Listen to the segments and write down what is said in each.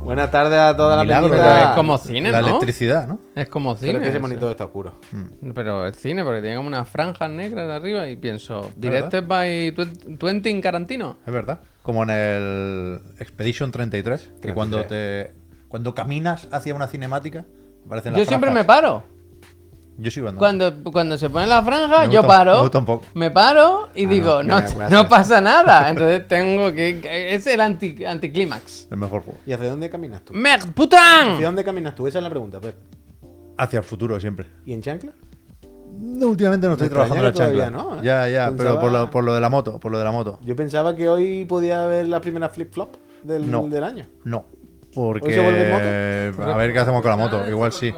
Buenas tardes a toda la Milagro, peñita. Pero es como cine, La ¿no? electricidad, ¿no? Es como Pero cine. es que ese eso. monitor está oscuro. Pero es cine, porque tiene como unas franjas negras de arriba y pienso, verdad. Directed by 20 in Tarantino. Es verdad. Como en el Expedition 33, que 33. cuando caminas hacia una cinemática, aparecen las Yo siempre me franjas. paro. Yo sigo andando. Cuando se pone la franja, Me yo gusta- paro. me gusta un poco. Me paro y digo, no, no, gracias. no pasa nada. Entonces tengo que. Es el anticlímax. El mejor juego. ¿Y hacia dónde caminas tú? ¡Merde, ¿Hacia putain! dónde caminas tú? Esa es la pregunta, Pep. Hacia el futuro siempre. ¿Y en chancla? No, últimamente no estoy Me trabajando en la extraña que chancla. todavía no, ¿eh? Ya, pero Pensaba- por lo de la moto, por lo de la moto. Yo pensaba que hoy podía haber la primera flip-flop No. del año. No. ¿Hoy se vuelve Porque a ver qué hacemos con la moto. Igual sí.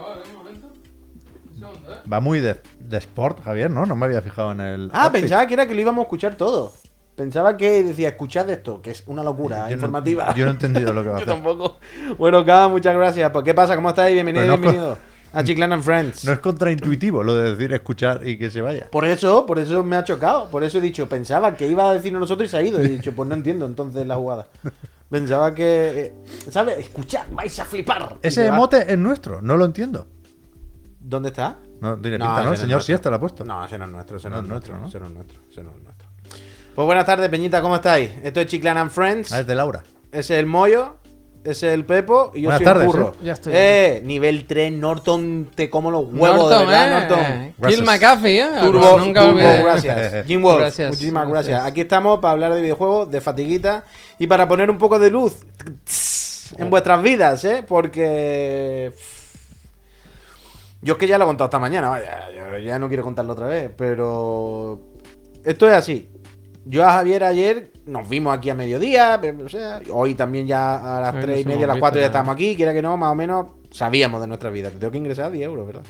Va muy de sport, Javier, ¿no? No me había fijado en el. Ah, outfit. pensaba que era que lo íbamos a escuchar todo. Pensaba que decía, escuchad esto, que es una locura Yo informativa. No, yo no he entendido lo que va a Yo hacer. tampoco. Bueno, K, muchas gracias. Pues, ¿qué pasa? ¿Cómo estáis? Bienvenido, Pues no, bienvenido a Chiclana and Friends. No es contraintuitivo lo de decir escuchar y que se vaya. Por eso me ha chocado. Por eso he dicho, pensaba que iba a decirnos nosotros y se ha ido. Y he dicho, pues no entiendo entonces la jugada. Pensaba que. ¿Sabes? Escuchad, vais a flipar. Y Ese te va. emote es nuestro, no lo entiendo. ¿Dónde está? No, tiene No, pinta, ¿no? El ese no señor es Siesta lo ha puesto. No, ese no es nuestro, ese no, No es es nuestro, nuestro, ¿no? ese no es nuestro, ese no es nuestro. Pues buenas tardes, Peñita, ¿cómo estáis? Esto es Chiclana and Friends. Ah, es de Laura. Ese es el Moyo, ese es el Pepo y yo Buenas soy tardes, el Curro. ¿eh? Ya estoy Nivel 3, Norton, te como los huevos, de verdad, Norton. Kill McAfee, ¿eh? Turbo, Nunca Turbo, olvidé. gracias. Jim Wolf, Gracias, muchísimas gracias. gracias. Aquí estamos para hablar de videojuegos, de fatiguita y para poner un poco de luz en vuestras vidas, ¿eh? Porque yo es que ya lo he contado esta mañana, vaya, yo ya no quiero contarlo otra vez, pero esto es así. Yo a Javier ayer nos vimos aquí a mediodía, o sea, hoy también ya a las Hoy 3 y nos media, a hemos las 4 ya visto, estamos aquí, quiera que no, más o menos sabíamos de nuestra vida. Tengo que ingresar 10 euros, ¿verdad?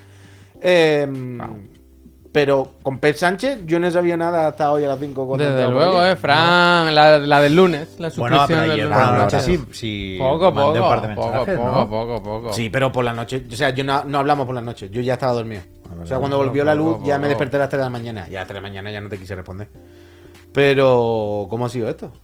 Pero con Pep Sánchez yo no sabía nada hasta hoy a las 5. cuando Desde entraba por luego, ahí. Fran, la del lunes, la Bueno, suscripción pero del ayer lunes. por la no, noche no. sí Poco, mandé un par de poco, mensajes, poco, ¿no? poco. Sí, pero por la noche, o sea, yo no hablamos por la noche, yo ya estaba dormido. O sea, cuando volvió la luz ya me desperté a las 3 de la mañana. Ya a las 3 de la mañana ya no te quise responder. Pero, ¿cómo ha sido esto?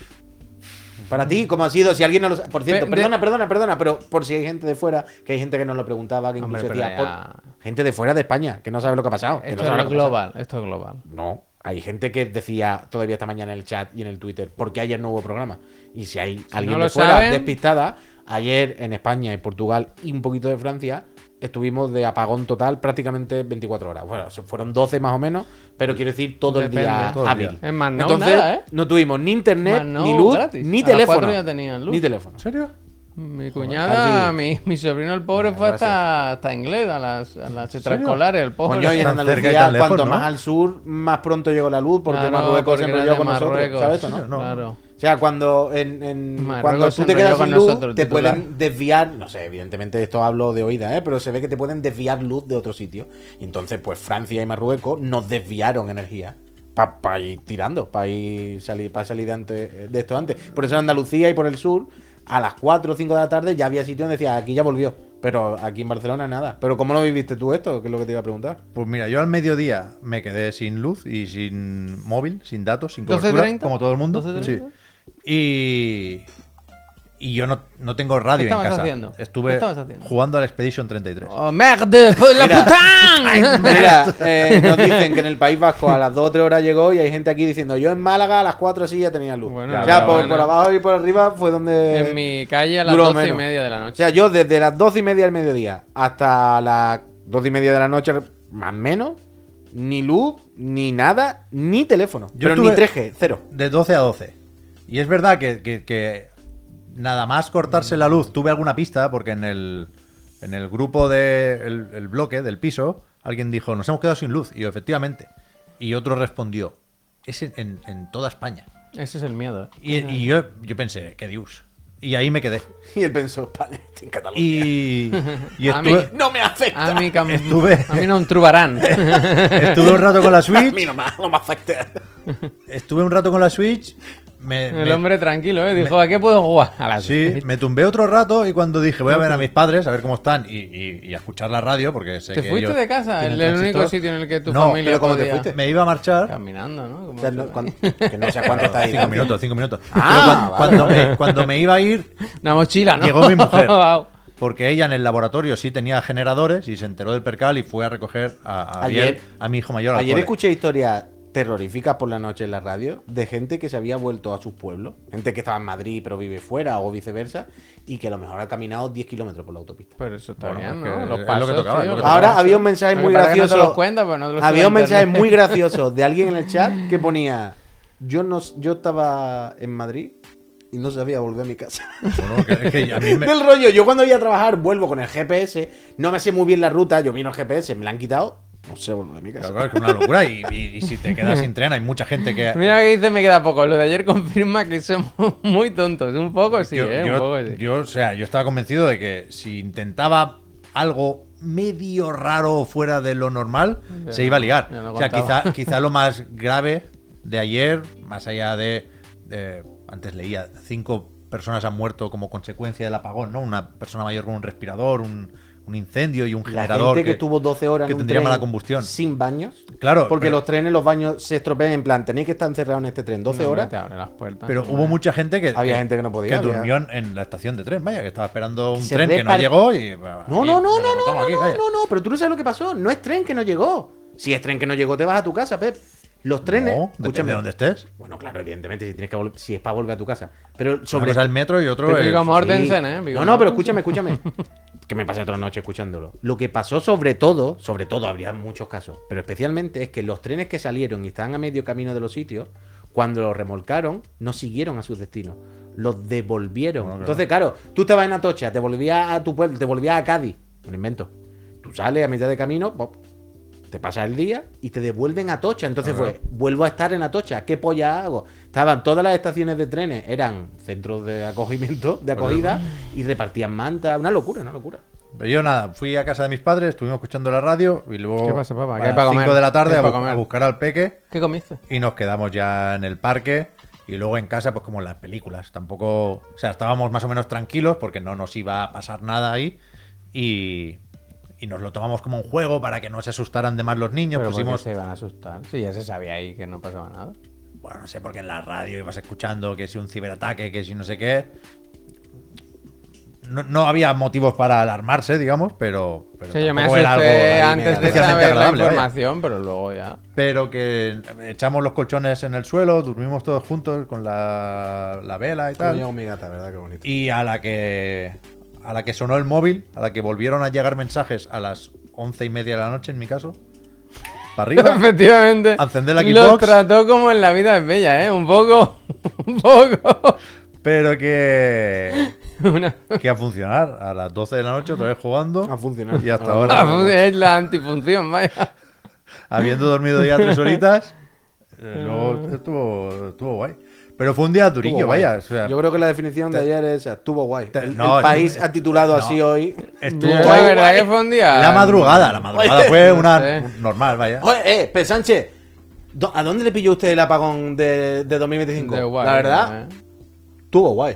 Para ti, ¿cómo ha sido? Si alguien no lo sabe. Por cierto, perdona, pero por si hay gente de fuera, que hay gente que nos lo preguntaba, que Hombre, incluso pero decía, ya- gente de fuera de España, que no sabe lo que ha pasado. Que Esto no sabe es lo que ha pasado. global, esto es global. No, hay gente que decía todavía esta mañana en el chat y en el Twitter, porque ayer no hubo programa. Y si hay alguien no de lo fuera saben- despistada, ayer en España y Portugal y un poquito de Francia estuvimos de apagón total prácticamente 24 horas. Bueno, fueron 12 más o menos, pero quiero decir todo el día Depende. Todo el hábil. día. Es más, no, Entonces, nada, ¿eh? no tuvimos ni internet, Más no, ni luz, gratis. ni A las teléfono. 4 ya tenían luz. Ni teléfono. ¿En serio? Mi cuñada, mi sobrino el pobre fue hasta inglés, a las extraescolares, el pobre. Coño, y en Tan cerca y Andalucía, tan lejos, cuanto ¿no? más al sur, más pronto llegó la luz, porque Claro, Marruecos se porque enrolló era con de nosotros. Marruecos. ¿Sabes esto, no? No. Claro. O sea, cuando Marruecos cuando se tú te enrolló quedas con sin luz, nosotros, el te titular. pueden desviar, no sé, evidentemente esto hablo de oída, pero se ve que te pueden desviar luz de otro sitio. Y entonces, pues Francia y Marruecos nos desviaron energía para ir tirando, para salir de esto antes. Por eso en Andalucía y por el sur, a las 4 o 5 de la tarde ya había sitio donde decía, aquí ya volvió. Pero aquí en Barcelona nada. Pero ¿cómo lo viviste tú esto? Que es lo que te iba a preguntar. Pues mira, yo al mediodía me quedé sin luz y sin móvil, sin datos, sin cobertura, 12:30, como todo el mundo. 12:30. Sí. Y yo no tengo radio ¿Qué en estabas casa. haciendo? ¿Qué Estuve estabas haciendo? jugando al Expedition 33. ¡Oh, merde! ¡Pues la Mira. putain! Mira, nos dicen que en el País Vasco a las 2 o 3 horas llegó y hay gente aquí diciendo, yo en Málaga a las 4 sí ya tenía luz. Bueno, o sea, pero por bueno. abajo y por arriba fue donde... En mi calle a las duró 12:30 menos. de la O noche. sea, yo desde las 12 y media del mediodía hasta las 12 y media de la noche, más o menos, ni luz, ni nada, ni teléfono. Yo Pero ni estuve- 3G, cero. De 12 a 12. Y es verdad que nada más cortarse la luz tuve alguna pista, porque en el grupo el bloque del piso, alguien dijo, nos hemos quedado sin luz. Y yo, efectivamente. Y otro respondió, es en toda España. Ese es el miedo. Y yo pensé, qué dios. Y ahí me quedé. Y él pensó, España, en Cataluña. Y A mí- estuve, No me afecta. A mí, Estuve- a mí no trubarán. estuve un rato con la A Switch. mí no me afecta. Estuve un rato con la Switch El hombre tranquilo, ¿eh? Dijo, ¿a qué puedo jugar? A la Sí, Switch. me tumbé otro rato y cuando dije voy a ver a mis padres, a ver cómo están y a escuchar la radio, porque sé ¿Te que fuiste ellos de casa? tienen El único transistor. sitio en el que tu No, familia pero ¿cómo te podía... fuiste? Me iba a marchar. Caminando, ¿no? Como O sea, se- que no sé a cuánto está ahí. 5 minutos. Ah, Pero cuando me iba a ir, Una mochila, ¿no? llegó mi mujer. Wow. Porque ella en el laboratorio sí tenía generadores y se enteró del percal y fue a recoger a Ayer- a mi hijo mayor. al Ayer cole. escuché historias terroríficas por la noche en la radio de gente que se había vuelto a sus pueblos, gente que estaba en Madrid pero vive fuera o viceversa, y que a lo mejor ha caminado 10 kilómetros por la autopista. Pero eso está Bueno, bien, es ¿no? que Los es lo que pasos, tocaba, tío, es lo que los tocaba. Ahora pasos. había un mensaje Lo muy que pasa es que no te gracioso. los cuenta, pero no te los sube Había a un mensaje internet. muy gracioso de alguien en el chat que ponía: yo estaba en Madrid y no sabía volver a mi casa. Bueno, es que a mí me- Del rollo, yo cuando voy a trabajar vuelvo con el GPS, no me sé muy bien la ruta, yo miro el GPS, me la han quitado, no sé volver a mi casa. Claro, es que es una locura y si te quedas sin tren hay mucha gente que... Mira que dice, me queda poco. Lo de ayer confirma que somos muy tontos. Un poco sí, un poco sí. O sea, yo estaba convencido de que si intentaba algo medio raro fuera de lo normal, Ya se iba a liar. ya no O sea, contaba. quizá lo más grave de ayer, más allá de... antes leía, 5 personas han muerto como consecuencia del apagón, ¿no? Una persona mayor con un respirador, un incendio y un La generador gente que estuvo 12 horas que en un tendría tren mala combustión. sin baños. Claro, Porque pero- los trenes, los baños se estropean en plan, tenéis que estar encerrados en este tren 12 No, horas. te abre las puertas. Pero No, hubo mucha gente que... Había gente que no podía, Que había- durmió en la estación de tren, vaya, que estaba esperando un Se tren que no repar- llegó y... No, no, no, no, no, no, no, pero tú no sabes lo que pasó. No es tren que no llegó. Si es tren que no llegó, te vas a tu casa, Pep. Los trenes. No, depende de dónde estés. Bueno, claro, evidentemente, si tienes que si es para volver a tu casa. Pero Una sobre. cosa es el metro y otro Pero es... Viggo Mortensen, Sí. ¿eh? Viggo No, no, pero Mortensen. escúchame. Que me pasé otra noche escuchándolo. Lo que pasó sobre todo, habría muchos casos, pero especialmente es que los trenes que salieron y estaban a medio camino de los sitios, cuando los remolcaron, no siguieron a sus destinos. Los devolvieron. Bueno, claro. Entonces, claro, tú estabas en Atocha, te volvías a tu pueblo, te volvías a Cádiz. Un invento. Tú sales a mitad de camino, pop, te pasas el día y te devuelven a Atocha. Entonces Claro. fue, vuelvo a estar en Atocha. ¿Qué polla hago? Estaban todas las estaciones de trenes, eran centros de acogimiento, de acogida, y repartían mantas. Una locura, una locura. Pero yo nada, fui a casa de mis padres, estuvimos escuchando la radio y luego ¿Qué pasa, papá? a ¿Qué hay las para 5 comer? de la ¿Qué tarde hay a, para comer? a buscar al peque ¿Qué comiste? y nos quedamos ya en el parque y luego en casa pues como en las películas. Tampoco, o sea, estábamos más o menos tranquilos porque no nos iba a pasar nada ahí y nos lo tomamos como un juego para que no se asustaran de más los niños. Pero ¿por qué Pusimos, se iban a asustar? Sí, ya se sabía ahí que no pasaba nada. bueno, no sé por qué en la radio ibas escuchando que si un ciberataque, que si no sé qué. No había motivos para alarmarse, digamos, pero Sí, yo me tampoco era asusté algo antes de especialmente saber la agradable, vaya. información, pero luego ya. Pero que echamos los colchones en el suelo, dormimos todos juntos con la vela y Como tal. yo con mi gata, ¿verdad? Qué bonito. Y a la que sonó el móvil, a la que volvieron a llegar mensajes a las 11:30 de la noche, en mi caso, para arriba, Efectivamente. a encender la Lo Xbox. trató como en La vida es bella, ¿eh? Un poco. Un poco. pero que, Una... que a funcionar. A las 12 de la noche, otra vez jugando. A funcionar. Y hasta Ah, ahora, Es la antifunción, vaya. habiendo dormido ya 3 horitas, luego estuvo guay. Pero fue un día Estuvo durillo, guay. vaya. O sea, Yo creo que la definición de ayer es estuvo guay. El no, país ha titulado no. así hoy. estuvo La guay. verdad que fue un día. La madrugada Oye, fue no una sé. normal, vaya. Oye, P. Sánchez, ¿a dónde le pilló usted el apagón de 2025? De guay, la verdad, ¿eh? estuvo guay.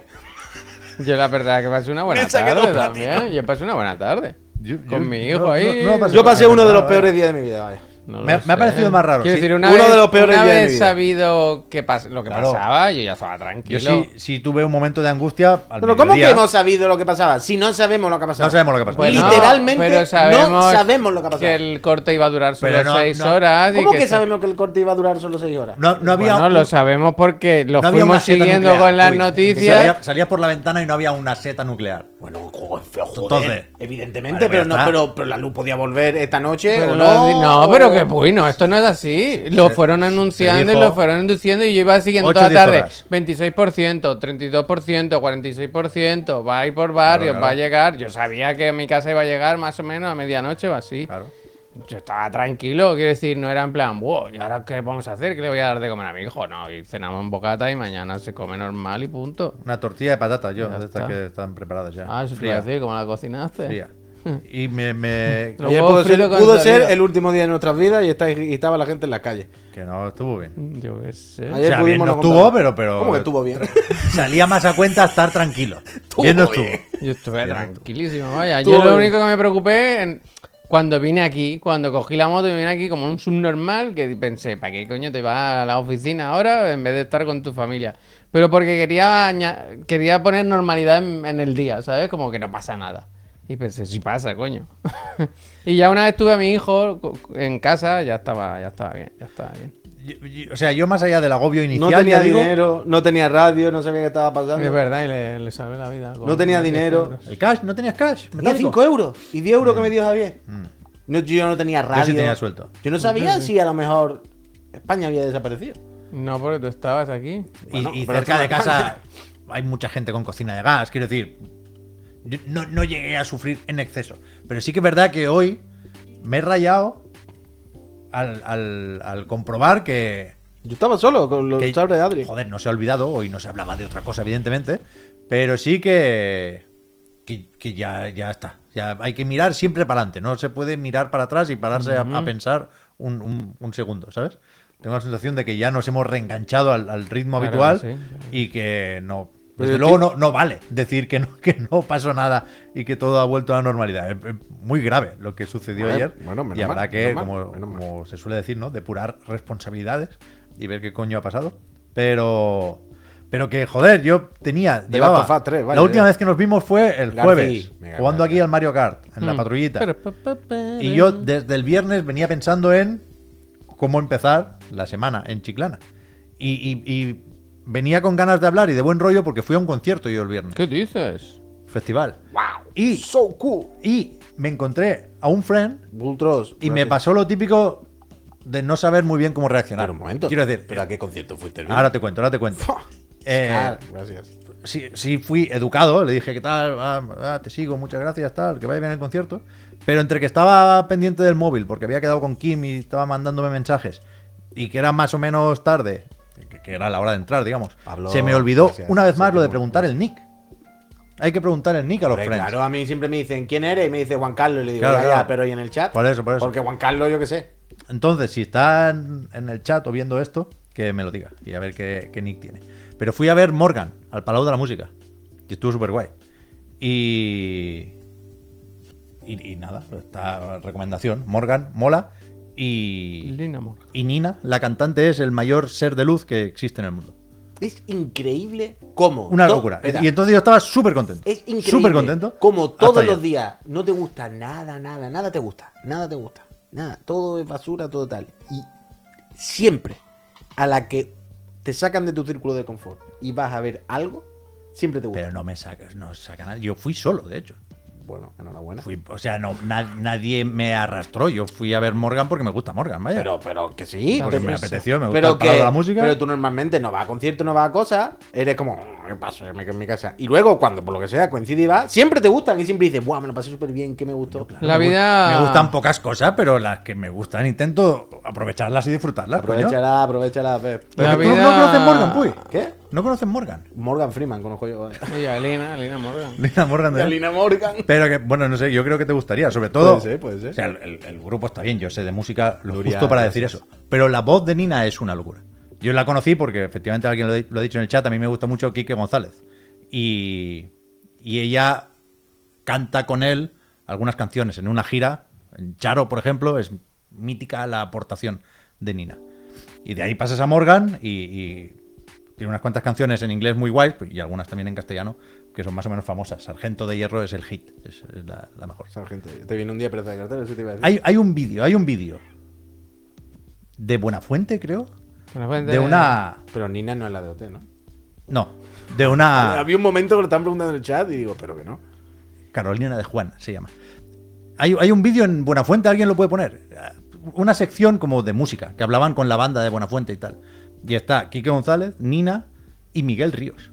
Yo la verdad que pasé una buena Piensa que tarde no, también. Yo pasé una buena tarde. Con mi hijo no, ahí. no pasé Yo pasé uno de los nada, peores días de mi vida, vaya. No Me ha lo sé. parecido más raro, Quiero sí. decir, una Uno vez, de los peores una días de mi vez vida. sabido lo que Claro. pasaba, yo ya estaba tranquilo. Yo sí tuve un momento de angustia al Pero ¿cómo mediodía. que hemos sabido lo que pasaba? Si no sabemos lo que ha pasado. No sabemos lo que pasó. Bueno, Literalmente pero no sabemos sabemos lo que ha pasado. que el corte iba a durar solo Pero no- 6 no- horas. ¿Cómo y que se- sabemos que el corte iba a durar solo 6 horas? No había Bueno, lo sabemos porque lo no había una fuimos seta siguiendo nuclear, con las Luis. noticias. Salías por la ventana y no había una seta nuclear. Bueno, joder, Entonces, evidentemente, vale, pero, ya no, está. pero la luz podía volver esta noche Pero o no, pero que bueno, esto no es así. Lo fueron anunciando y dijo lo fueron induciendo y yo iba siguiendo 8 toda la 10 tarde. horas. 26%, 32%, 46%, va a ir por barrios, Claro, va a claro. llegar. Yo sabía que mi casa iba a llegar más o menos a medianoche o así. Claro. Yo estaba tranquilo, quiero decir, no era en plan, wow, ¿y ahora qué vamos a hacer? ¿Qué le voy a dar de comer a mi hijo? No, y cenamos en bocata y mañana se come normal y punto. Una tortilla de patatas, yo, Ya de estas está. que están preparadas ya. Ah, eso te iba Fría, a decir, ¿cómo la cocinaste? fría. Y me... Lo Ayer huevos pudo ser, fritos con pudo ser salida. el último día de nuestras vidas y estaba la gente en la calle. Que no estuvo bien. Yo qué sé. Ayer O sea, bien pudimos no no estuvo, contar. pero... ¿Cómo que estuvo bien? Salía más a cuenta estar tranquilo. Bien no estuvo. Yo estuve tranquilísimo, vaya. Estuvo Yo lo bien. único que me preocupé cuando vine aquí, cuando cogí la moto y vine aquí como un subnormal, que pensé, ¿para qué coño te vas a la oficina ahora en vez de estar con tu familia? Pero porque quería poner normalidad en el día, ¿sabes? Como que no pasa nada. Y pensé, sí pasa, coño. Y ya una vez tuve a mi hijo en casa, ya estaba bien, ya estaba bien. O sea, yo más allá del agobio inicial, No tenía ya digo, dinero, no tenía radio, no sabía qué estaba Es pasando. verdad, y le salvé la vida. No tenía con dinero. 6 euros. ¿el cash? ¿No tenías cash? Tenía metálico? 5 euros y 10 euros que me dio Javier. No, yo no tenía radio. Yo sí tenía suelto. Yo no sabía si a lo mejor España había desaparecido. No, porque tú estabas aquí. Y, Bueno, y pero cerca de esto no es casa hay mucha gente con cocina de gas, quiero decir, yo no llegué a sufrir en exceso. Pero sí que es verdad que hoy me he rayado al comprobar que, Yo estaba solo con los que, sabres de Adri. joder, no se ha olvidado, hoy no se hablaba de otra cosa, evidentemente, pero sí que ya está. Ya hay que mirar siempre para adelante, no se puede mirar para atrás y pararse a pensar un segundo, ¿sabes? Tengo la sensación de que ya nos hemos reenganchado al ritmo Claro habitual que sí. y que no. Pero Desde yo luego no vale decir que no pasó nada y que todo ha vuelto a la normalidad. Es muy grave lo que sucedió Bueno, ayer. bueno, menos Y habrá mal, que, menos mal, como, menos mal. como se suele decir, ¿no? Depurar responsabilidades y ver qué coño ha pasado. Pero que, joder, yo llevaba. Last of Us 3, vaya, la última ya. vez que nos vimos fue el García. jueves, Venga, jugando García. aquí al Mario Kart, en la patrullita. Y yo desde el viernes venía pensando en cómo empezar la semana en Chiclana. Y venía con ganas de hablar y de buen rollo porque fui a un concierto yo el viernes. ¿Qué dices? Festival. ¡Wow! Y, ¡So cool! y me encontré a un friend Bultros. y me pasó lo típico de no saber muy bien cómo reaccionar. Pero un momento. Quiero decir, ¿Pero a qué concierto fuiste el ahora te cuento. Fua. Gracias. Sí fui educado, le dije, ¿qué tal? Te sigo, muchas gracias, tal, que vaya bien el concierto. Pero entre que estaba pendiente del móvil, porque había quedado con Kim y estaba mandándome mensajes, y que era más o menos tarde, que era la hora de entrar, digamos, Pablo, se me olvidó gracias. una vez más Sí, lo de como- preguntar el nick. Hay que preguntar el nick a los Hombre, friends. claro, a mí siempre me dicen ¿quién eres? Y me dice Juan Carlos. Y le digo, Claro, ya, claro. ya, pero ¿y en el chat? Por eso. Porque Juan Carlos, yo qué sé. Entonces, si está en el chat o viendo esto, que me lo diga y a ver qué nick tiene. Pero fui a ver Morgan al Palau de la Música y estuvo súper guay. Y nada, esta recomendación. Morgan mola y Lina Moore. Nina, la cantante, es el mayor ser de luz que existe en el mundo. Es increíble cómo. Una locura. Espera, Y entonces yo estaba súper contento. es increíble. Súper contento. Como hasta todos ayer. los días no te gusta nada te gusta. Nada te gusta. Nada. Todo es basura, todo tal. Y siempre a la que te sacan de tu círculo de confort y vas a ver algo, siempre te gusta. Pero no saca nada. Yo fui solo, de hecho. Bueno, enhorabuena. O sea, nadie me arrastró. Yo fui a ver Morgan porque me gusta Morgan, vaya. Pero que sí. porque te- me apeteció, me gusta pero el Palau que de la Música. Pero tú normalmente no vas a conciertos, no vas a cosas. Eres como, ¿qué pasa? Me quedo en mi casa. Y luego, cuando por lo que sea coincide y vas, siempre te gustan. Y siempre dices, ¡buah! Me lo pasé súper bien, ¿qué me gustó? La vida. Me gustan pocas cosas, pero las que me gustan intento aprovecharlas y disfrutarlas. coño. Aprovechala, Pep. La ¿No vida- conocen Morgan, Puy? ¿Qué? ¿No conocen Morgan? Morgan Freeman, conozco yo. Oye, Alina Morgan. Lina Morgan de Alina Morgan. Pero que, bueno, no sé, yo creo que te gustaría, sobre todo. Puede ser. O sea, el grupo está bien, yo sé de música lo Nuria, justo para decir gracias. eso. Pero la voz de Nina es una locura. Yo la conocí porque efectivamente alguien lo ha dicho en el chat, a mí me gusta mucho Quique González. Y ella canta con él algunas canciones en una gira. En Charo, por ejemplo, es mítica la aportación de Nina. Y de ahí pasas a Morgan y tiene unas cuantas canciones en inglés muy guays y algunas también en castellano que son más o menos famosas. Sargento de Hierro es el hit, es la mejor. Sargento, te viene un día presa de cartera, eso te iba a decir. Hay un vídeo de Buenafuente, creo. De una... Pero Nina no es la de OT, ¿no? No, de una... Había un momento que lo estaban preguntando en el chat y digo, pero que no. Carolina de Juan se llama. Hay un vídeo en Buenafuente, alguien lo puede poner. Una sección como de música, que hablaban con la banda de Buenafuente y tal. Y está Quique González, Nina y Miguel Ríos.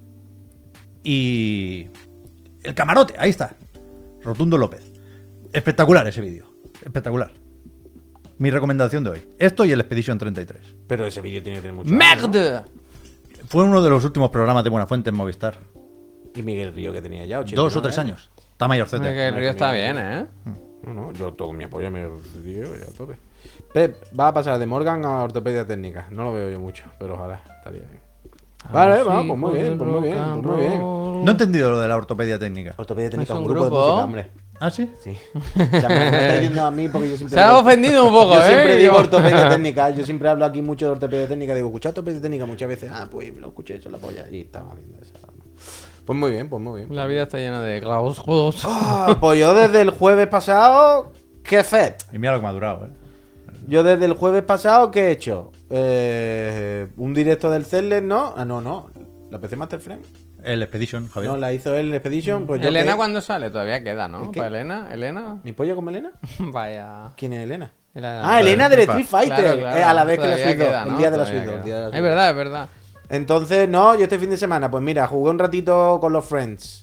Y el camarote, ahí está. Rotundo López. Espectacular ese vídeo. Espectacular. Mi recomendación de hoy. Esto y el Expedition 33. Pero ese vídeo tiene que tener mucho. ¡Merde! Fue uno de los últimos programas de Buenafuente en Movistar. Y Miguel Río que tenía ya 80. 2 o 3 años. Está mayorcete. Que el río está bien, ¿eh? No, yo todo mi apoyo me digo ya a tope. Pep, va a pasar de Morgan a ortopedia técnica. No lo veo yo mucho, pero ojalá, estaría bien. Vale, vamos, pues muy bien, pues muy bien, pues muy bien. No he entendido lo de la ortopedia técnica. Ortopedia técnica es Es un un grupo de grupo. música, hombre. ¿Ah, sí? Sí. O sea, me está diciendo a mí porque yo siempre Se ha digo- ofendido un poco, yo ¿eh? siempre digo Yo- ortopedia técnica. Yo siempre hablo aquí mucho de ortopedia técnica. Digo, escucha ortopedia técnica muchas veces. Ah, pues lo escuché, eso es la polla. Y estamos haciendo eso. Pues muy bien, pues muy bien. La vida está llena de juegos. Ah, pues yo desde el jueves pasado, ¿qué fet? Y mira lo que me ha durado, ¿eh? Yo desde el jueves pasado, ¿qué he hecho? Un directo del Zelda, ¿no? Ah, no. La PC Master Frame. El Expedition, Javier. No, la hizo él en Expedition. Pues yo Elena, qué- ¿cuándo sale? Todavía queda, ¿no? ¿Qué? ¿Para Elena? ¿Elena? ¿Mi pollo con Elena? Vaya. ¿Quién es Elena? Elena. Ah, Elena del Claro, Street Fighter. claro, A la vez que la todavía Switch 2, queda, el ¿no? día de la Todavía Switch 2, el queda. día de la Switch Es 2. verdad, es verdad. Entonces, no, yo este fin de semana, pues mira, jugué un ratito con los friends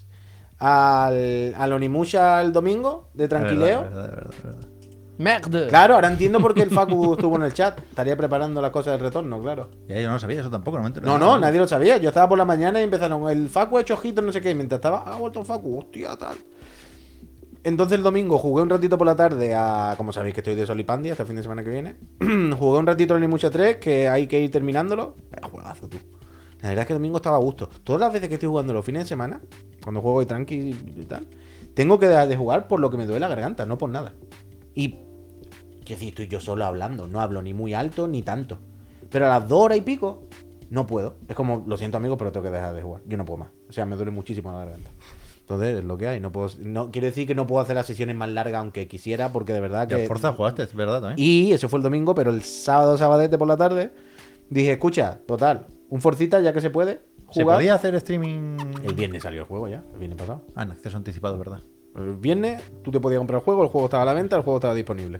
al Onimusha el domingo, de tranquileo. Es verdad. Merde. Claro, ahora entiendo por qué el Facu estuvo en el chat. Estaría preparando las cosas del retorno, claro. Ya yo no sabía eso tampoco, no me enteré. No, nadie lo sabía. Yo estaba por la mañana y empezaron, el Facu ha hecho ojitos, no sé qué. Y mientras estaba, ha vuelto el Facu, hostia, tal. Entonces el domingo jugué un ratito por la tarde a, como sabéis que estoy de Solipandi hasta el fin de semana que viene. Jugué un ratito al Onimusha 3, que hay que ir terminándolo. Juegazo, tú. La verdad es que el domingo estaba a gusto. Todas las veces que estoy jugando los fines de semana, cuando juego y tranqui y tal, tengo que dejar de jugar por lo que me duele la garganta, no por nada. Y, quiero decir, estoy yo solo hablando, no hablo ni muy alto ni tanto. Pero a las 2 horas y pico, no puedo. Es como, lo siento amigos, pero tengo que dejar de jugar. Yo no puedo más. O sea, me duele muchísimo la garganta. Entonces, es lo que hay. No puedo, no, quiero decir que no puedo hacer las sesiones más largas aunque quisiera, porque de verdad Y a que... Forza jugaste, es verdad también. Y eso fue el domingo, pero el sábado, sabadete por la tarde, dije, escucha, total, un Forcita ya que se puede ¿Se jugar. podía hacer streaming? El viernes salió el juego ya, el viernes pasado. Ah, en acceso anticipado, ¿verdad? El viernes tú te podías comprar el juego estaba a la venta, el juego estaba disponible.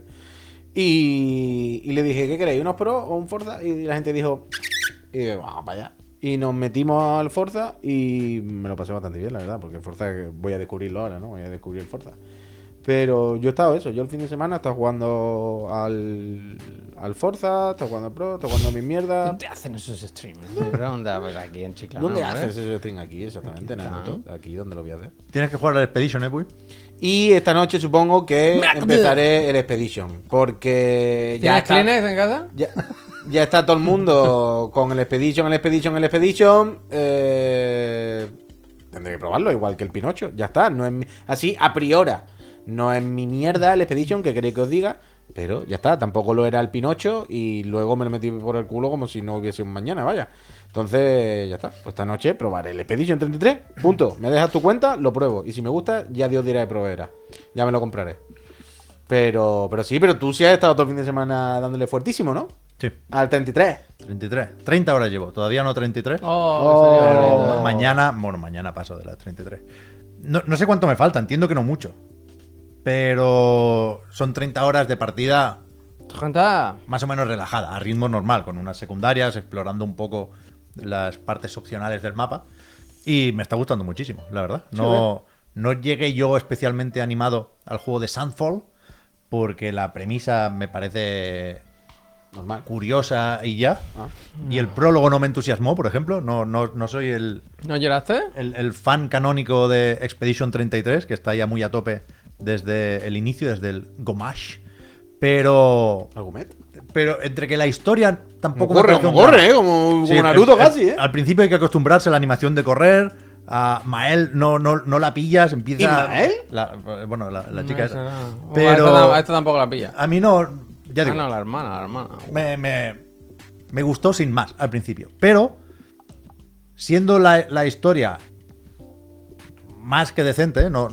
Y le dije, ¿qué queréis? ¿Unos Pro o un Forza? Y la gente dijo, y dije, vamos para allá. Y nos metimos al Forza y me lo pasé bastante bien, la verdad, porque el Forza voy a descubrirlo ahora, ¿no? Voy a descubrir el Forza. Pero yo he estado eso, yo el fin de semana he estado jugando al Forza, he estado jugando al Pro, he estado jugando a mis mierdas. ¿Dónde hacen esos streams? Me pregunta, pues aquí en Chiclana. ¿Dónde hombre. haces ese stream? Aquí, exactamente, en Naruto. Aquí, ¿dónde lo voy a hacer? Tienes que jugar al Expedition, ¿eh, Puy? Y esta noche supongo que empezaré el Expedition, porque ya ¿Tienes está, Kleenex en casa? ya está todo el mundo con el Expedition. Tendré que probarlo, igual que el Pinocho. Ya está, no es así a priori. No es mi mierda el Expedition, que queréis que os diga, pero ya está, tampoco lo era el Pinocho y luego me lo metí por el culo como si no hubiese un mañana, vaya. Entonces, ya está. Pues esta noche probaré el Expedition 33. Punto. Me dejas tu cuenta, lo pruebo. Y si me gusta, ya Dios dirá de proveera. Ya me lo compraré. Pero sí, pero tú sí has estado todo el fin de semana dándole fuertísimo, ¿no? Sí. Al 33. 33. 30 horas llevo, todavía no 33. Oh, Oh. sería bonito. Mañana paso de las 33. No sé cuánto me falta, entiendo que no mucho. Pero son 30 horas de partida Gente, más o menos relajada, a ritmo normal, con unas secundarias, explorando un poco las partes opcionales del mapa. Y me está gustando muchísimo, la verdad. No llegué yo especialmente animado al juego de Sandfall, porque la premisa me parece Normal. curiosa y ya. Ah. Y el prólogo no me entusiasmó, por ejemplo. No soy el lloraste? fan canónico de Expedition 33, que está ya muy a tope desde el inicio, desde el Gomash. Pero ¿Argumet? entre que la historia tampoco Como corre, parece como un corre, como Sí, Naruto casi, ¿eh? Al principio hay que acostumbrarse a la animación de correr. A Mael no la pillas, empieza. ¿Y Mael? La chica esa. No. Pero A esta tampoco la pilla. a mí no. Ya Ah, digo, no, la hermana. me gustó sin más al principio. Pero, siendo la historia más que decente, no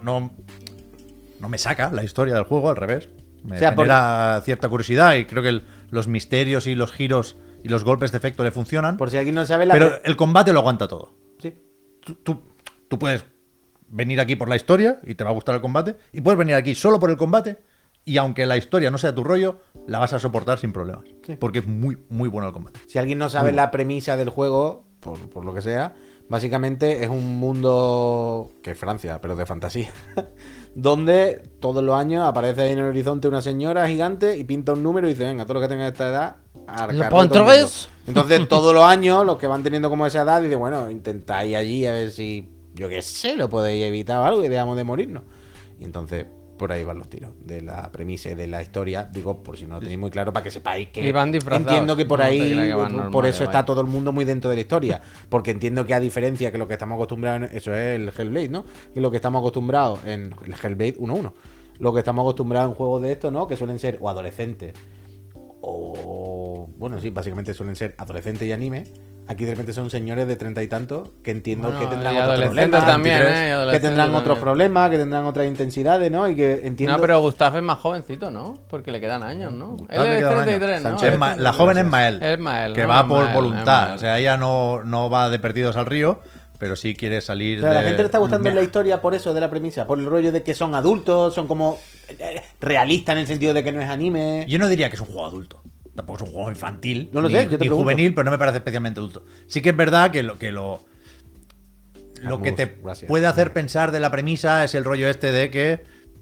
me saca la historia del juego, al revés. Me O sea, genera cierta curiosidad y creo que los misterios y los giros y los golpes de efecto le funcionan. Por si alguien no sabe, Pero el combate lo aguanta todo. Sí. Tú puedes venir aquí por la historia y te va a gustar el combate, y puedes venir aquí solo por el combate, y aunque la historia no sea tu rollo, la vas a soportar sin problemas. Sí. Porque es muy, muy bueno el combate. Si alguien no sabe la premisa del juego, por lo que sea, básicamente es un mundo que es Francia, pero de fantasía, donde todos los años aparece ahí en el horizonte una señora gigante y pinta un número y dice, venga, todo lo que tenga esta edad, a arcarle pon todo el tres. mundo. Entonces todos los años, los que van teniendo como esa edad, dicen, bueno, intentáis allí a ver si yo qué sé, lo podéis evitar o algo y dejamos de morirnos. Y entonces, por ahí van los tiros de la premisa y de la historia. Digo, por si no lo tenéis muy claro, para que sepáis que Y van disfrazados. entiendo que por No te ahí, creas que van por normales, eso está vaya. todo el mundo muy dentro de la historia. Porque entiendo que a diferencia que lo que estamos acostumbrados, eso es el Hellblade, ¿no? Que lo que estamos acostumbrados en el Hellblade 1.1. Lo que estamos acostumbrados en juegos de estos, ¿no? Que suelen ser o adolescentes o... Bueno, sí, básicamente suelen ser adolescentes y anime. Aquí de repente son señores de 30 y tantos que entiendo Bueno, que tendrán y otros adolescentes problemas. también, 23, y que adolescentes tendrán otros también. problemas, que tendrán otras intensidades, ¿no? Y que entiendo... No, pero Gustav es más jovencito, ¿no? Porque le quedan años, ¿no? Gustav Él le es queda un año. 33, ¿no? Sánchez Él es La joven es Mael, Es Mael, que ¿no? va Es por Mael, voluntad. es Mael. O sea, ella no va de perdidos al río, pero sí quiere salir O sea, a la de... gente le está gustando la historia por eso, de la premisa, por el rollo de que son adultos, son como realistas en el sentido de que no es anime. Yo no diría que es un juego adulto. Tampoco es un juego infantil. No lo ni, sé, yo te ni pregunto. juvenil, pero no me parece especialmente adulto. Sí que es verdad que lo que te Gracias. puede hacer pensar de la premisa es el rollo este de que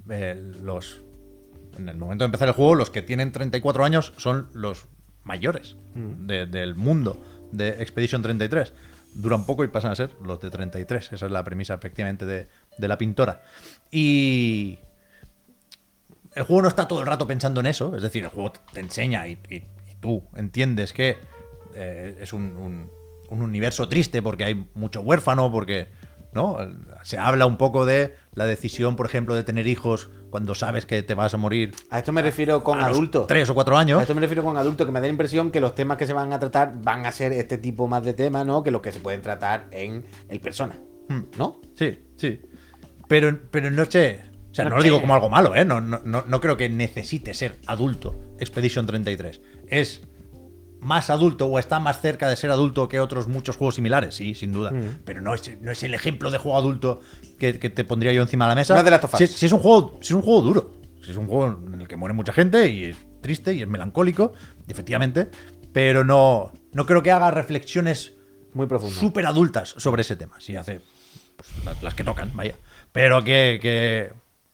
en el momento de empezar el juego, los que tienen 34 años son los mayores del mundo de Expedition 33. Dura un poco y pasan a ser los de 33. Esa es la premisa, efectivamente, de la pintora. Y el juego no está todo el rato pensando en eso. Es decir, el juego te enseña y tú entiendes que es un universo triste porque hay mucho huérfano, porque ¿no? Se habla un poco de la decisión, por ejemplo, de tener hijos cuando sabes que te vas a morir A esto me refiero con a los adultos. 3 o 4 años. A esto me refiero con adultos, que me da la impresión que los temas que se van a tratar van a ser este tipo más de temas, ¿no? Que los que se pueden tratar en el Persona. ¿No? Sí, sí. Pero no sé. O sea, no lo digo como algo malo, ¿eh? No creo que necesite ser adulto Expedition 33. Es más adulto o está más cerca de ser adulto que otros muchos juegos similares, sí, sin duda. Pero no es el ejemplo de juego adulto que te pondría yo encima de la mesa. No es de Last of Us. Si es un juego duro. Si es un juego en el que muere mucha gente y es triste y es melancólico, efectivamente. Pero no creo que haga reflexiones Muy profundo. súper adultas sobre ese tema. Sí, hace pues, las que tocan, vaya. Pero que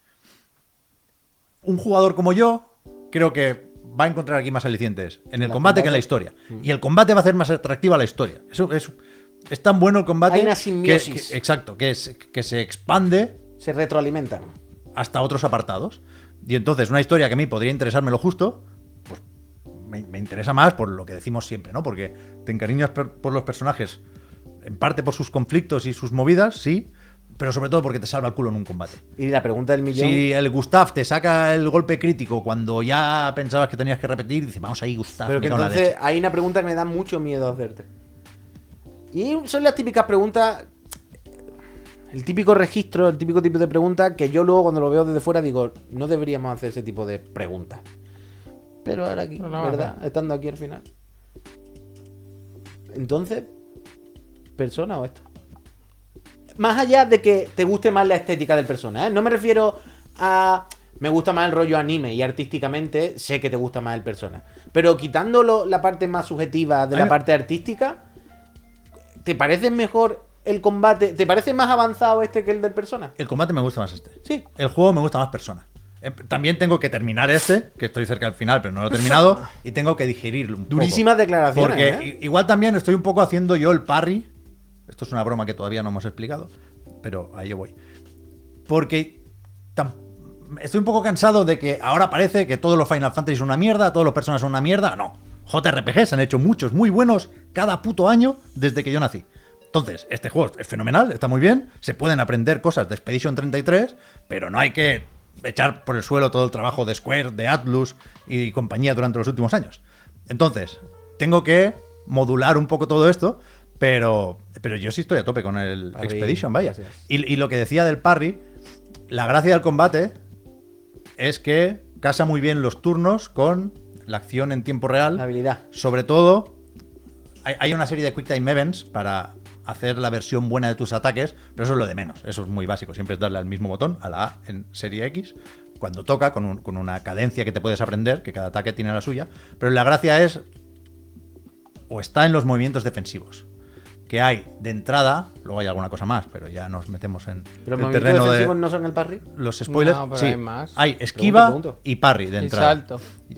un jugador como yo creo que va a encontrar aquí más alicientes en el combate que en la historia. Y el combate va a hacer más atractiva la historia. Eso es tan bueno el combate. Hay una simbiosis. Exacto, que se expande Se retroalimentan. hasta otros apartados. Y entonces una historia que a mí podría interesarme lo justo, pues me interesa más por lo que decimos siempre, ¿no? Porque te encariñas por los personajes, en parte por sus conflictos y sus movidas, sí, pero sobre todo porque te salva el culo en un combate. Y la pregunta del millón. Si el Gustav te saca el golpe crítico cuando ya pensabas que tenías que repetir, dices, vamos ahí, Gustav. Pero que me cago en la entonces leche. hay una pregunta que me da mucho miedo hacerte. Y son las típicas preguntas. El típico registro, el típico tipo de pregunta que yo luego cuando lo veo desde fuera digo, no deberíamos hacer ese tipo de preguntas. Pero ahora aquí, No lo vamos a ¿verdad? Estando aquí al final. Entonces, ¿Persona o esto? Más allá de que te guste más la estética del Persona, ¿eh? No me refiero a... Me gusta más el rollo anime y artísticamente sé que te gusta más el Persona. Pero quitándolo la parte más subjetiva de la parte artística, ¿te parece mejor el combate? ¿Te parece más avanzado este que el del Persona? El combate me gusta más este. Sí. El juego me gusta más Persona. También tengo que terminar este, que estoy cerca del final, pero no lo he terminado, y tengo que digerirlo un poco. Durísimas declaraciones, Porque ¿eh? igual también estoy un poco haciendo yo el parry. Esto es una broma que todavía no hemos explicado, pero ahí yo voy. Porque estoy un poco cansado de que ahora parece que todos los Final Fantasy son una mierda, todos los Personas son una mierda. No. JRPGs han hecho muchos muy buenos cada puto año desde que yo nací. Entonces, este juego es fenomenal, está muy bien, se pueden aprender cosas de Expedition 33, pero no hay que echar por el suelo todo el trabajo de Square, de Atlus y compañía durante los últimos años. Entonces, tengo que modular un poco todo esto, pero yo sí estoy a tope con el Parry, Expedition, vaya. gracias. Y lo que decía del parry, la gracia del combate es que casa muy bien los turnos con la acción en tiempo real. La habilidad. Sobre todo, hay una serie de Quick Time Events para hacer la versión buena de tus ataques, pero eso es lo de menos. Eso es muy básico. Siempre es darle al mismo botón, a la A en serie X, cuando toca, con una cadencia que te puedes aprender, que cada ataque tiene la suya. Pero la gracia es, o está en los movimientos defensivos, que hay de entrada, luego hay alguna cosa más, pero ya nos metemos en Pero el los movimientos terreno defensivos de no son el parry. los spoilers. No, pero sí, hay más. hay esquiva Pregunto. y parry de Y entrada. salto.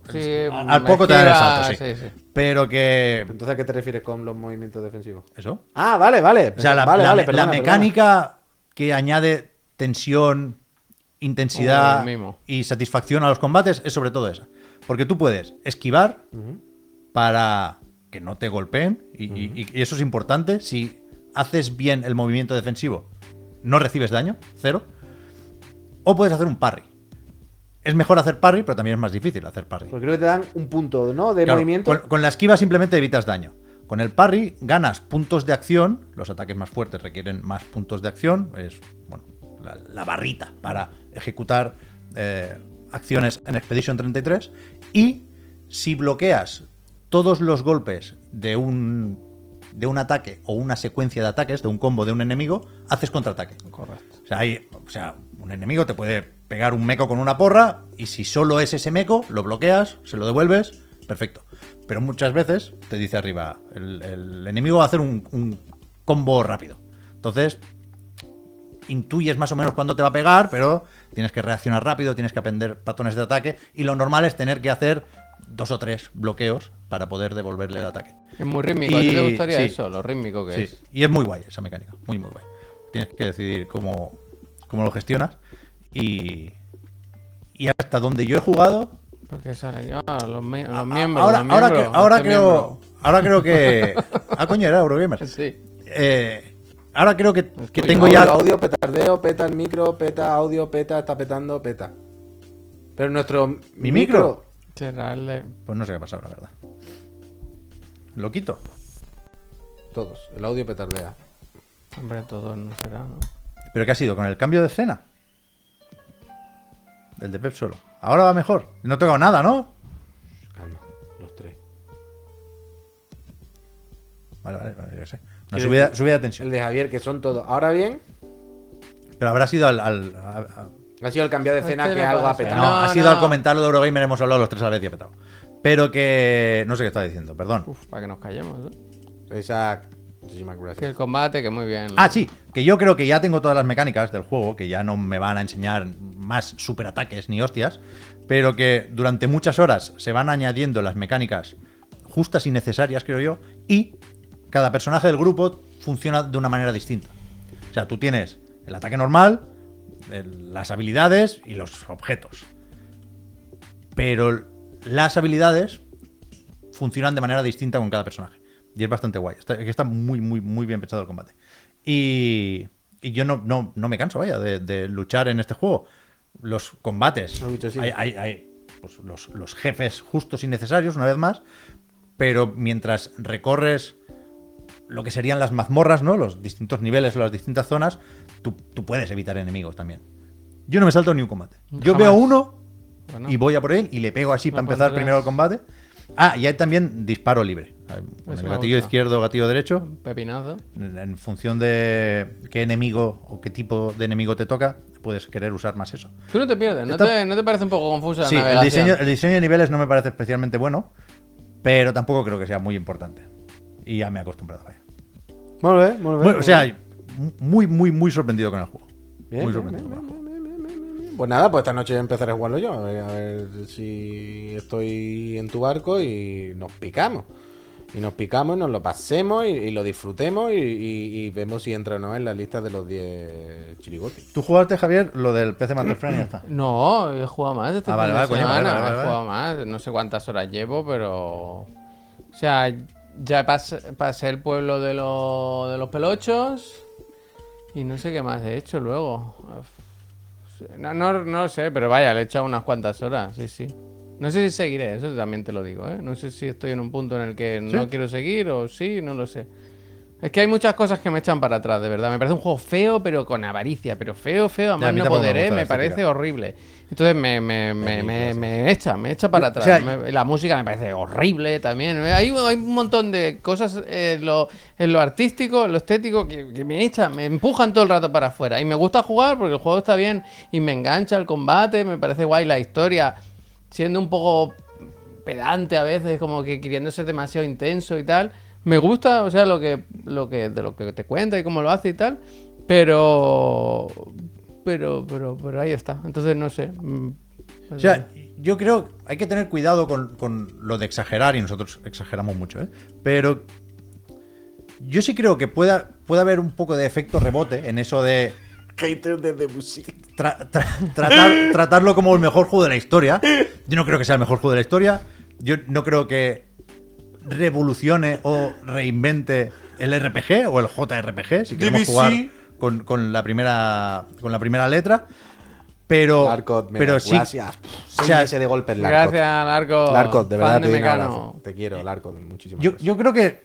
Sí, Al poco te dan el esquiva, salto, sí. sí. Pero que... Entonces, ¿a qué te refieres con los movimientos defensivos? ¿Eso? Ah, vale, vale. O sea, Vale, vale, la perdona, mecánica que añade tensión, intensidad Mismo. y satisfacción a los combates es sobre todo esa. Porque tú puedes esquivar para que no te golpeen y eso es importante. Si haces bien el movimiento defensivo, no recibes daño, cero. O puedes hacer un parry. Es mejor hacer parry, pero también es más difícil hacer parry. Porque creo que te dan un punto, ¿no? De Claro, movimiento. con la esquiva simplemente evitas daño. Con el parry ganas puntos de acción. Los ataques más fuertes requieren más puntos de acción. Es bueno, la barrita para ejecutar acciones en Expedition 33. Y si bloqueas todos los golpes de un ataque o una secuencia de ataques, de un combo de un enemigo, haces contraataque. Correcto. O sea, un enemigo te puede pegar un meco con una porra y si solo es ese meco, lo bloqueas, se lo devuelves, perfecto. Pero muchas veces te dice arriba, el enemigo va a hacer un combo rápido. Entonces, intuyes más o menos cuándo te va a pegar, pero tienes que reaccionar rápido, tienes que aprender patrones de ataque y lo normal es tener que hacer 2 o 3 bloqueos para poder devolverle el ataque. Es muy rítmico. ¿A ti te gustaría sí. eso? Lo rítmico que Sí, es. y es muy guay esa mecánica, muy guay. Tienes que decidir cómo lo gestionas y hasta donde yo he jugado. Porque sale los miembros. Ahora, los ahora, miembros, ahora este creo que. Ah, coño, era Eurogamer. Sí. Ahora creo que Estoy- tengo Audio, ya. audio, petardeo, peta el micro, peta audio, peta, está petando, peta. Pero nuestro ¿Mi micro? Cerrarle. Pues no sé qué ha pasado, la verdad. Lo quito. Todos, el audio petardea. Hombre, todo no será, ¿no? ¿Pero qué ha sido? ¿Con el cambio de escena? El de Pep solo. Ahora va mejor. No he tocado nada, ¿no? Calma, los tres. Vale, ya sé. Una subida de tensión. El de Javier, que son todos. Ahora bien, Pero habrá sido ha sido el cambio de escena Este que me algo ha parece. petado. No, No, ha sido no. al comentarlo de Eurogamer, hemos hablado los tres a la vez y ha petado. Pero que. No sé qué estaba diciendo, perdón. Uf, para que nos callemos, ¿no? Esa. Muchísimas Que gracias. el combate, que muy bien. Ah, sí, que yo creo que ya tengo todas las mecánicas del juego, que ya no me van a enseñar más superataques ni hostias, pero que durante muchas horas se van añadiendo las mecánicas justas y necesarias, creo yo, y cada personaje del grupo funciona de una manera distinta. O sea, tú tienes el ataque normal, las habilidades y los objetos. Pero las habilidades funcionan de manera distinta con cada personaje. Y es bastante guay. Está muy, muy, muy bien pensado el combate. Y yo no me canso, vaya, de luchar en este juego. Los combates, Lo he dicho, sí. hay pues, los jefes justos y necesarios, una vez más, pero mientras recorres lo que serían las mazmorras, ¿no? Los distintos niveles o las distintas zonas, tú puedes evitar enemigos también. Yo no me salto ni un combate. Yo Jamás. veo uno Bueno, y voy a por él y le pego así No para empezar pondrás- primero el combate. Ah, y hay también disparo libre. Con Eso el me gatillo gusta. izquierdo, gatillo derecho. un pepinazo. En función de qué enemigo o qué tipo de enemigo te toca, puedes querer usar más eso. Tú no te pierdes, ¿no, Está- no te parece un poco confusa Sí, la navegación? el diseño de niveles no me parece especialmente bueno, pero tampoco creo que sea muy importante. Y ya me he acostumbrado, vaya. Muy bien, muy bien. Bueno, o sea, muy, muy, muy sorprendido con el juego. Bien, Muy bien, sorprendido bien, con el juego. Pues nada, pues esta noche empezaré a jugarlo yo. A ver si estoy en tu barco y nos picamos. Y nos picamos y nos lo pasemos y lo disfrutemos y vemos si entra o no en la lista de los 10 chirigotis. ¿Tú jugaste, Javier, lo del PC Master Friend y ya está? No, he jugado más este Vale, fin de vale, coño, semana. vale. He jugado más, no sé cuántas horas llevo, pero... O sea, ya pasé el pueblo de los pelochos y no sé qué más he hecho luego. No sé, pero vaya, le he echado unas cuantas horas, sí, sí. No sé si seguiré, eso también te lo digo, ¿eh? No sé si estoy en un punto en el que no quiero seguir o sí, no lo sé. Es que hay muchas cosas que me echan para atrás, de verdad. Me parece un juego feo, pero con avaricia. Pero feo, Ya, a a más mí no tampoco me poder, ¿eh? gusta la Me parece estética. horrible. Entonces me echa para atrás. O sea, La música me parece horrible también. Hay un montón de cosas en lo artístico, en lo estético, que me empujan todo el rato para afuera. Y me gusta jugar porque el juego está bien y me engancha el combate, me parece guay la historia, siendo un poco pedante a veces, como que queriendo ser demasiado intenso y tal. Me gusta, o sea, de lo que te cuenta y cómo lo hace y tal, pero ahí está. Entonces no sé. O sea, yo creo que hay que tener cuidado con lo de exagerar, y nosotros exageramos mucho, ¿eh? Pero yo sí creo que puede haber un poco de efecto rebote en eso de Hater de Debussy. tratarlo como el mejor juego de la historia. Yo no creo que sea el mejor juego de la historia. Yo no creo que revolucione o reinvente el RPG o el JRPG, si queremos jugar con la primera letra. Pero, Larcot, pero sí. gracias. O sea, Ese de golpe en Larcot. Gracias, Larco. Larcot, de verdad fan te de doy un Mecano. abrazo. Te quiero, Larcot, muchísimas Yo, gracias. yo creo que.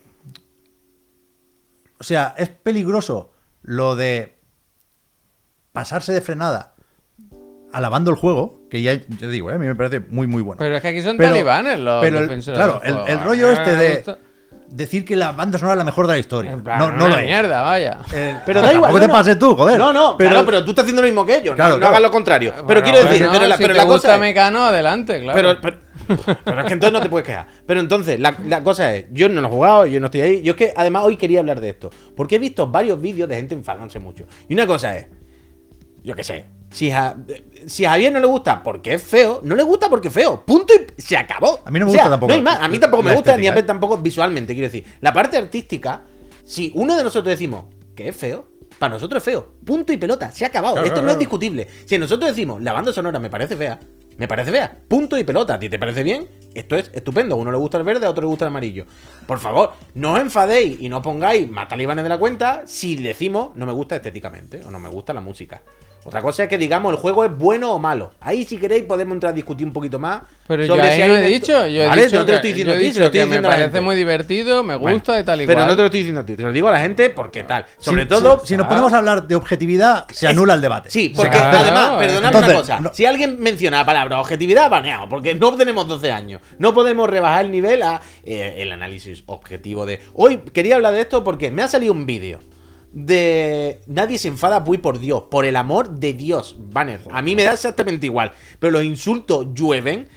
O sea, es peligroso lo de pasarse de frenada alabando el juego, que ya te digo, a mí me parece muy, muy bueno. Pero es que aquí son Pero- talibanes los pero defensores claro, del juego. el rollo este Me de gusta. decir que la banda sonora es la mejor de la historia. En plan, No, no una lo es. mierda, vaya. Pero da igual. Tampoco te no, pases tú, joder. No, claro, pero tú estás haciendo lo mismo que ellos. Claro, no claro. hagas lo contrario. Pero Bueno, quiero decir, bueno, si pero te la gusta cosa es, Mecano, adelante, claro. pero es que entonces no te puedes quejar. Pero entonces, la cosa es, yo no lo he jugado, yo no estoy ahí. Yo es que además hoy quería hablar de esto. Porque he visto varios vídeos de gente enfadándose mucho. Y una cosa es, yo qué sé, si a Javier no le gusta porque es feo, no le gusta porque es feo. Punto y se acabó. A mí no me gusta tampoco No hay más. A mí tampoco me la gusta, ni estética, a Pep tampoco visualmente, quiero decir. La parte artística, si uno de nosotros decimos que es feo, para nosotros es feo. Punto y pelota. Se ha acabado. Claro, Esto no claro. es discutible. Si nosotros decimos la banda sonora me parece fea, me parece fea. Punto y pelota. ¿A ti te parece bien? Esto es estupendo. A uno le gusta el verde, a otro le gusta el amarillo. Por favor, no os enfadéis y no pongáis más talibanes de la cuenta si decimos no me gusta estéticamente o no me gusta la música. Otra cosa es que digamos el juego es bueno o malo. Ahí si queréis podemos entrar a discutir un poquito más. Pero yo sobre ahí si no hay he un- dicho. Yo he Vale, dicho no te lo estoy que, diciendo yo a he ti, se lo dicho estoy que me diciendo a la parece gente. muy divertido, me Bueno, gusta y tal y pero cual. no te lo estoy diciendo a ti, te lo digo a la gente porque tal. Sobre todo. Si nos ponemos a hablar de objetividad, se anula el debate. Sí, Se porque cancela. además, perdonadme Entonces, una cosa. no- Si alguien menciona la palabra objetividad, baneado, porque no tenemos 12 años. No podemos rebajar el nivel a el análisis objetivo de. Hoy quería hablar de esto porque me ha salido un vídeo de Nadie se enfada, Puy, por Dios, por el amor de Dios, banner. A mí me da exactamente igual, pero los insultos llueven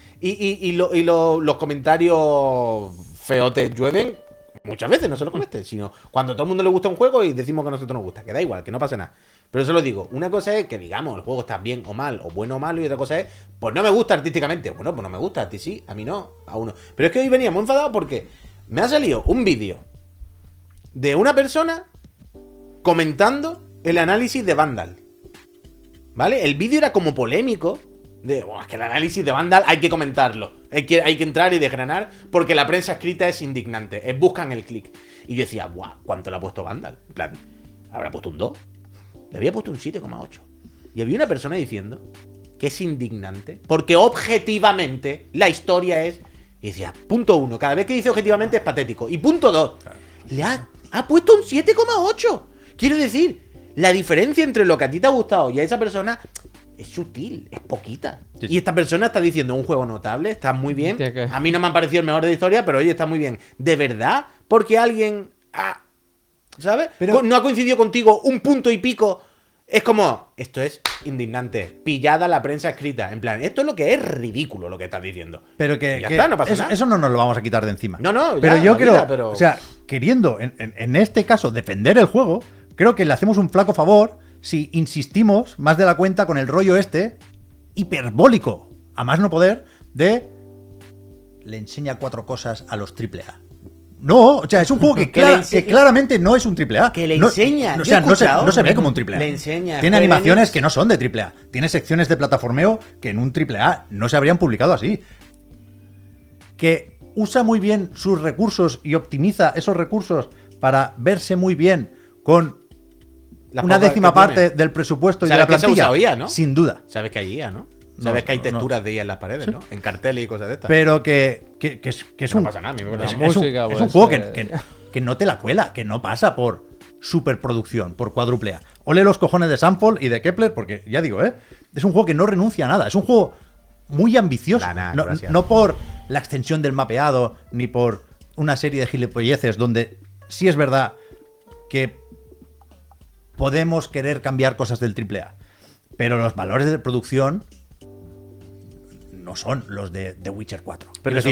los comentarios feotes llueven muchas veces, no solo con este, sino cuando a todo el mundo le gusta un juego y decimos que a nosotros nos gusta, que da igual, que no pasa nada. Pero eso lo digo, una cosa es que digamos el juego está bien o mal, o bueno o malo, y otra cosa es, pues no me gusta artísticamente. Bueno, pues no me gusta, a ti sí, a mí no, a uno. Pero es que hoy venía muy enfadado porque me ha salido un vídeo de una persona comentando el análisis de Vandal. ¿Vale? El vídeo era como polémico. De, "Buah, es que el análisis de Vandal hay que comentarlo. Hay que entrar y desgranar porque la prensa escrita es indignante. Buscan el clic. Y yo decía, "Buah, ¿cuánto le ha puesto Vandal?" En plan, ¿habrá puesto un 2? Le había puesto un 7,8. Y había una persona diciendo que es indignante porque objetivamente la historia es... Y decía, punto 1, cada vez que dice objetivamente es patético. Y punto 2, le ha puesto un 7,8. Quiero decir, la diferencia entre lo que a ti te ha gustado y a esa persona es sutil, es poquita. Sí. Y esta persona está diciendo un juego notable, está muy bien. Hostia, que- A mí no me ha parecido el mejor de la historia, pero oye, está muy bien. ¿De verdad? Porque alguien ¿sabes? Pero- No ha coincidido contigo un punto y pico. Es como, esto es indignante. Pillada la prensa escrita. En plan, esto es lo que es ridículo lo que estás diciendo. Pero que, Ya que está, no pasa eso, nada. eso no nos lo vamos a quitar de encima. No, no, ya, pero yo la creo, vida, pero- o sea, queriendo en este caso defender el juego, creo que le hacemos un flaco favor si insistimos más de la cuenta con el rollo este hiperbólico, a más no poder, de le enseña 4 cosas a los AAA. No, o sea, es un juego que, Que le enseña- que claramente no es un AAA. Que le No- enseña, O yo sea, he no se, escuchado- no se ve como un AAA. Le enseña, Tiene Square animaciones Enix- que no son de AAA. Tiene secciones de plataformeo que en un AAA no se habrían publicado así. Que usa muy bien sus recursos y optimiza esos recursos para verse muy bien con Las una pocas décima que tiene. parte del presupuesto y de ¿Sabes la que se ha plantilla. usado IA, no? Sin duda. Sabes que hay IA, ¿no? No, Sabes que hay no. texturas de IA en las paredes, ¿no? En carteles y cosas de estas. Pero que es No un. pasa nada, a mí me parece- es un, música, es pues, un juego que no te la cuela, que no pasa por superproducción, por cuádruple A. Ole los cojones de Sample y de Kepler, porque ya digo, es un juego que no renuncia a nada. Es un juego muy ambicioso. Lana, no, gracias. no por la extensión del mapeado, ni por una serie de gilipolleces donde sí es verdad que podemos querer cambiar cosas del AAA. Pero los valores de producción no son los de The Witcher 4. Pero Pero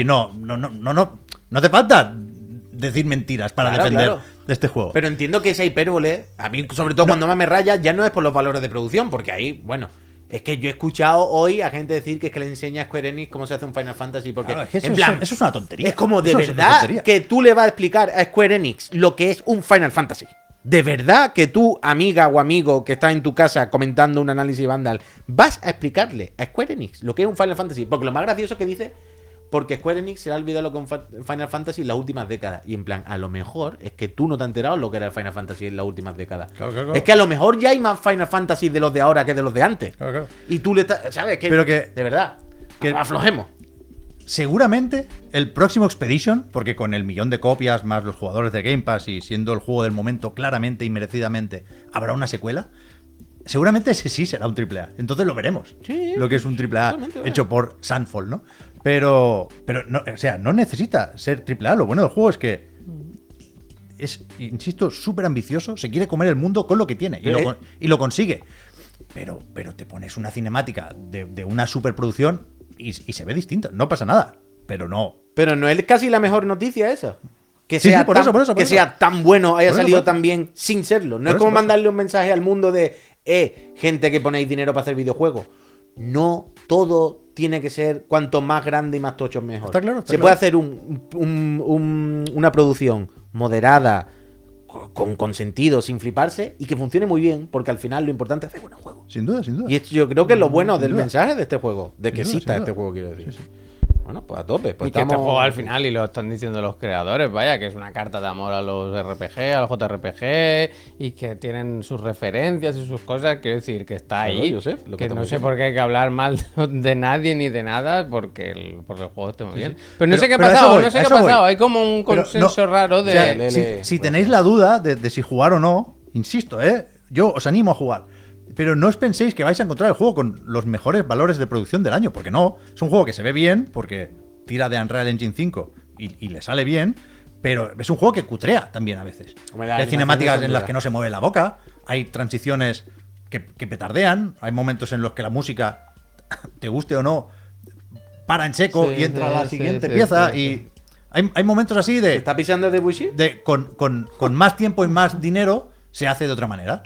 eso- decir, no te falta decir mentiras para Claro, defender claro. de este juego. Pero entiendo que esa hipérbole, a mí, sobre todo cuando más me raya, ya no es por los valores de producción, porque ahí, bueno, Es que yo he escuchado hoy a gente decir que es que le enseña a Square Enix cómo se hace un Final Fantasy. Porque, Claro, es que eso, en plan, eso es una tontería. es como de Eso es una verdad tontería. que tú le vas a explicar a Square Enix lo que es un Final Fantasy. De verdad que tú, amiga o amigo que está en tu casa comentando un análisis Vandal, vas a explicarle a Square Enix lo que es un Final Fantasy. Porque lo más gracioso es que dice, porque Square Enix se le ha olvidado lo que es un Final Fantasy en las últimas décadas. Y en plan, a lo mejor es que tú no te has enterado lo que era el Final Fantasy en las últimas décadas. Claro. Es que a lo mejor ya hay más Final Fantasy de los de ahora que de los de antes. Claro. Y tú le estás, ¿sabes? Pero que- de verdad, que- aflojemos. Seguramente el próximo Expedition, porque con el 1.000.000 de copias más los jugadores de Game Pass y siendo el juego del momento claramente y merecidamente, habrá una secuela. Seguramente ese sí será un AAA. Entonces lo veremos. Sí, Lo que es un AAA totalmente, hecho por Sunfall, ¿no? Pero no, o sea, no necesita ser AAA. Lo bueno del juego es que es, insisto, súper ambicioso. Se quiere comer el mundo con lo que tiene y lo consigue. Pero te pones una cinemática de una superproducción y se ve distinta. No pasa nada. Pero no. Pero no es casi la mejor noticia esa. Que Sí, sea, sí, por tan, eso, por eso. que sea tan bueno, haya Por eso, salido por eso. tan bien sin serlo. No Por es eso, como por eso. mandarle un mensaje al mundo de, gente que ponéis dinero para hacer videojuegos. No todo tiene que ser cuanto más grande y más tocho mejor. Está claro, está Se claro. puede hacer una producción moderada, con sentido, sin fliparse, y que funcione muy bien, porque al final lo importante es hacer buenos juegos. Sin duda, sin duda. Y esto yo creo que es lo bueno Sin del duda. mensaje de este juego, de que Sin duda, exista sin este duda. juego, quiero decir. Bueno, pues a tope. Pues Y que este estamos- juego al final, y lo están diciendo los creadores, vaya, que es una carta de amor a los RPG, a los JRPG, y que tienen sus referencias y sus cosas, quiero decir, que está Claro, ahí. yo sé, lo que que estamos no sé diciendo. por qué hay que hablar mal de nadie ni de nada, porque el juego esté muy bien. Pero no Pero- sé qué ha pero a eso pasado, voy, no sé a qué ha eso voy. pasado. Hay como un Pero consenso no, raro de. O sea, Lele, si tenéis la duda de si jugar o no, insisto, yo os animo a jugar. Pero no os penséis que vais a encontrar el juego con los mejores valores de producción del año, porque no. Es un juego que se ve bien, porque tira de Unreal Engine 5 y le sale bien, pero es un juego que cutrea también a veces. Hombre, las Hay animaciones cinemáticas son en las duras. que no se mueve la boca, hay transiciones que petardean, hay momentos en los que la música, te guste o no, para en seco Sí, y entra sí, la sí, siguiente sí, pieza sí, y hay momentos así de ¿Está pisando de Bushi? con más tiempo y más dinero se hace de otra manera.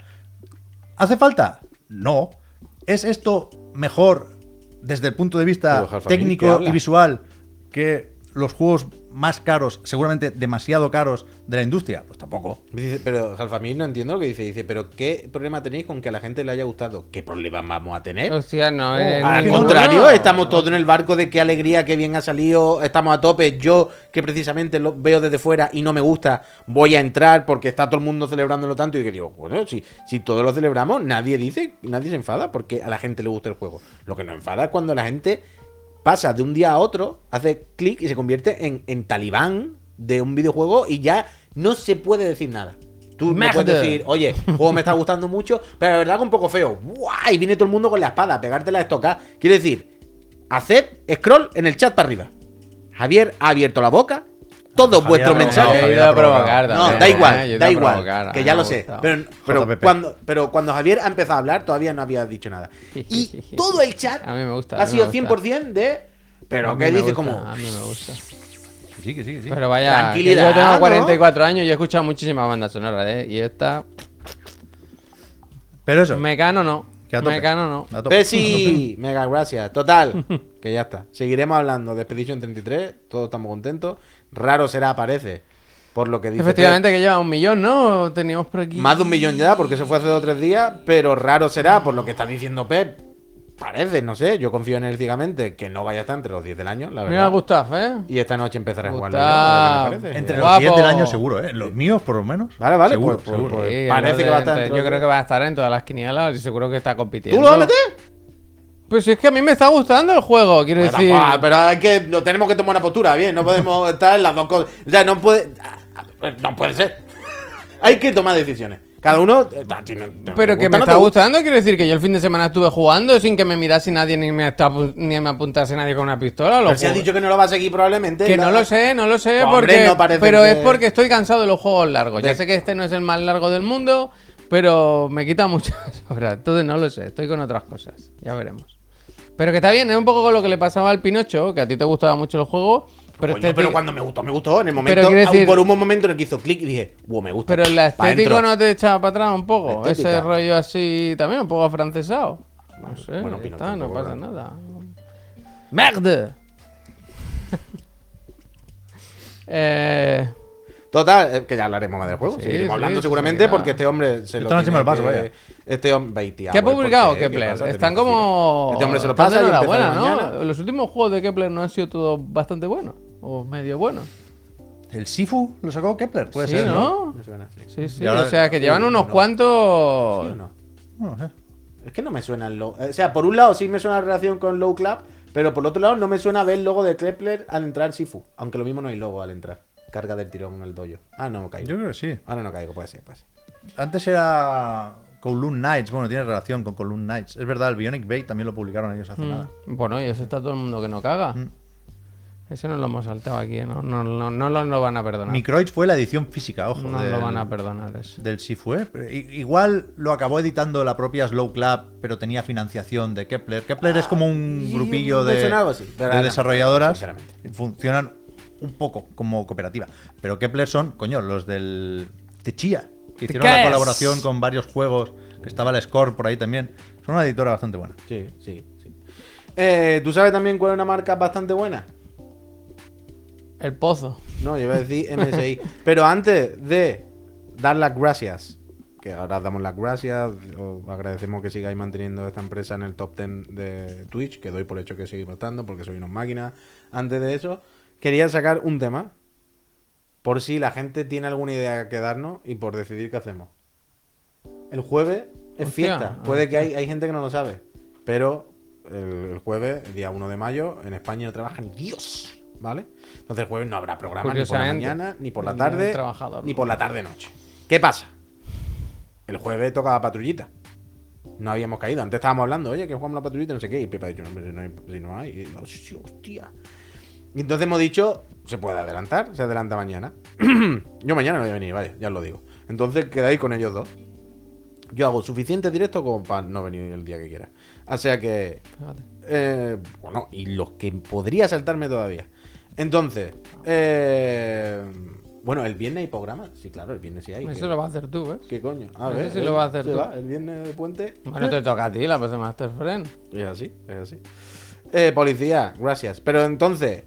¿Hace falta? No. ¿Es esto mejor desde el punto de vista Pero, Jalfamil, ¿qué técnico habla? y visual que los juegos más caros, seguramente demasiado caros de la industria? Pues tampoco. Dice, pero Jalfamil no entiendo lo que dice. Dice, pero ¿qué problema tenéis con que a la gente le haya gustado? ¿Qué problema vamos a tener? Hostia, no es. Al ninguno. contrario, estamos todos en el barco de qué alegría, qué bien ha salido, estamos a tope. Yo, que precisamente lo veo desde fuera y no me gusta, voy a entrar porque está todo el mundo celebrándolo tanto. Y que digo, bueno, si todos lo celebramos, nadie se enfada porque a la gente le gusta el juego. Lo que nos enfada es cuando la gente pasa de un día a otro, hace clic y se convierte en talibán de un videojuego y ya no se puede decir nada. Tú me Merde. puedes decir, oye, el juego me está gustando mucho, pero la verdad que un poco feo. ¡Buah! Y viene todo el mundo con la espada a pegártela a estocar. Quiere decir, haced scroll en el chat para arriba. Javier ha abierto la boca. Todos Javier vuestros ha provocado, mensajes. He Javier ido ha a provocar provocado. No, también, da yo igual, he ido da a igual. provocar, a Que mí ya me lo ha sé. gustado. Pero JPP. cuando Javier ha empezado a hablar, todavía no había dicho nada. Y todo el chat A mí me gusta, ha a mí sido me gusta. 100% de. Pero A mí que me dice gusta, como. A mí me gusta. Sí, que sí, que sí. Pero vaya, que Tranquilidad, yo tengo ¿no? 44 años y he escuchado muchísimas bandas sonoras, Y esta. Pero eso. Mecano no. que a tope. Mecano no. A tope. Pesi, mega gracias. Total, que ya está. Seguiremos hablando de Expedition 33. Todos estamos contentos. Raro será, parece. Por lo que dice. Efectivamente que lleva 1 millón, ¿no? Teníamos por aquí. Pep. Más de 1 millón ya, porque se fue hace 2 o 3 días. Pero raro será, por lo que está diciendo Pep. Parece, no sé. Yo confío en él ciegamente que no vaya a estar entre los 10 del año, la Mira, verdad. Gustav, Y esta noche empezaré a jugarlo. Gustav. yo, a ver qué me parece. Entre Guapo. los 10 del año seguro, ¿eh? Los míos, por lo menos. Vale, vale, Seguro, pues, seguro. pues, Sí, parece entre- que va a estar entre- entre Yo los creo 10. que va a estar en todas las quinielas y seguro que está compitiendo. ¿Tú lo vas a meter? Pues es que a mí me está gustando el juego, quiero Bueno, decir. pero hay que no tenemos que tomar una postura, bien, no podemos estar en las dos cosas. O sea, no puede ser. Hay que tomar decisiones. Cada uno Pero que me está gustando, quiero decir que yo el fin de semana estuve jugando sin que me mirase nadie ni me apuntase nadie con una pistola. Pero se ha dicho que no lo va a seguir probablemente. Que no lo sé, Hombre, porque, no parece pero que- es porque estoy cansado de los juegos largos. Ya De- sé que este no es el más largo del mundo, pero me quita muchas horas. Entonces no lo sé, estoy con otras cosas. Ya veremos. Pero que está bien, es un poco con lo que le pasaba al Pinocho, que a ti te gustaba mucho el juego. Pero, Pero cuando me gustó. En el momento, Pero quiero decir- por un momento en el que hizo clic y dije, me gusta. Pero la Pa' estética dentro. no te echaba para atrás un poco. La estética. Ese rollo así también, un poco afrancesado. No sé, Bueno, ya Pinocho está, no tampoco pasa era. nada. ¡Merde! Total, que ya hablaremos más del juego. Sí, Seguiremos sí, hablando sí, seguramente sí, porque claro. este hombre se lo Esto no encima tiene del paso, que- vaya. Este hombre, ¿Qué ha publicado Kepler? Están como. Este hombre se lo están pasa de y empieza enhorabuena, mañana. ¿no? Los últimos juegos de Kepler no han sido todos bastante buenos. O medio buenos. ¿El Sifu lo sacó Kepler? Puede Sí, ser, ¿no? Me suena, sí. Sí, sí. Y ahora- O sea, que llevan unos no. cuantos. ¿Sí o no? No sé. Es que no me suena el logo. O sea, por un lado sí me suena la relación con Low Club, pero por otro lado no me suena ver el logo de Kepler al entrar Sifu. Aunque lo mismo no hay logo al entrar. Carga del tirón en el dojo. Ah, no caigo. Yo creo que sí. Ahora no caigo, puede ser, puede ser. Antes era Kowloon Knights. Bueno, tiene relación con Kowloon Knights. Es verdad, el Bionic Bait también lo publicaron ellos hace nada. Bueno, y eso está todo el mundo que no caga. Ese no lo hemos saltado aquí, ¿eh? No lo van a perdonar. Microids fue la edición física, ojo. No lo van a perdonar eso. Del Sifu, ¿eh? Igual lo acabó editando la propia Slow Club, pero tenía financiación de Kepler. Kepler es como un grupillo me de, suena algo así, pero de no, desarrolladoras. sinceramente. Funcionan un poco como cooperativa. Pero Kepler son, coño, los del Techía, que hicieron la Techés. colaboración con varios juegos. Que estaba el Score por ahí también. Son una editora bastante buena. Sí, sí, sí. ¿Tú sabes también cuál es una marca bastante buena? El pozo. No, yo iba a decir MSI. Pero antes de dar las gracias, que ahora damos las gracias, os agradecemos que sigáis manteniendo esta empresa en el top 10 de Twitch, que doy por hecho que seguimos estando, porque soy unos máquinas. Antes de eso, quería sacar un tema, por si la gente tiene alguna idea que darnos y por decidir qué hacemos. El jueves es Hostia, fiesta. Puede que hay gente que no lo sabe, pero el jueves, el día 1 de mayo, en España no trabaja ni Dios, ¿vale? Entonces el jueves no habrá programa ni por la Curiosamente, mañana, ni por la el día del tarde, trabajador, ni ¿no? por la tarde-noche. ¿Qué pasa? El jueves tocaba patrullita. No habíamos caído. Antes estábamos hablando, oye, que jugamos la patrullita, no sé qué. Y Pepe ha dicho, no, hombre, si no hay. Y yo, "Sí, hostia". Y entonces hemos dicho, se puede adelantar, se adelanta mañana. Yo mañana no voy a venir, vale, ya os lo digo. Entonces quedáis con ellos dos. Yo hago suficiente directo como para no venir el día que quiera. O sea que. Bueno, y los que podría saltarme todavía. Entonces, bueno, el viernes hay programa. Sí, claro, el viernes sí hay. Eso lo vas a hacer tú, ¿eh? ¿Qué coño? A Ese ver, sí lo vas a hacer ¿se tú. va? El viernes de puente. Bueno, te toca a ti la próxima Master Friend. Es así, es así. Policía, gracias. Pero entonces,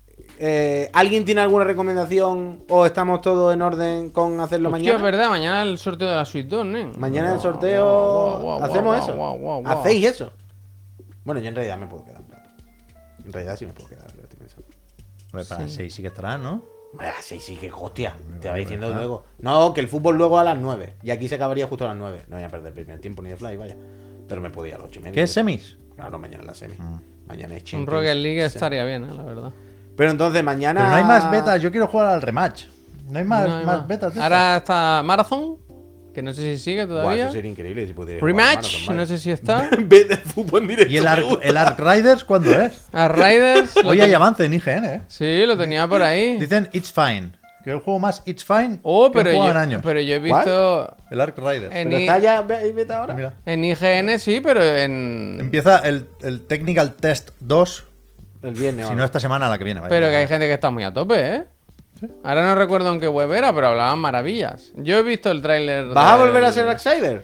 ¿alguien tiene alguna recomendación o estamos todos en orden con hacerlo Hostia, es mañana? verdad, mañana el sorteo de la Suite 2, ¿eh? Mañana el sorteo. Guau, ¿Hacemos guau, eso? guau, guau. ¿Hacéis eso? Bueno, yo en realidad me puedo quedar un rato. En realidad sí me puedo quedar. Lo estoy pensando. Hombre, para el 6 sí que estará, ¿no? Sí, sí, que hostia. Te va diciendo luego. No, que el fútbol luego a las 9. Y aquí se acabaría justo a las 9. No voy a perder el primer tiempo ni de fly, vaya. Pero me podía a las 8:30. ¿Qué es semis? Claro, mañana es la semi. Mañana es Un Champions. Rocket League Sí. estaría bien, la verdad. Pero entonces mañana. Pero no hay más betas. Yo quiero jugar al rematch. No hay más, No hay más más. betas. de Ahora está Marathon, que no sé si sigue Buah, todavía. eso sería increíble si pudiera. Rematch, no sé si está. Ve de fútbol en directo. estas. ¿Y me gusta. el Ark Riders cuándo es? A Riders. lo Hoy ten- hay avance en IGN, ¿eh? Sí, lo tenía por ahí. Dicen It's Fine. Que el juego más It's Fine Oh, que pero he jugado yo, en años. pero yo he visto El Ark Riders. en, Pero I- está ya beta ahora. Mira. en IGN sí, pero en... Empieza el Technical Test 2, El viernes. si no esta semana, la que viene. vaya. Pero que hay gente que está muy a tope, ¿eh? Ahora no recuerdo en qué web era, pero hablaban maravillas. Yo he visto el tráiler. ¿Vas a del- volver a ser Darksider?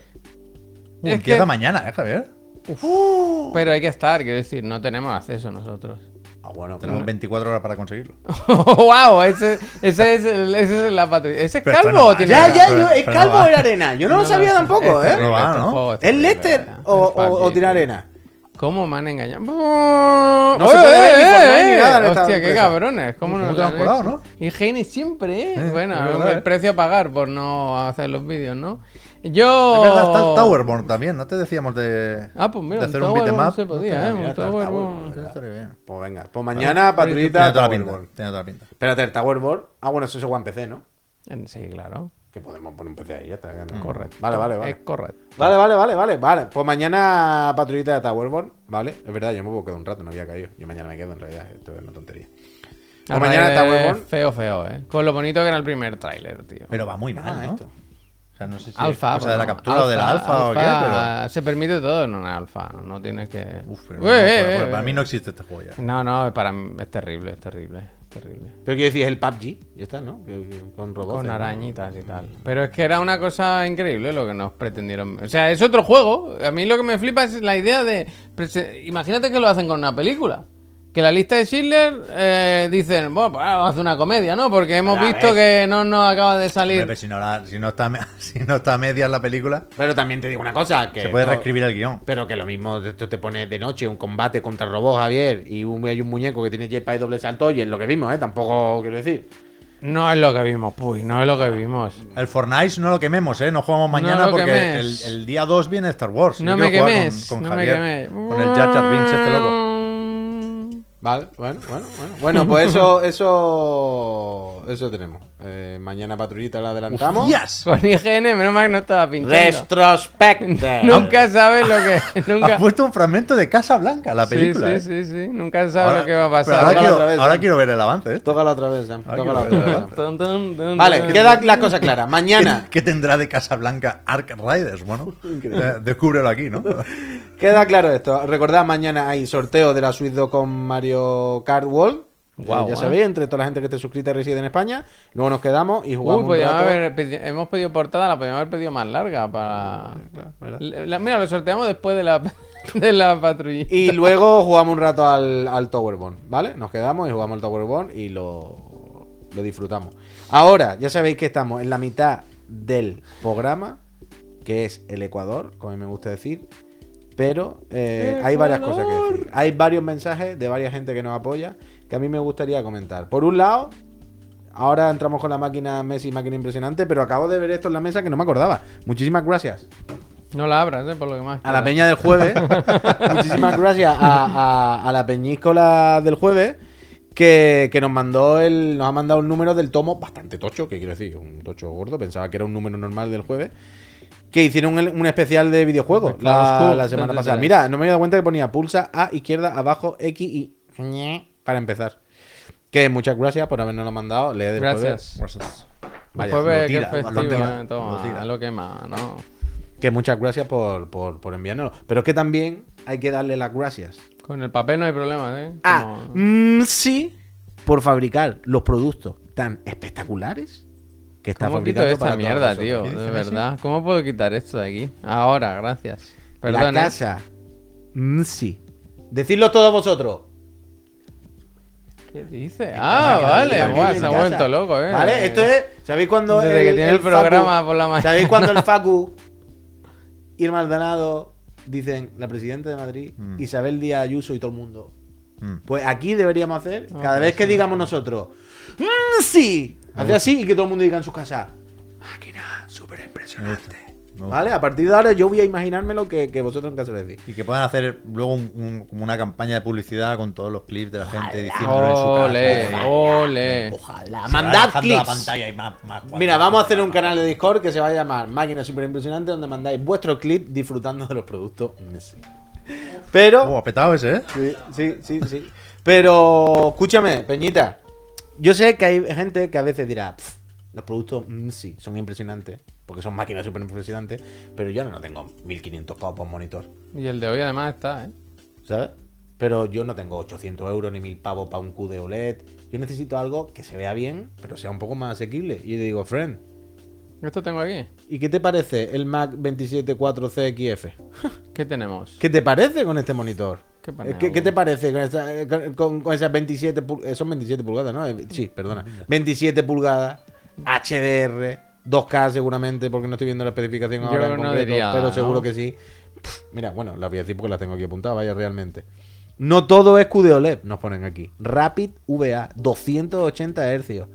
es Empieza que- mañana, Javier. Pero hay que estar, quiero decir, no tenemos acceso nosotros. Ah, bueno, Tenemos 24 horas para conseguirlo. ¡Wow! Ese es la patrulla. ¿Ese es Pero calvo esto no o va. tiene Ya, barba? ya, Pero- ¿es pero calvo va. o era arena? Yo no lo sabía tampoco, ¿eh? No va, Este ¿no? juego está ¿Es terrible, Lester ¿verdad? o Es tiene papi. arena? ¿Cómo me han engañado? No se puede ver ni Fortnite ni nada en esta Hostia, qué empresa. cabrones. ¿Cómo ¿Cómo nos te lo han han colado, hecho? no? Higiene siempre, ¿eh? Bueno, es verdad, el ¿eh? precio a pagar por no hacer los vídeos, ¿no? Yo... Es verdad, está el Towerborn también. No te decíamos de, Ah, pues mira, de hacer un beat 'em no up. se podía, ¿eh? Mira, Un está el Towerborn. Towerborn. Estaría bien. Pues venga, pues mañana patrullita Tiene toda la pinta. Towerborn. Tiene toda la pinta. Espérate, el Towerborn. Ah, bueno, eso se juega en PC, ¿no? Sí, claro. Que podemos poner un PC ahí, ya está. ¿no? Correcto. Vale, vale, vale. Es correcto. Vale. Pues mañana patrullita de Towerborn, ¿vale? Es verdad, yo me puedo quedar un rato, no había caído. Yo mañana me quedo, en realidad, esto es una tontería. Pues A mañana raíz de Towerborn. feo, ¿eh? Con lo bonito que era el primer tráiler, tío. Pero va muy mal, Ah, ¿no? esto. O sea, no sé si Alfa, es cosa de la bueno, captura o de la alfa o qué, pero... Se permite todo en una alfa, no tienes que... Uf, pero Ué, para mí no existe este juego ya. No, para mí es terrible, es terrible. terrible. Pero quiero decir, es el PUBG, ya está, ¿no? Con robots. Con ¿no? arañitas y tal. Pero es que era una cosa increíble lo que nos pretendieron. O sea, es otro juego. A mí lo que me flipa es la idea de. Imagínate que lo hacen con una película. Que la lista de Schindler dicen, bueno, pues ahora vamos a hacer una comedia, ¿no? Porque hemos Pero a visto que no nos acaba de salir. Hombre, si no está, si no está a medias la película, Pero también te digo una cosa, que se puede esto- reescribir el guión. Pero que lo mismo, esto te pone de noche un combate contra robots, Javier, y hay un muñeco que tiene jetpack y doble salto, y es lo que vimos, ¿eh? Tampoco quiero decir. No es lo que vimos, puy, no es lo que vimos. El Fortnite no lo quememos, ¿eh? No jugamos mañana lo porque quemes. el día 2 viene Star Wars. No Yo me quiero jugar quemes, con no me Javier, quemes. con el Jar Jar Binks este loco. Vale, bueno, pues eso tenemos. Mañana patrullita la adelantamos. ¡Yes! Con IGN, menos mal que no estaba pinchando. Retrospecta. Nunca sabes lo que. Nunca. Has puesto un fragmento de Casa Blanca, la película. Sí, ¿eh? sí. Nunca sabes lo que va a pero pasar. ahora, Tócala quiero, otra vez, ahora Sam. quiero ver el avance. ¿eh? Tócala otra vez, Sam. Ah, Tócala quiero otra ver. vez. Tun, tun, tun, Vale, tun. queda la cosa clara. Mañana. ¿Qué tendrá de Casa Blanca Ark Riders? Bueno, descúbrelo aquí, ¿no? Queda claro esto. Recordad, mañana hay sorteo de la Switch 2 con Mario Kart World. Guau, Ya sabéis, entre toda la gente que esté suscrita y reside en España. Luego nos quedamos y jugamos Uy, un podíamos rato. hemos pedido portada, la podíamos haber pedido más larga para. ¿verdad? Mira, lo sorteamos después de la, de la patrulla. Y luego jugamos un rato al Tower Bond, ¿vale? Nos quedamos y jugamos al Tower Bond y lo disfrutamos. Ahora, ya sabéis que estamos en la mitad del programa, que es el Ecuador, como a mí me gusta decir. Pero hay varias cosas que decir. Hay varios mensajes de varias gente que nos apoya que a mí me gustaría comentar. Por un lado, ahora entramos con la máquina Messi, máquina impresionante, pero acabo de ver esto en la mesa que no me acordaba. Muchísimas gracias No la abras, por lo que más. a la peña del jueves. Muchísimas gracias a la peñíscola del jueves que nos ha mandado un número del tomo bastante tocho, que quiero decir, un tocho gordo. Pensaba que era un número normal del jueves. Que hicieron un especial de videojuegos la semana pasada. Mira, no me había dado cuenta que ponía pulsa a izquierda, abajo, X y para empezar. Que muchas gracias por habernos lo mandado. Lee del Gracias. jueves. El Vaya, jueves, lo que tira, es festivo, lo tira, lo toma, tira. lo quema, ¿no? que muchas gracias por enviárnoslo. Pero es que también hay que darle las gracias Con el papel no hay problema, ¿eh? a Como- sí por fabricar los productos tan espectaculales que está ¿Cómo quito fabricando esta para mierda, todos tío? nosotros. De verdad. ¿Cómo puedo quitar esto de aquí? Ahora, gracias. Perdón, La ¿eh? casa sí. Decidlo todos vosotros. ¿Qué dice? Ah, vale. Aquí Buah, en se ha casa. vuelto loco, ¿eh? Vale, esto es. ¿Sabéis cuando Desde que tiene el programa por la mañana. ¿Sabéis cuando el Facu y el Maldonado dicen la presidenta de Madrid, Isabel Díaz Ayuso y todo el mundo? Pues aquí deberíamos hacer, cada vez que digamos nosotros, sí, hacer así y que todo el mundo diga en sus casas, máquina súper impresionante. ¿Vale? A partir de ahora yo voy a imaginarme lo que vosotros en casa decís. Y que puedan hacer luego como una campaña de publicidad con todos los clips de la gente diciéndolo en su Ole, casa. ole. Ojalá. Se va Mandad dejando la clips. pantalla y más Mira, vamos a hacer un canal de Discord que se va a llamar Máquina Super Impresionante, donde mandáis vuestros clips disfrutando de los productos. Pero. Oh, ha petado ese, ¿eh? Sí. Pero, escúchame, Peñita. Yo sé que hay gente que a veces dirá, los productos sí, son impresionantes, porque son máquinas súper impresionantes, pero yo no tengo 1500 pavos por monitor, Y el de hoy además está, ¿eh? ¿sabes? Pero yo no tengo 800 euros ni 1000 pavos para un QD OLED. Yo necesito algo que se vea bien, pero sea un poco más asequible. Y yo le digo, friend, Esto tengo aquí. ¿y qué te parece el Mac 274CXF? ¿Qué tenemos? ¿Qué te parece con este monitor? ¿Qué ponemos? ¿Qué te parece con esas 27 pulgadas? Son 27 pulgadas, ¿no? Sí, perdona. 27 pulgadas, HDR, 2K seguramente, porque no estoy viendo la especificación Yo ahora en no concreto, diría, pero ¿no? seguro que sí. Mira, bueno, la voy a decir porque la tengo aquí apuntada, vaya, realmente. No todo es QD OLED, nos ponen aquí. Rapid VA, 280 Hz.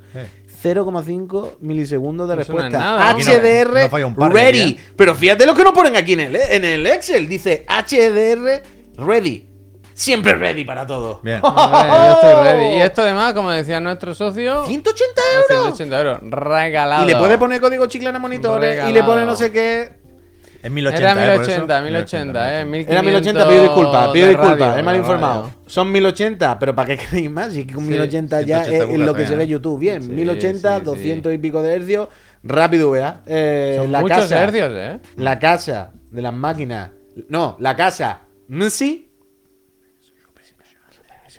0,5 milisegundos de Eso no es respuesta. nada, ¿no? HDR No falla un par, ready. ya. Pero fíjate lo que nos ponen aquí en el Excel. Dice HDR ready. Siempre ready para todo. Bien. Hombre, yo estoy ready. Y esto además, como decía nuestro socio, 180 a euros. 180 euros. Regalado. Y le puede poner código chiclana a monitores. Y le Regalado. pone no sé qué. Es 1080. Era ¿eh? Por 1080, eso. 1080, 1500 Era 1080, pido disculpas, de radio, he mal de informado. radio. Son 1080, pero ¿para qué queréis más? Si es que con Sí, 1080 ya 180 es lo que burlas, se ve ¿eh? en YouTube. Bien, Sí, 1080, sí, 200 y pico de hercios, rápido VA. Son La muchos casa, hercios, ¿eh? La casa de las máquinas. No, la casa. Sí.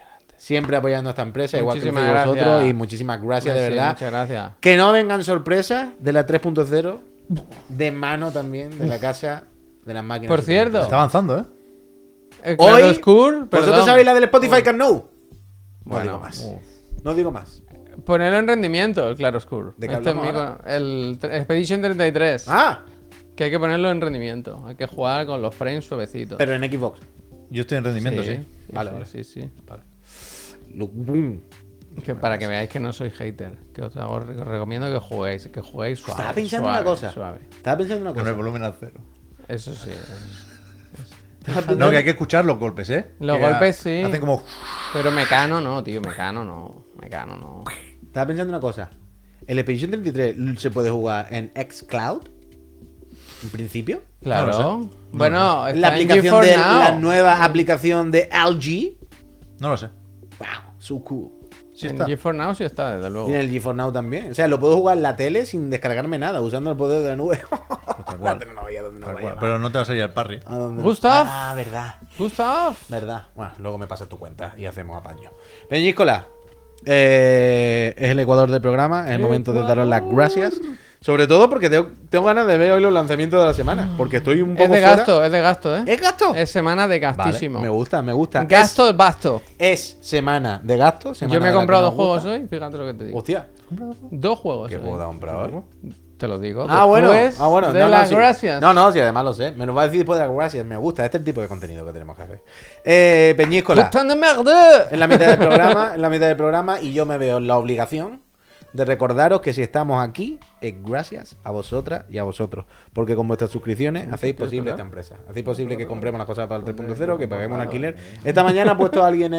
siempre apoyando a esta empresa, igual que Muchísimas vosotros, gracias. y muchísimas gracias, de Sí, verdad. muchas gracias. Que no vengan sorpresas de la 3.0, de mano también, de la casa de las máquinas. Por cierto. Está avanzando, ¿eh? El Hoy, Claroscuro, ¿vosotros perdón. sabéis la del Spotify Can Know? No Bueno, digo más. No digo más. Ponerlo en rendimiento, el Claroscuro. ¿De qué Este es hablamos mi ahora? el Expedition 33. Ah, Que hay que ponerlo en rendimiento. Hay que jugar con los frames suavecitos. pero en Xbox. Yo estoy en rendimiento, sí. Vale, vale. Sí. Boom. Que para que veáis que no soy hater. Que os recomiendo que juguéis suave. Estaba pensando suave, una cosa. Suave. Estaba pensando una Con el cosa. volumen al cero. Eso sí. No, que hay que escuchar los golpes, ¿eh? Los Que golpes sí. Hacen como... Pero Mecano no, tío. Mecano no. Estaba pensando una cosa. El Expedition 33 se puede jugar en xCloud. En principio. Claro. No lo sé. Bueno, está La en aplicación GeForce de Now. la nueva aplicación de LG. No lo sé. Wow, so cool. Sí En está. GeForce Now sí está, desde luego. Y en el GeForce Now también. O sea, lo puedo jugar en la tele sin descargarme nada, usando el poder de la nube. La cual. tecnología donde no Tal vaya cual. más. Pero no te va a salir el parry. ¿A dónde? Gustav. Ah, verdad. Gustav. Verdad. Bueno, luego me pasas tu cuenta y hacemos apaño. Peñíscola, es el Ecuador del programa. Es el momento de daros las gracias. Sobre todo porque tengo ganas de ver hoy los lanzamientos de la semana. Porque estoy un poco Es de fuera. gasto, ¿eh? ¿Es gasto? Es semana de gastísimo. Me gusta, me gusta. Gasto, basto. Es semana de gasto. semana Yo me he de la comprado que dos nos juegos gusta. hoy, fíjate lo que te digo. Hostia, Dos juegos ¿qué hoy. juego te has comprado? Te lo digo. Ah, bueno. Después bueno. de no, las sí. gracias. No, sí, además lo sé. Me lo va a decir después de las gracias. Me gusta. Este es el tipo de contenido que tenemos que hacer. Peñíscola. ¡Putain de merde! En la mitad del programa, y yo me veo en la obligación de recordaros que si estamos aquí es gracias a vosotras y a vosotros, porque con vuestras suscripciones hacéis posible esta empresa, hacéis posible que compremos las cosas para el 3.0, que paguemos un alquiler. Esta mañana ha puesto alguien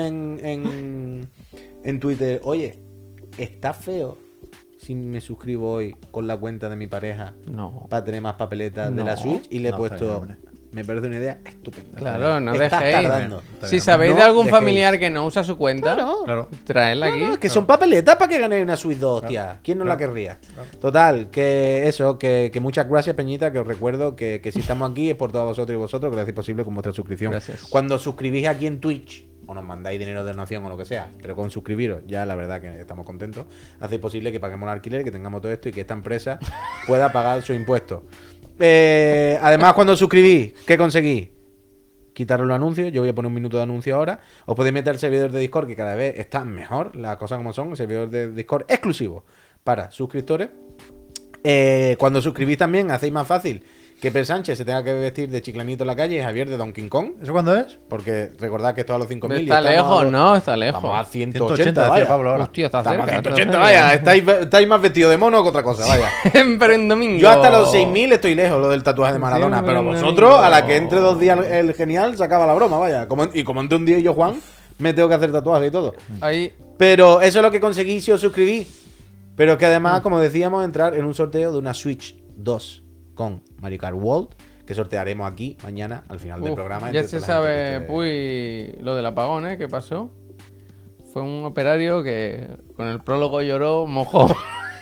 en Twitter: oye, está feo si me suscribo hoy con la cuenta de mi pareja No. para tener más papeletas de la No. Switch, y le he No, puesto: está bien, hombre. me parece una idea estupenda. Claro, no Estás dejéis. tardando. Si sabéis No de algún dejéis. familiar que no usa su cuenta, Claro. traedla aquí. No, es que son papeletas para que ganéis una Switch 2, tía. ¿Quién no la querría? Total, que eso, que muchas gracias, Peñita, que os recuerdo que si estamos aquí es por todos vosotros y vosotros, que lo hacéis posible con vuestra suscripción. Gracias. Cuando os suscribís aquí en Twitch, o nos mandáis dinero de donación o lo que sea, pero con suscribiros, ya la verdad que estamos contentos, hacéis posible que paguemos el alquiler, que tengamos todo esto y que esta empresa pueda pagar sus impuestos. Además, cuando os suscribís, ¿qué conseguís? Quitaros los anuncios. Yo voy a poner un minuto de anuncio ahora. Os podéis meter al servidor de Discord, que cada vez está mejor, las cosas como son. El servidor de Discord exclusivo para suscriptores. Cuando suscribís también, hacéis más fácil que Per Sánchez se tenga que vestir de chiclanito en la calle y Javier de Donkey Kong. ¿Eso cuándo es? Porque recordad que esto a los 5.000. y Está estamos lejos, a los- ¿no? Está lejos. Estamos a 180, 180, decía vaya. Pablo ahora. Hostia, está Estamos cerca. a está 180, cerca. vaya. Estáis más vestidos de mono que otra cosa, vaya. Pero en domingo. Yo hasta los 6.000 estoy lejos, lo del tatuaje de Maradona. Sí, Pero no, vosotros, no. a la que entre 2 días el genial, se acaba la broma, vaya. Y como entre un día y yo, Juan, me tengo que hacer tatuaje y todo. Ahí. Pero eso es lo que conseguí si os suscribís. Pero que además, como decíamos, entrar en un sorteo de una Switch 2 con Mario Kart World, que sortearemos aquí mañana al final del programa. Ya entre se toda la gente sabe, que esté- Puy, lo del apagón, ¿eh? ¿Qué pasó? Fue un operario que con el prólogo lloró, mojó.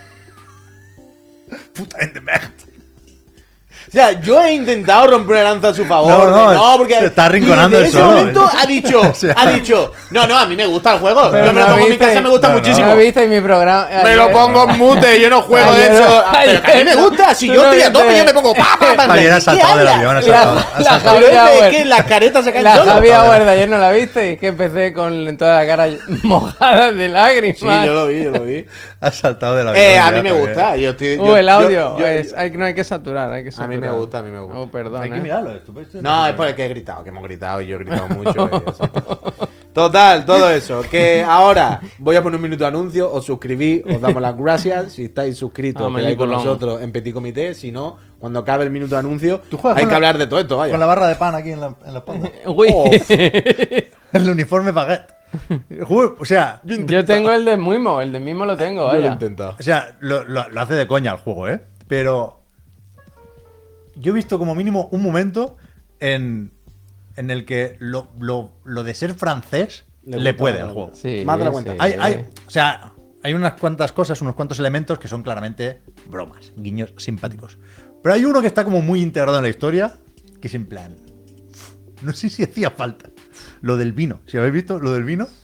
O sea, yo he intentado romper una lanza a su favor. No, porque se está arrinconando y en él ese solo, momento ¿eh? ha dicho, no, a mí me gusta el juego. Pero yo me lo no pongo en mi viste- casa, me gusta no, no. muchísimo. ¿No viste mi programa? Me lo Ayer- pongo en mute, yo no juego de Ayer- eso. Pero que a mí me ayer- gusta, si tú yo no estoy a tope, viste- yo me pongo Ayer ha saltado del avión, ha saltado. La Pero Javier es Auer- que las caretas se caen La solas. Javier Auer, ayer no la viste, que empecé con toda la cara mojada de lágrimas. Sí, yo lo vi. Ha saltado del avión. A mí ya, me porque- gusta. Yo estoy, El audio, yo- no hay que saturar, hay que A saturar. mí me gusta, a mí me gusta. Oh, perdón. Hay que ¿eh? mirarlo. esto. No, es porque he gritado, que hemos gritado y yo he gritado mucho. y eso. Total, todo eso. Que ahora voy a poner un minuto de anuncio, os suscribís, os damos las gracias. Si estáis suscritos, Vamos, quedáis con Nicolón. nosotros en Petit Comité. Si no, cuando acabe el minuto de anuncio, ¿Tú juegas hay con que la- hablar de todo esto, vaya. Con la barra de pan aquí en la espalda. Uy, El uniforme baguette. O sea, yo tengo el de Mimo, el de Mimo lo tengo, Yo lo he vaya. intentado. lo hace de coña el juego, ¿eh? Pero yo he visto como mínimo un momento en el que lo de ser francés le gusta puede más. al juego. Sí, Más de la cuenta. sí. O sea, hay unas cuantas cosas, unos cuantos elementos que son claramente bromas, guiños simpáticos. Pero hay uno que está como muy integrado en la historia, que es en plan... No sé si hacía falta. Lo del vino. Si habéis visto lo del vino,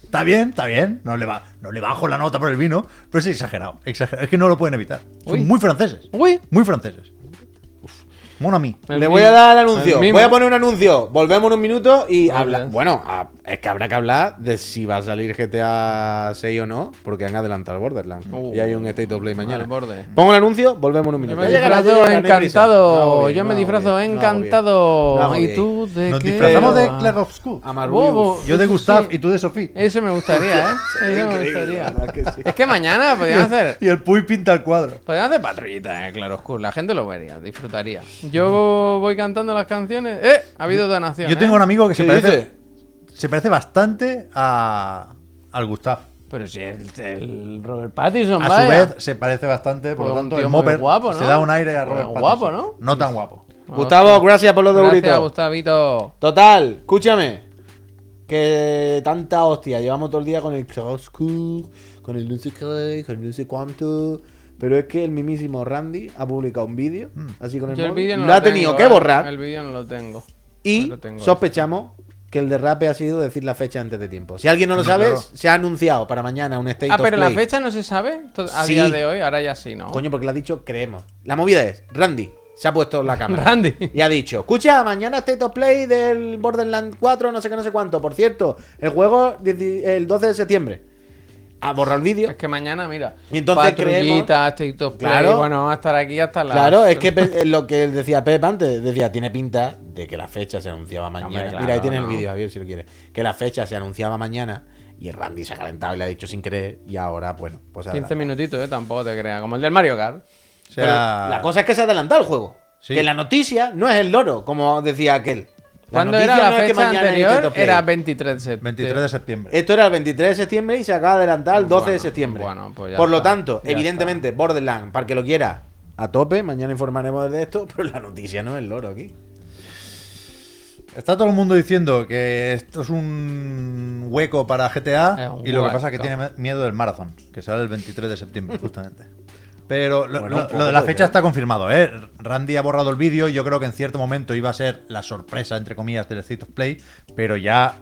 Está bien. No le bajo la nota por el vino, pero es exagerado. Es que no lo pueden evitar. Uy. Son muy franceses. Uy. Muy franceses. Mon ami. Le voy a dar el anuncio. el mismo. Voy a poner un anuncio. Volvemos en un minuto y Vale. habla. Bueno, es que habrá que hablar de si va a salir GTA 6 o no, porque han adelantado el Borderlands. Y hay un State of Play mañana. al borde. Pongo el anuncio, volvemos en un Yo minuto. me Ya llegará, disfrazo no hay prisa. encantado. No hago bien, Yo no me hago disfrazo bien, no hago encantado. bien. No hago ¿Y bien. tú de Nos qué? disfrazamos de vas? Claire of School. Bobo. Yo de Eso Gustav sí. y tú de Sofía. Eso me gustaría, ¿eh? Eso me Increíble, gustaría. la verdad que sí. Es que mañana podríamos hacer. Y el Puy pinta el cuadro. Podríamos hacer patrullita, claro oscuro. La gente lo vería, disfrutaría. Yo voy cantando las canciones. Ha habido donación. Yo tengo un amigo que ¿Qué dice? se parece bastante al Gustav. Pero si es el Robert Pattinson, A vaya. su vez se parece bastante, por Pues lo un tanto tío el muy Mopper guapo, ¿no? se da un aire a Pues Robert guapo, Pattinson. ¿no? No tan guapo. Gustavo, gracias por los Gracias, euritos. Gustavito. Total, escúchame. Que tanta hostia. Llevamos todo el día con el Oscuro, con el no sé qué, con el no sé cuánto. Pero es que el mismísimo Randy ha publicado un vídeo, así con el Yo el móvil, vídeo no lo ha tenido tengo, que borrar. El vídeo no lo tengo. Y Lo tengo. sospechamos que el derrape ha sido decir la fecha antes de tiempo. Si alguien no lo sabe, claro. se ha anunciado para mañana un State of Pero la Play. fecha no se sabe a Sí. día de hoy. Ahora ya sí, ¿no? Coño, porque lo ha dicho, creemos. La movida es, Randy se ha puesto la cámara. Randy. Y ha dicho, escucha, mañana State of Play del Borderlands 4, no sé qué, no sé cuánto. Por cierto, el juego el 12 de septiembre. Ha borrado el vídeo. Es que mañana, mira. Y entonces Patrullita, State of Play, Claro. bueno, vamos a estar aquí hasta las... Claro, es que lo que decía Pep antes, decía, tiene pinta de que la fecha se anunciaba mañana. Hombre, claro, Mira, ahí tienes no. el vídeo, Javier, si lo quieres. Que la fecha se anunciaba mañana y el Randy se ha calentado y le ha dicho sin querer y ahora, bueno, pues 15 ahora. minutitos, tampoco te creas. Como el del Mario Kart. O Pero sea, la cosa es que se ha adelantado el juego. Sí. Que la noticia no es el loro, como decía aquel. ¿Cuándo noticia era no la es que fecha mañana hay anterior? State of Play. Era 23 de septiembre. 23 de septiembre. Esto era el 23 de septiembre y se acaba de adelantar el 12 de Bueno, septiembre. bueno, pues ya Por lo está, tanto, ya evidentemente, Borderlands, para que lo quiera, a tope. Mañana informaremos de esto, pero la noticia no es el loro aquí. Está todo el mundo diciendo que esto es un hueco para GTA Es un y lo que hueco. pasa es que tiene miedo del Marathon, que sale el 23 de septiembre, justamente. Pero lo, Bueno, lo- un poco lo de la puede fecha ser. está confirmado, ¿eh? Randy ha borrado el vídeo y yo creo que en cierto momento iba a ser la sorpresa, entre comillas, del State of Play, pero ya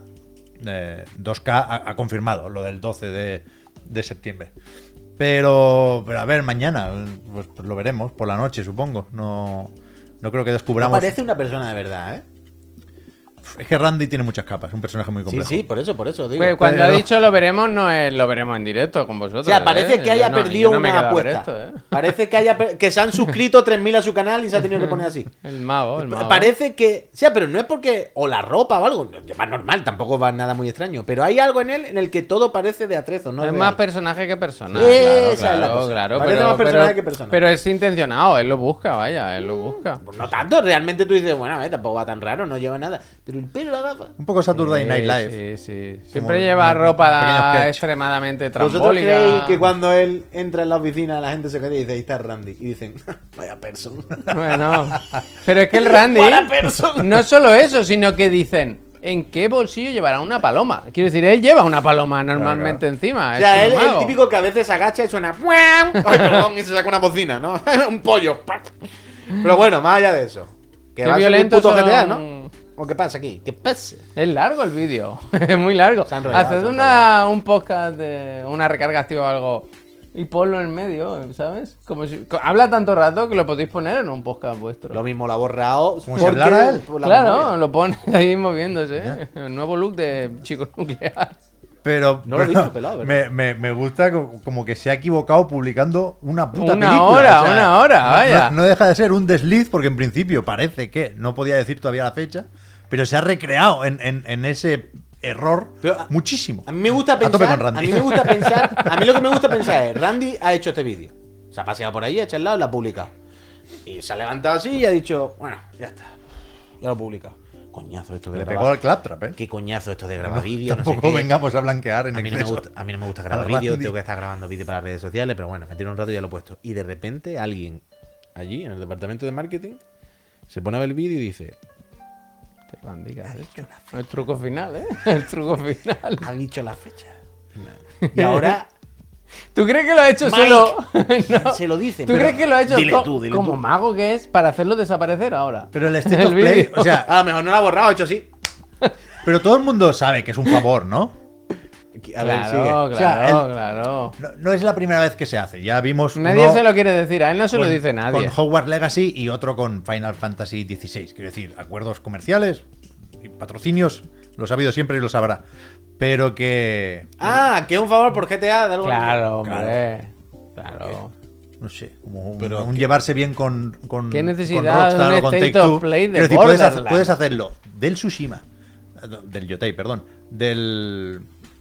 2K ha confirmado lo del 12 de septiembre. Pero a ver, mañana pues lo veremos, por la noche, supongo. No creo que No descubramos. parece una persona de verdad, ¿eh? Es que Randy tiene muchas capas, es un personaje muy Sí, complejo. sí, por eso digo. Pues cuando Pero- ha dicho lo veremos, no es lo veremos en directo con vosotros. O sea, parece que haya Yo no- perdido yo no me una quedo a ver apuesta. esto, Parece que se han suscrito 3.000 a su canal y se ha tenido que poner así. El mago, el mago. Parece que. O sea, pero no es porque. O la ropa o algo. Va normal, tampoco va nada muy extraño. Pero hay algo en él en el que todo parece de atrezo, ¿no? Es real. más personaje que persona. Esa es la cosa. Claro, Parece pero, más personaje pero- que persona. pero es intencionado, él lo busca, vaya, él lo busca. Pues no tanto, realmente tú dices, bueno, tampoco va tan raro, no lleva nada. Pero el pelo, la gafa. Un poco Saturday Night Live. Sí, sí. Como Siempre lleva pequeños ropa sketch. extremadamente ¿Vosotros trambólica. creéis que cuando él entra en la oficina la gente se queda y dice, ahí está Randy? Y dicen, vaya persona. Bueno, pero es que el Randy Buena persona. no solo eso, sino que dicen, ¿en qué bolsillo llevará una paloma? Quiero decir, él lleva una paloma normalmente encima. O sea, es él un es el mago. típico que a veces agacha y suena. ¡Ay, perdón! Y se saca una bocina, ¿no? Un pollo. ¡pac! Pero bueno, más allá de eso. Que Qué va a ser un violentos puto son- GTA, ¿no? ¿O qué pasa aquí? ¿Qué pasa? Es largo el vídeo, es muy largo. Se han enrollado, Haced se han un podcast de una recarga activa o algo y ponlo en medio, ¿sabes? Como si, habla tanto rato que lo podéis poner en un podcast vuestro. Lo mismo lo ha borrado. Como si hablara él. por la Claro, memoria. lo pone ahí moviéndose. El nuevo look de chico nuclear. Pero, No lo he visto pelado, ¿verdad? me gusta como que se ha equivocado publicando una puta Una película. hora, o sea, una hora, no- vaya. No, deja de ser un desliz porque en principio parece que no podía decir todavía la fecha, pero se ha recreado en ese error Pero muchísimo. A mí me gusta A tope pensar. con A Randy. mí me gusta pensar. A mí lo que me gusta pensar es: Randy ha hecho este vídeo. Se ha paseado por ahí, ha charlado y lo ha publicado. Y se ha levantado así y ha dicho: bueno, ya está. Ya lo he publicado. Coñazo esto de Le pegó grabar. al claptrap, ¿eh? Qué coñazo esto de grabar vídeos. No sé Tampoco qué. vengamos a blanquear en A mí, no me exceso. gusta, a mí no me gusta grabar Randy. vídeos, tengo que estar grabando vídeos para las redes sociales, pero bueno, me tiro un rato y ya lo he puesto. Y de repente alguien allí, en el departamento de marketing, se pone a ver el vídeo y dice: Randy, ¿qué has hecho? El truco final, ¿eh? El truco final. han dicho la fecha. Y ahora ¿Tú crees que lo ha hecho Mike. solo? No. se lo dicen. ¿Tú pero- crees que lo ha hecho dile co- tú, dile como tú. mago que es para hacerlo desaparecer ahora? Pero el State El of Play, vídeo. o sea, A lo mejor no lo ha borrado, ha hecho sí. pero todo el mundo sabe que es un favor, ¿no? A ver, sigue. Claro, O sea, claro, claro. No es la primera vez que se hace. Ya vimos Nadie uno se lo quiere decir, a él no se lo dice nadie. con Hogwarts Legacy y otro con Final Fantasy XVI. Quiero decir, acuerdos comerciales y patrocinios los ha habido siempre y los habrá. Pero que... Ah, que es un favor por GTA de algo. Claro, hombre. Claro. No sé, como Pero un que- llevarse bien con ¿Qué con necesidad Rockstar de o un con State Take-Two. of Play de Quiero decir, Borderlands? puedes hacerlo del Tsushima, del Yotei, perdón, del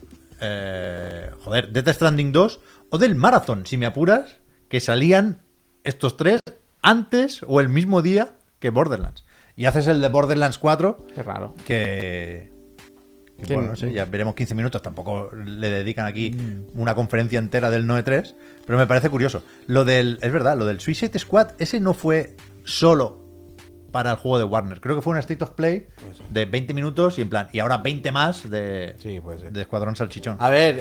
Death Stranding 2 o del Marathon, si me apuras, que salían estos tres antes o el mismo día que Borderlands. Y haces el de Borderlands 4 Qué raro. que ¿Quién? bueno, no sé, ya veremos 15 minutos, tampoco le dedican aquí una conferencia entera del Noe 3, pero me parece curioso. Es verdad, lo del Suicide Squad, ese no fue solo para el juego de Warner, creo que fue un State of Play de 20 minutos y en plan, y ahora 20 más Sí, puede ser. de Escuadrón Salchichón. A ver,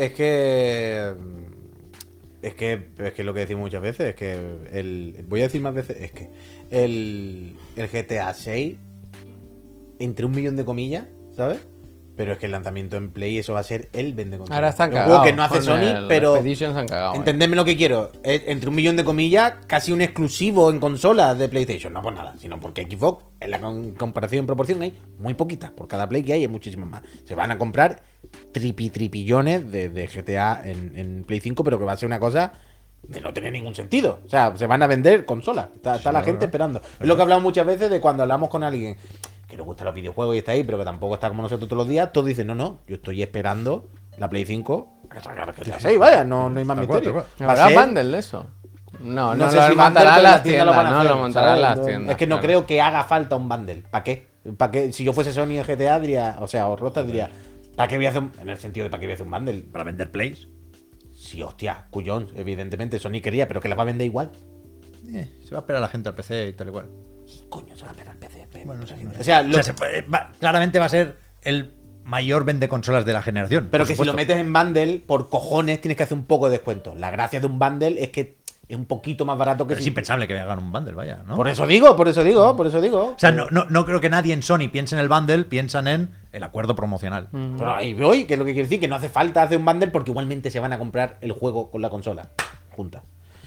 es que lo que decimos muchas veces es que voy a decir más veces, es que el GTA 6 entre 1 millón de comillas, ¿sabes? Pero es que el lanzamiento en Play, eso va a ser el vende consola. Ahora están Un juego cagados. que no hace con Sony, el pero Expedition se han cagado. entendedme lo que quiero. Es, entre 1 millón de comillas, casi un exclusivo en consolas de PlayStation. No por nada, sino porque Xbox, en la comparación en proporción, hay muy poquitas. Por cada Play que hay muchísimas más. Se van a comprar tripillones de GTA en Play 5, pero que va a ser una cosa de no tener ningún sentido. O sea, se van a vender consolas. Está la gente esperando. Es lo que hablamos muchas veces de cuando hablamos con alguien que le gustan los videojuegos y está ahí, pero que tampoco está como nosotros todos los días. Todos dicen, no, yo estoy esperando la Play 5 a sacar GTA 6, vaya, no hay más Tal cual, misterio. tal cual. Va a ¿Habrá ser- bundle de eso? No, no no, sé lo si montarán bundle, pero las la tienda lo tiendas, van a no, hacer, lo montarán ¿sabes? las tiendas. Es que no claro. creo que haga falta un bundle. ¿Para qué? ¿Para qué? Si yo fuese Sony y GTA diría, o sea, o Rockstar diría, ¿para qué voy a hacer un, en el sentido de para qué voy a hacer un bundle? Para vender plays. Sí, hostia, cuyón, evidentemente Sony quería, pero que las va a vender igual. Se va a esperar la gente al PC y tal y cual. Coño, se va a pegar el PC. Bueno, no sé, no sé. O sea, O sea, claramente va a ser el mayor vende consolas de la generación. pero por que si supuesto. lo metes en bundle, por cojones tienes que hacer un poco de descuento. La gracia de un bundle es que es un poquito más barato que Pero es si... impensable que hagan un bundle, vaya, ¿no? Por eso digo. O sea, no creo que nadie en Sony piense en el bundle, piensan en el acuerdo promocional. Pero ahí voy, que es lo que quiero decir, que no hace falta hacer un bundle porque igualmente se van a comprar el juego con la consola juntas.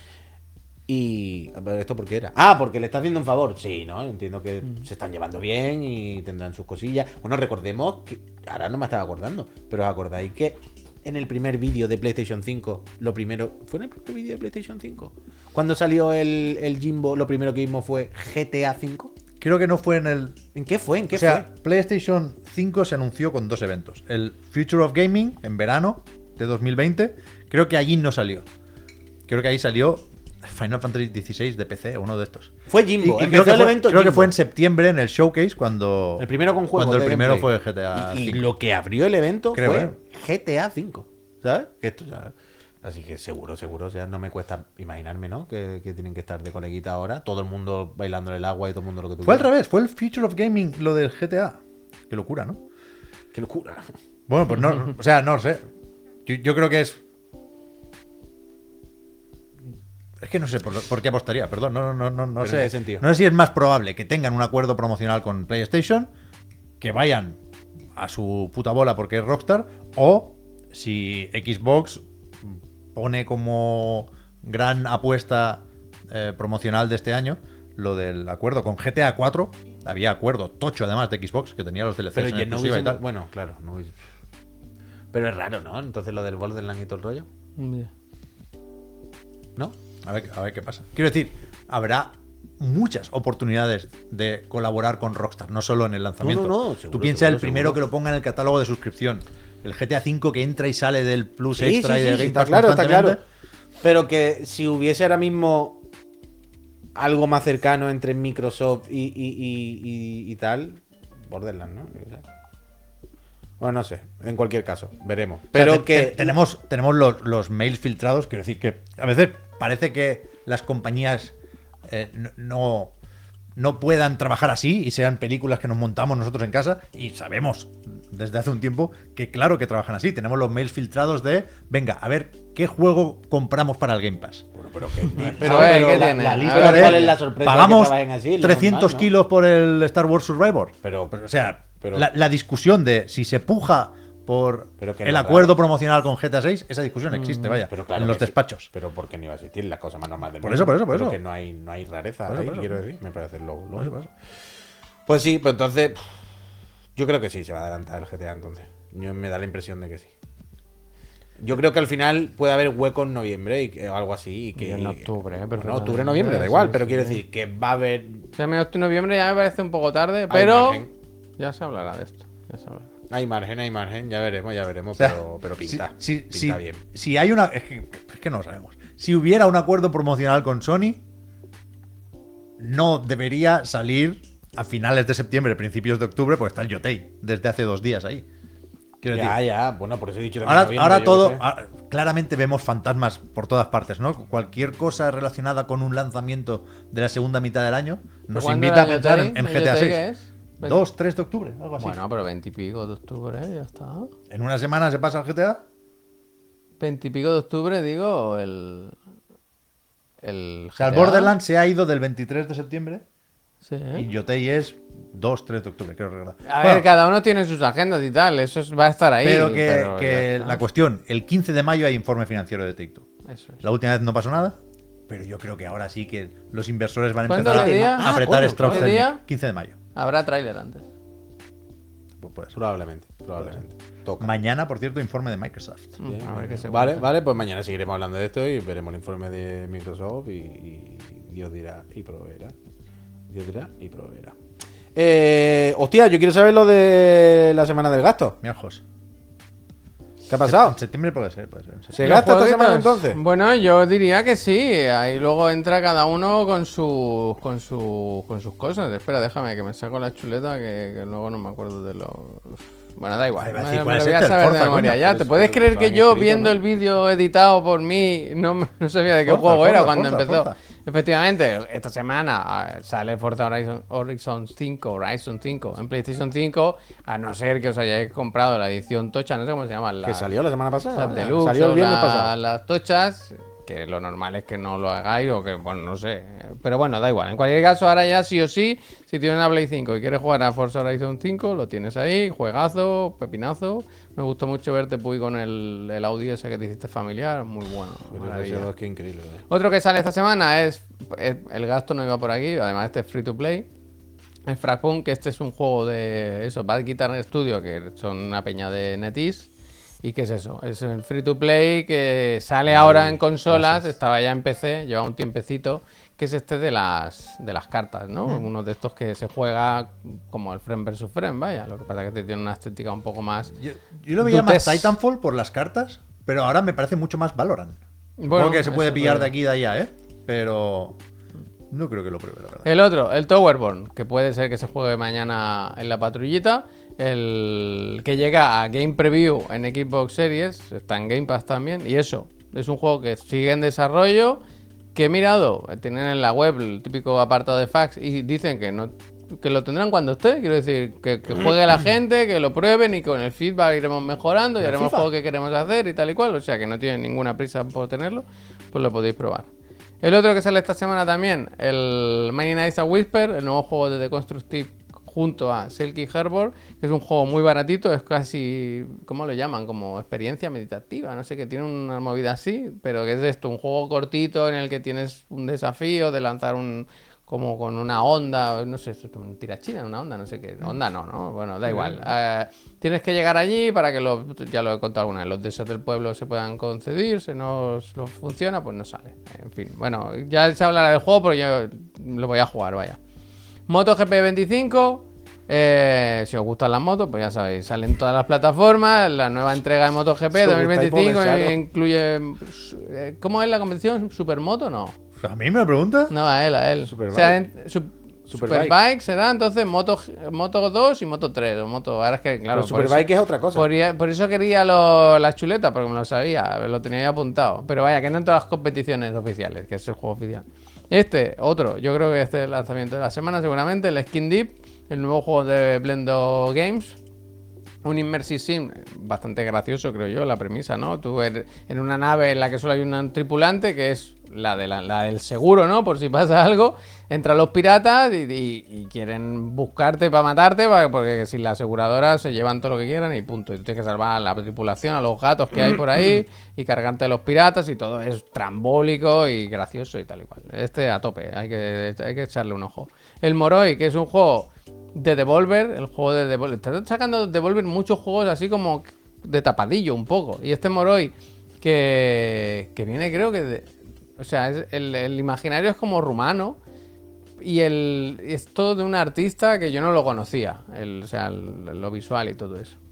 Y... ¿pero esto por qué era? Ah, porque le está haciendo un favor. Sí, ¿no? Entiendo que se están llevando bien y tendrán sus cosillas. Bueno, recordemos que... Ahora no me estaba acordando, pero ¿os acordáis que en el primer vídeo de PlayStation 5, lo primero... ¿Fue en el primer vídeo de PlayStation 5? Cuando salió el Jimbo, lo primero que vimos fue GTA 5. Creo que no fue en el... ¿En qué fue? ¿En qué O sea, fue? PlayStation 5 se anunció con 2 eventos. El Future of Gaming, en verano de 2020. Creo que allí no salió. Creo que ahí salió Final Fantasy XVI de PC, uno de estos. Fue Jimbo. Y Empezó creo que el fue, evento creo que Jimbo. fue en septiembre en el showcase cuando... El primero con juegos Cuando el de primero gameplay. fue GTA Y 5. lo que abrió el evento Creo, fue GTA 5. ¿Sabes? Que esto ya... Así que seguro, o sea, no me cuesta imaginarme, ¿no? Que tienen que estar de coleguita ahora, todo el mundo bailando en el agua y todo el mundo lo que tú Fue al quieras. revés, fue el Future of Gaming lo del GTA. Qué locura, ¿no? Qué locura. Bueno, pues no, o sea, no lo sé. Yo creo que es... Es que no sé por qué apostaría, perdón, no ¿Pero en sé. qué sentido? No sé si es más probable que tengan un acuerdo promocional con PlayStation, que vayan a su puta bola porque es Rockstar, o si Xbox pone como gran apuesta promocional de este año lo del acuerdo con GTA 4. Había acuerdo tocho además de Xbox, que tenía los DLCs Pero en ya no exclusiva y hubiese... tal. Bueno, claro, no hubiese... Pero es raro, ¿no? Entonces lo del Borderlands y todo el rollo, ¿no? A ver qué pasa. Quiero decir, habrá muchas oportunidades de colaborar con Rockstar, no solo en el lanzamiento. No, seguro, Tú piensas seguro, el primero seguro. que lo ponga en el catálogo de suscripción. El GTA V que entra y sale del Plus Sí, Extra sí, y del sí, Game está Pass claro, está claro. constantemente. Pero que si hubiese ahora mismo algo más cercano entre Microsoft y tal, Borderlands, ¿no? Bueno, no sé, en cualquier caso, veremos. Pero O sea, que tenemos los mails filtrados, quiero decir que a veces parece que las compañías no puedan trabajar así y sean películas que nos montamos nosotros en casa, y sabemos desde hace un tiempo que claro que trabajan así. Tenemos los mails filtrados de, venga, a ver, ¿qué juego compramos para el Game Pass? pero, A ver, pero ¿qué la, tiene? la A lista ver, de cuál es ¿eh? la sorpresa Pagamos que trabajen así, lo 300 normal, ¿no? kilos por el Star Wars Survivor. Pero O sea, pero- la discusión de si se puja por Pero que el no, acuerdo promocional con GTA 6, esa discusión existe, vaya, Pero claro en los que sí. despachos. Pero porque no iba a existir las cosas más normales del Por mundo. eso. Pero que no hay rareza Por eso, ahí, por eso. quiero decir. Me parece lo Por eso, por eso. Pues sí, pues entonces. Yo creo que sí se va a adelantar el GTA entonces. Me da la impresión de que sí. Yo creo que al final puede haber hueco en noviembre o algo así. Y que, Y en octubre, bueno, octubre, noviembre, da igual, pero quiero decir que va a haber. O sea, noviembre ya me parece un poco tarde, Hay pero margen. ya se hablará de esto. Ya se hablará. Hay margen, ya veremos, O sea, pero pinta. si, pinta bien. si hay una. Es que no lo sabemos. Si hubiera un acuerdo promocional con Sony, no debería salir a finales de septiembre, principios de octubre, porque está el Yotei desde hace 2 días ahí. Quiero decir, Ya, bueno, por eso he dicho también noviembre, ahora yo todo. qué sé. Claramente vemos fantasmas por todas partes, ¿no? Cualquier cosa relacionada con un lanzamiento de la segunda mitad del año nos ¿Cuándo invita a era el pensar Yotei? en ¿El GTA Yotei 6. qué es? 2, 3 de octubre, algo así. Bueno, pero 20 y pico de octubre, ya está. En una semana se pasa el GTA. 20 y pico de octubre, digo, O sea, el GTA. Borderlands se ha ido del 23 de septiembre Sí. y Yotei es 2, 3 de octubre, creo recordar. A Bueno, ver, cada uno tiene sus agendas y tal, va a estar ahí. pero pero que ya está. la cuestión, el 15 de mayo hay informe financiero de Take-Two. Eso es. La última vez no pasó nada, pero yo creo que ahora sí que los inversores van a ¿Cuánto empezar de día? a apretar coño, Strauss ¿qué día? 15 de mayo. Habrá tráiler antes. Pues puede ser. Probablemente. Toca. Mañana, por cierto, informe de Microsoft. Bien, A ver qué se vale, cuenta. vale, pues mañana seguiremos hablando de esto y veremos el informe de Microsoft y Dios dirá y proveerá. Dios dirá y proveerá. Hostia, yo quiero saber lo de la semana del gasto. Miajos. ¿Qué ha pasado? En septiembre puede ser. ¿Se gasta esta Los semana jueguitos. entonces? Bueno, yo diría que sí. Ahí luego entra cada uno con sus cosas. Espera, déjame que me saco la chuleta que luego no me acuerdo de los. Bueno, da igual. Iba a decir, Me ¿cuál lo es voy a este? El saber de Forza, memoria coño. ya. ¿Te Pues, puedes creer lo que han yo escrito, viendo ¿no? el vídeo editado por mí no sabía de qué Forza, juego era Forza, cuando Forza, empezó? Forza. Efectivamente, esta semana sale Forza Horizon 5 en PlayStation 5, a no ser que os hayáis comprado la edición tocha, no sé cómo se llama. Que salió la semana pasada. Las deluxe Salió el o viernes pasado. las tochas, que lo normal es que no lo hagáis o que, bueno, no sé. Pero bueno, da igual. En cualquier caso, ahora ya sí o sí, si tienes una Play 5 y quieres jugar a Forza Horizon 5, lo tienes ahí, juegazo, pepinazo. Me gustó mucho verte, Puy, con el Audi ese que te hiciste familiar, muy bueno. maravilla. Es que increíble. Otro que sale esta semana es, el gasto no iba por aquí, además este es free to play. El Fragpunk, que este es un juego de eso, Bad Guitar Studio, que son una peña de NetEase. ¿Y qué es eso? Es el free to play que sale ahora en consolas, estaba ya en PC, lleva un tiempecito, que es este de las cartas, ¿no? Uno de estos que se juega como el Friend vs Friend, vaya. Lo que pasa es que tiene una estética un poco más. Yo lo veía más Dutes. Titanfall por las cartas, pero ahora me parece mucho más Valorant. Bueno, Porque se puede eso pillar puede. de aquí y de allá, ¿eh? Pero no creo que lo pruebe, la verdad. El otro, el Towerborn, que puede ser que se juegue mañana en la patrullita. El que llega a Game Preview en Xbox Series, está en Game Pass también. Y eso, es un juego que sigue en desarrollo. Que he mirado, tienen en la web el típico apartado de fax y dicen que no, que lo tendrán cuando esté. Quiero decir, que juegue la gente, que lo prueben y con el feedback iremos mejorando y haremos el juego que queremos hacer y tal y cual. O sea que no tienen ninguna prisa por tenerlo, pues lo podéis probar. El otro que sale esta semana también, el Mighty Knights a Whisper, el nuevo juego de The Constructive junto a Selkie Harbor, que es un juego muy baratito, es casi, ¿cómo lo llaman? Como experiencia meditativa, no sé, que tiene una movida así, pero que es esto, un juego cortito en el que tienes un desafío de lanzar como con una onda, no sé, un tirachina, una onda, no sé qué, onda no, bueno, da igual. Tienes que llegar allí para que ya lo he contado alguna vez, los deseos del pueblo se puedan conceder, si no funciona, pues no sale. En fin, bueno, ya se hablará del juego, pero yo lo voy a jugar, vaya. MotoGP 25, si os gustan las motos, pues ya sabéis, salen todas las plataformas, la nueva entrega de MotoGP Si os 2025 gustáis por incluye, ¿cómo es la competición? ¿Supermoto? No. ¿A mí me lo pregunta? No, a él. Superbike. O sea, Superbike. Superbike será entonces Moto 2 y Moto 3. O Moto, ahora es que, claro, Pero Superbike es otra cosa. por eso quería la chuleta, porque me lo sabía, lo tenía ahí apuntado. Pero vaya, que no en todas las competiciones oficiales, que es el juego oficial. Otro, yo creo que este es el lanzamiento de la semana, seguramente, el Skin Deep, el nuevo juego de Blendo Games, un immersive sim bastante gracioso, creo yo, la premisa, ¿no? Tú en una nave en la que solo hay un tripulante, que es la del seguro, ¿no? Por si pasa algo, entran los piratas y quieren buscarte para matarte, porque sin la aseguradora se llevan todo lo que quieran y punto. Y tú tienes que salvar a la tripulación, a los gatos que hay por ahí y cargarte a los piratas y todo es trambólico y gracioso y tal y cual. Este a tope, hay que echarle un ojo. El Moroi, que es un juego de Devolver, el juego de Devolver. Está sacando Devolver muchos juegos así como de tapadillo un poco. Y este Moroi, que viene creo que o sea, el imaginario es como rumano. Y es todo de un artista que yo no lo conocía. O sea, lo visual y todo eso.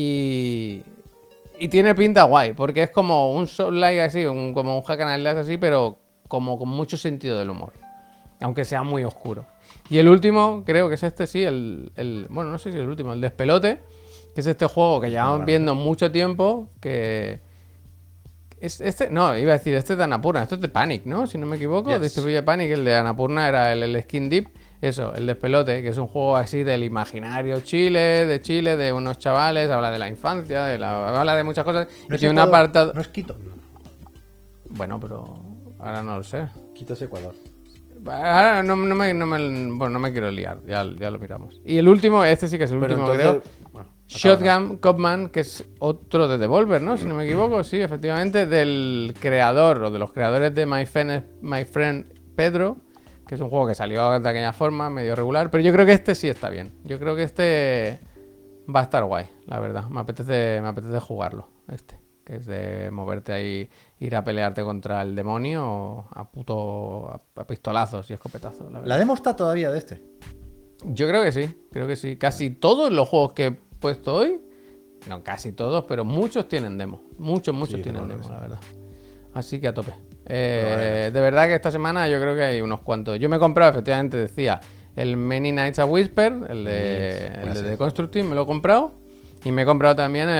Y tiene pinta guay, porque es como un Soul-like así, como un hack and slash así, pero como con mucho sentido del humor. Aunque sea muy oscuro. Y el último, creo que es este, sí, bueno, no sé si es el último, el Despelote, que es este juego que llevamos viendo mucho tiempo, que... no, iba a decir, este es de Annapurna, esto es de Panic, ¿no? Si no me equivoco, Yes. distribuye Panic, el de Annapurna era el Skin Deep, eso, el Despelote, que es un juego así del imaginario de Chile, de unos chavales, habla de la infancia, habla de muchas cosas, y tiene un apartado... No es Quito. Bueno, pero ahora no lo sé. Quito es Ecuador. Ahora bueno, no me quiero liar, ya lo miramos. Y el último, este sí que es el Pero último, entonces, creo. bueno, Shotgun Copman, que es otro de Devolver, ¿no? Si no me equivoco, sí, efectivamente, del creador o de los creadores de My Friend Pedro, que es un juego que salió de aquella forma, medio regular, pero yo creo que este sí está bien. Yo creo que este va a estar guay, la verdad. Me apetece jugarlo, este. Que es de moverte ahí, ir a pelearte contra el demonio a pistolazos y escopetazos. La verdad. La demo está todavía de este. Yo creo que sí, creo que sí. Casi todos los juegos que he puesto hoy, no casi todos, pero muchos tienen demo. Muchos Sí, tienen probable, demo, sí. la verdad. Así que a tope. De verdad que esta semana yo creo que hay unos cuantos. Yo me he comprado, efectivamente, decía, el Many Nights a Whisper, el de The Constructive, me lo he comprado. Y me he comprado también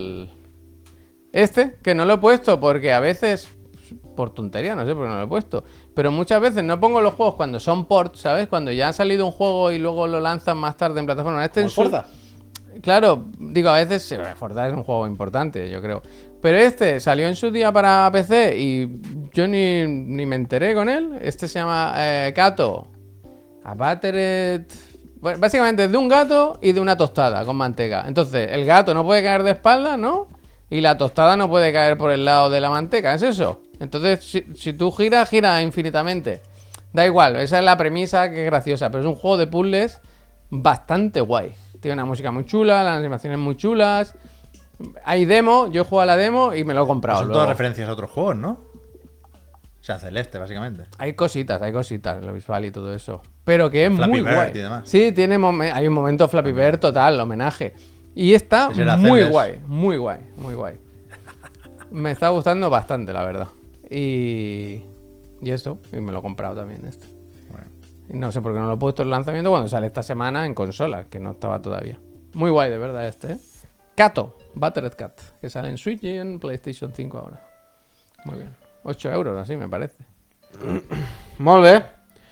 que no lo he puesto porque a veces, por tontería, no sé por qué no lo he puesto, pero muchas veces no pongo los juegos cuando son ports, ¿sabes? Cuando ya ha salido un juego y luego lo lanzan más tarde en plataforma. ¿Como el Forza? Claro, digo, a veces Forza es un juego importante, yo creo. Pero este salió en su día para PC y yo ni me enteré con él. Este se llama Gato. A Battered... Bueno, básicamente es de un gato y de una tostada con manteca. Entonces, el gato no puede caer de espaldas, ¿no? Y la tostada no puede caer por el lado de la manteca, ¿es eso? Entonces, si tú giras, gira infinitamente. Da igual, esa es la premisa que es graciosa, pero es un juego de puzzles bastante guay. Tiene una música muy chula, las animaciones muy chulas. Hay demo, yo he jugado a la demo y me lo he comprado. Son luego. todas referencias a otros juegos, ¿no? O sea, Celeste, básicamente. Hay cositas, lo visual y todo eso. Pero que es Flappy muy Bird guay. y demás. Sí, hay un momento Flappy Bird total, homenaje. Y está Ese era muy Zelda. guay, muy guay, muy guay. Me está gustando bastante, la verdad. Y eso, y me lo he comprado también este. Bueno. Y no sé por qué no lo he puesto en el lanzamiento cuando sale esta semana en consola, que no estaba todavía. Muy guay, de verdad, este. Cato, Battered Cat, que sale en Switch y en PlayStation 5 ahora. Muy bien. 8 euros, así me parece. Molt bé.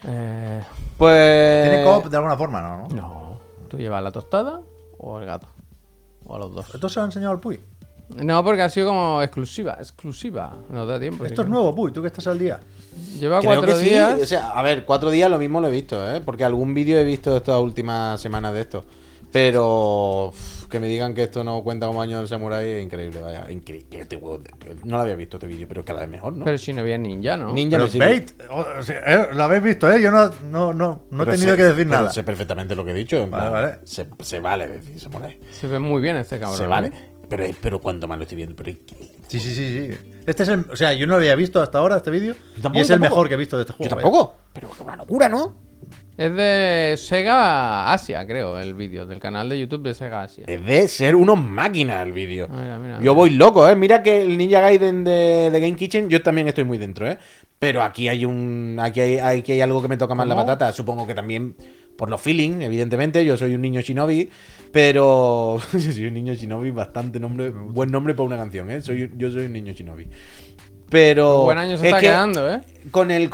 Pues... ¿Tiene co-op de alguna forma? No, ¿no? No. ¿Tú llevas la tostada o el gato? O a los dos. ¿Esto se lo ha enseñado el Puy? No, porque ha sido como exclusiva. No da tiempo. Esto es nuevo, Puy, tú que estás al día. Lleva Creo 4 que sí. días. O sea, a ver, 4 días lo mismo lo he visto, ¿eh? Porque algún vídeo he visto estas últimas semanas de esto. Pero que me digan que esto no cuenta como año del Samurai es increíble, vaya. Increíble. No lo había visto este vídeo, pero cada vez mejor, ¿no? Pero si no había ninja, ¿no? Ninja Pero me sirve. Bait, o sea, lo habéis visto, ¿eh? Yo no he Pero tenido sé- que decir pero nada. Sé perfectamente lo que he dicho. En Vale, plan, vale. Se vale decir Samurai. Se ve muy bien este cabrón. Se vale. ¿eh? Pero cuanto más lo estoy viendo, pero increíble. Sí. Este es o sea, yo no lo había visto hasta ahora, este vídeo. Tampoco, Y es el tampoco. mejor que he visto de este Yo juego. tampoco. Pero es una locura, ¿no? Es de Sega Asia, creo, el vídeo. Del canal de YouTube de Sega Asia. Es de ser unos máquinas el vídeo. Mira. Yo voy loco, ¿eh? Mira que el Ninja Gaiden de Game Kitchen, yo también estoy muy dentro, ¿eh? Pero aquí hay aquí hay algo que me toca más la ¿Cómo? patata. Supongo que también por los feeling, evidentemente. Yo soy un niño shinobi, pero yo soy un niño shinobi, buen nombre para una canción, ¿eh? Yo soy un niño shinobi. Pero Buen año se es está que quedando, ¿eh? con el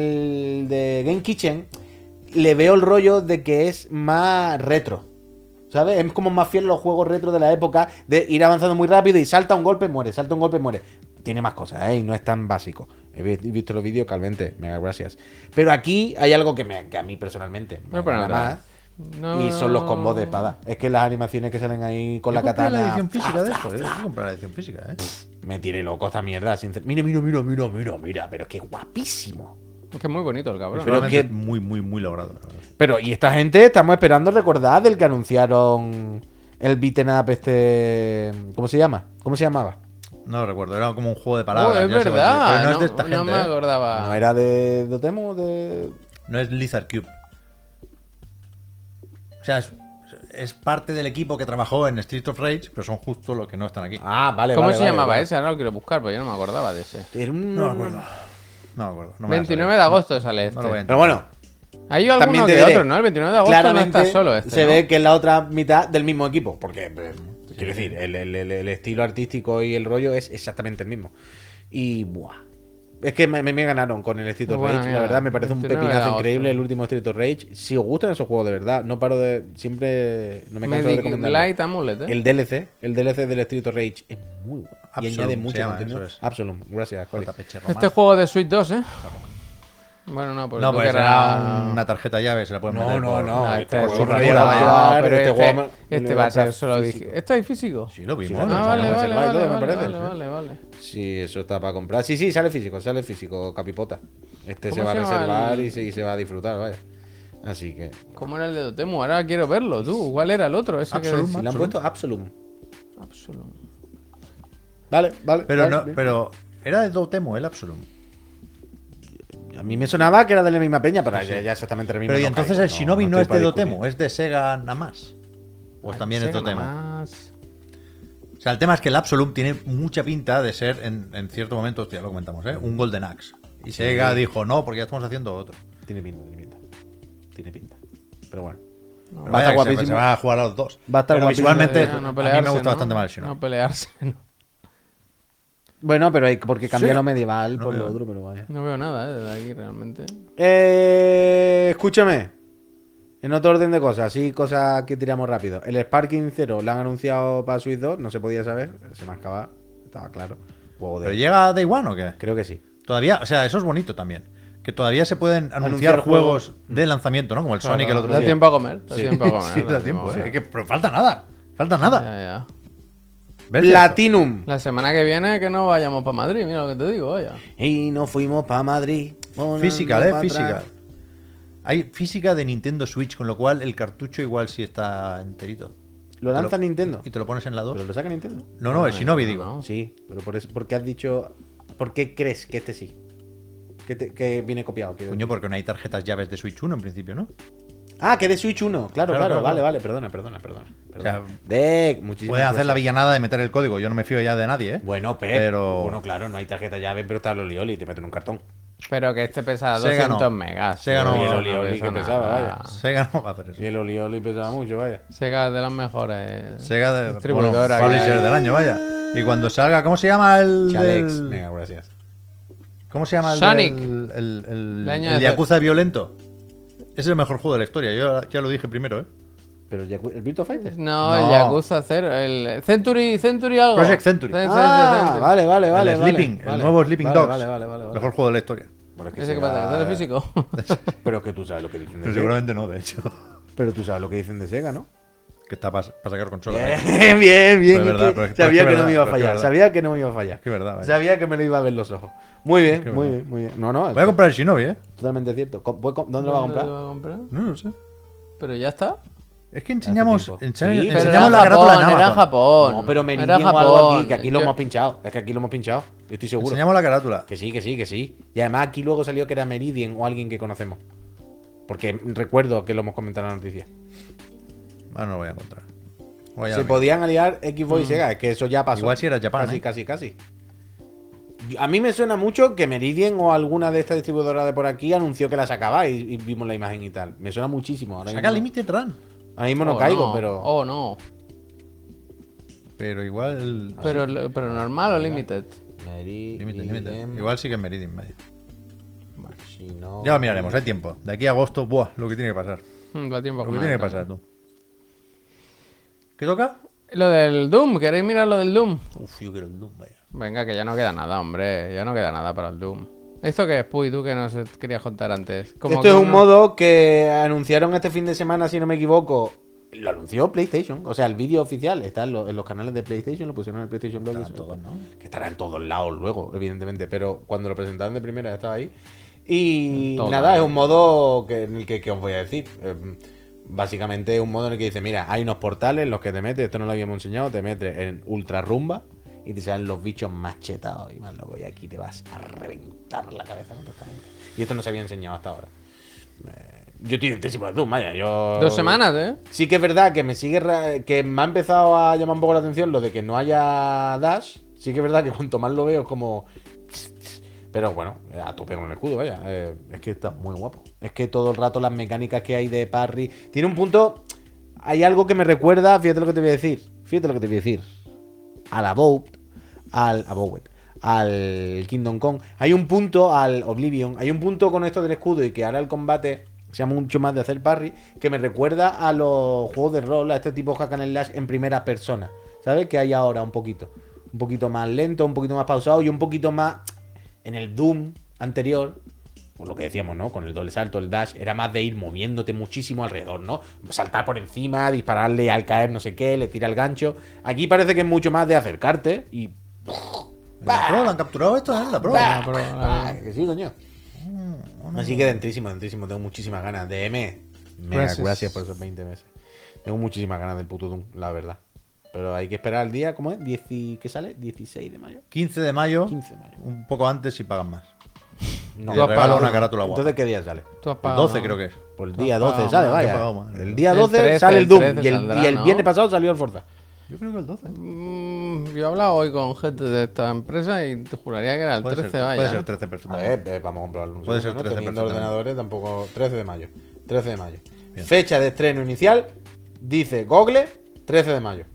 de Game Kitchen le veo el rollo de que es más retro. ¿Sabes? Es como más fiel a los juegos retro de la época de ir avanzando muy rápido y salta un golpe, muere, salta un golpe, muere. Tiene más cosas, ¿eh? Y no es tan básico. He visto los vídeos, Calvente, mega gracias. Pero aquí hay algo que a mí personalmente me No, pero agrada no, más. no. Y son los combos de espada. Es que las animaciones que salen ahí con la Yo compré katana. la edición física de esto, Yo compré la edición física, Me tiene loco esta mierda. Mira, mira. Pero qué guapísimo. Es que es muy bonito el cabrón. Pero Realmente que- es muy, muy, muy logrado. Pero, y esta gente, estamos esperando recordar del que anunciaron el beaten up este. ¿Cómo se llama? ¿Cómo se llamaba? No lo recuerdo, era como un juego de Oh, palabras. es ya sé cuál verdad. pero no es de esta gente, no me ¿eh? acordaba. ¿No era de Dotemu? De... No es Lizard Cube. O sea, es parte del equipo que trabajó en Street of Rage, pero son justo los que no están aquí. Ah, vale. ¿Cómo vale, se vale, llamaba vale. ese? Ahora lo quiero buscar, pero yo no me acordaba de ese. Era un- No me acuerdo. No me acuerdo. No me va a 29 salir. de agosto sale este. No lo voy a Pero bueno, Hay también alguno te que diré, otro, ¿no? El 29 de agosto claramente no está solo este. se ¿no? ve que es la otra mitad del mismo equipo. Porque, quiero decir, el estilo artístico y el rollo es exactamente el mismo. Y, buah. Es que me ganaron con el Street of Buena Rage. La mierda. verdad, me parece un 29 de pepinazo agosto. increíble el último Street of Rage. Si os gustan esos juegos, de verdad, no paro de. Siempre. No me canso de Medic recomendarlo. Light Amulet, ¿eh? El DLC del Street of Rage es muy bueno. Y Absolum añade se mucho llama, contenido. eso es. Absolum, gracias, Coli. JPC Román. Este juego de Switch 2, ¿eh? Bueno, no, pues No, tú pues que será una tarjeta llave, se la pueden meter. por- Ah, este este juego es no un iba a juego, jugar, pero este este, juego me- este me va a va a ser ser solo físico. digital. ¿Esto es físico? Sí, lo vimos. Sí, ¿no? Ah, vale, Sale vale, Survival, vale, me vale, parece. vale, vale. Sí, eso está para comprar. Sí, sale físico, Capipota. Este ¿Cómo se va a se llama reservar el- y se va a disfrutar, vaya. Así que. ¿Cómo era el de Dotemu? Ahora quiero verlo, tú. ¿Cuál era el otro? Ese que Absolum, Si le han Absolum. puesto Absolum. Absolum. Vale. Pero vale, no, bien. pero era de Dotemu, el Absolum. A mí me sonaba que era de la misma peña, pero ya exactamente el mismo. Pero y no entonces caigo, el Shinobi no, estoy es de para Dotemu, discutir. es de Sega nada más. O también es Sega Dotemu. más. O sea, el tema es que el Absolum tiene mucha pinta de ser, en cierto momento, ya lo comentamos, un Golden Axe. Y Sega dijo, no, porque ya estamos haciendo otro. Tiene pinta. Tiene pinta. Pero bueno. Pero Va a vaya estar que guapísimo. se va a jugar a los dos. Va a estar Pero guapísimo. visualmente, No a mí pelearse, me gusta ¿no? bastante más el Shinobi. No pelearse, no. Bueno, pero hay porque cambia Sí. lo medieval No por lo veo. otro, pero vaya. No veo nada, desde aquí realmente. Escúchame. En otro orden de cosas, así cosas que tiramos rápido. El Sparking 0 lo han anunciado para Switch 2, no se podía saber, se me acaba, estaba claro. Juego de... ¿Pero llega Day One o qué? Creo que sí. Todavía, o sea, eso es bonito también. Que todavía se pueden anunciar Anunciar juegos juegos. de lanzamiento, ¿no? Como el Sonic el otro Da día. tiempo a comer. Da Sí. tiempo a comer. Sí, da tiempo, a comer. Pero falta nada. Falta nada. Ya, ya. ¿Ves esto? Platinum. La semana que viene que no vayamos para Madrid, mira lo que te digo, vaya. Y nos fuimos para Madrid. Physical, pa' Physical. atrás. Hay física de Nintendo Switch, con lo cual el cartucho igual sí está enterito. Lo lanza Nintendo. Y te lo pones en la 2. Pero lo saca Nintendo. No, el Shinobi, no, digo. no. Sí, pero por eso, porque has dicho. ¿Por qué crees que este sí? Que viene copiado. quiero Coño, decir. porque no hay tarjetas llaves de Switch 1 en principio, ¿no? Ah, que de Switch 1. Claro, Claro, vale, claro. vale. Perdona. O sea, Muchísimas pueden hacer la gracias. villanada de meter el código. Yo no me fío ya de nadie, ¿eh? Bueno, Pero- Bueno, claro, no hay tarjeta llave, pero está el Olioli y te meten un cartón. Pero que este pesa Sega 200 no. megas. Sega no. Sí, Y el Oli-Oli pesa que nada. pesaba, vaya. Sega no va a hacer eso. Y el Olioli pesaba mucho, vaya. Sega es de las mejores. Sega de Distribuidora que publisher hay. del año, vaya. Y cuando salga, ¿cómo se llama el Chalex. del- Venga, gracias. ¿Cómo se llama el Sonic. el Leña el de- Yakuza violento? Es el mejor juego de la historia. Yo ya lo dije primero, ¿eh? Pero el Virtua Fighter. No, No. el Yakuza 0. El Century algo. Project Century. Ah, vale, vale, vale. el vale, Sleeping, vale. el nuevo Sleeping Vale, Dogs. Vale, vale, vale. vale. Mejor juego de la historia. Bueno, es que ¿Ese qué Sega- pasa? ¿Que es de físico? Pero es que tú sabes lo que dicen de Pero Sega. seguramente no, de hecho. Pero tú sabes lo que dicen de Sega, ¿no? Que está para sacar consola. Bien, bien, bien. Pero es verdad, pero es que Sabía es que no verdad, me iba a pero es que fallar. es verdad. Sabía que no me iba a fallar. Qué verdad, vaya. Sabía que me lo iba a ver los ojos. Muy bien, Qué muy verdad. bien, muy bien. No, no, Voy a comprar el Shinobi, ¿eh? totalmente cierto. ¿Dónde lo va a comprar? ¿Dónde lo va a comprar? No lo sé. Pero ya está. Es que enseñamos, tiempo. enseñamos, Sí, Pero enseñamos era la carátula en Japón, era Amazon. Japón. No, pero Era Meridian o algo Japón. aquí, que aquí lo Yo- hemos pinchado. Es que aquí lo hemos pinchado. Yo estoy seguro. Enseñamos la carátula. Que sí, que sí, que sí. Y además aquí luego salió que era Meridian o alguien que conocemos. Porque recuerdo que lo hemos comentado en la noticia. Ah, no lo voy a encontrar. Voy a Se la- podían aliar Xbox y Sega, es que eso ya pasó. Igual si era Japan, Casi, ¿eh? casi. A mí me suena mucho que Meridian o alguna de estas distribuidoras de por aquí anunció que la sacaba y vimos la imagen y tal. Me suena muchísimo. Ahora Saca mismo, Limited Run. ahora mismo no Oh, caigo, no. pero. Oh, no. Pero igual. Pero normal o limited. Limited. Igual sí que es Meridian medio. Si no- Ya lo miraremos, hay tiempo. De aquí a agosto, buah, lo que tiene que pasar. Da tiempo a Lo que comer, tiene que ¿no? pasar, tú. ¿Qué toca? Lo del Doom, ¿queréis mirar lo del Doom? Uf, yo quiero el Doom, vaya. Venga, que ya no queda nada, hombre. Ya no queda nada para el Doom. ¿Esto qué es, Puy, tú que nos querías contar antes? Como Esto que es un uno- modo que anunciaron este fin de semana, si no me equivoco. Lo anunció PlayStation. O sea, el vídeo oficial está en los canales de PlayStation, lo pusieron en el PlayStation Blog. Estarán todos, ¿no? Que estará en todos lados luego, evidentemente. Pero cuando lo presentaron de primera ya estaba ahí. Y Todo nada, ahí. es un modo en el que os voy a decir. Básicamente es un modo en el que dice, mira, hay unos portales en los que te metes, esto no lo habíamos enseñado, te metes en ultra rumba y te salen los bichos más chetados y más locos. Y aquí te vas a reventar la cabeza completamente. Y esto no se había enseñado hasta ahora. Yo estoy dentísimo de Doom, vaya. Yo... 2 semanas, ¿eh? Sí que es verdad que que me ha empezado a llamar un poco la atención lo de que no haya dash. Sí que es verdad que cuanto más lo veo es como... Pero bueno, a tope con el escudo, vaya. Es que está muy guapo. Es que todo el rato las mecánicas que hay de parry... Tiene un punto... Hay algo que me recuerda, fíjate lo que te voy a decir. Fíjate lo que te voy a decir. Al Abode, al Kingdom Come. Hay un punto, al Oblivion, hay un punto con esto del escudo y que ahora el combate sea mucho más de hacer parry, que me recuerda a los juegos de rol, a este tipo hack and slash en primera persona. ¿Sabes? Que hay ahora un poquito. Un poquito más lento, un poquito más pausado y un poquito más... En el Doom anterior, pues lo que decíamos, ¿no? Con el doble salto, el dash, era más de ir moviéndote muchísimo alrededor, ¿no? Saltar por encima, dispararle al caer no sé qué, le tira el gancho. Aquí parece que es mucho más de acercarte y... ¿En la Pro? ¿Lo han capturado esto, en la Pro? Que sí, coño. Así que dentrísimo. Tengo muchísimas ganas. DM, gracias por esos 20 meses. Tengo muchísimas ganas del puto Doom, la verdad. Pero hay que esperar el día, ¿cómo es? ¿Qué sale? 16 de mayo. 15 de mayo, 15 de mayo. un poco antes si pagan más. No, Y le regalo una carátula guapa. Entonces, ¿qué día sale? Tú has El pagado, 12 ¿no? creo que es. Pues el No día has 12 pagado sale, más, vaya. no he pagado más. El día El 12 13, sale el el Doom. 13 Y el, saldrá, y el ¿no? viernes pasado salió el Forza. Yo creo que el 12. Yo he hablado hoy con gente de esta empresa y te juraría que era el Puede 13, ser, vaya. puede ser 13 A perfectamente. ver, vamos a comprobarlo. Puede ser segundo, ¿no? 13 Teniendo perfectamente. ordenadores, tampoco. 13 de mayo. 13 de mayo. Bien. Fecha de estreno inicial. Dice Google, 13 de mayo.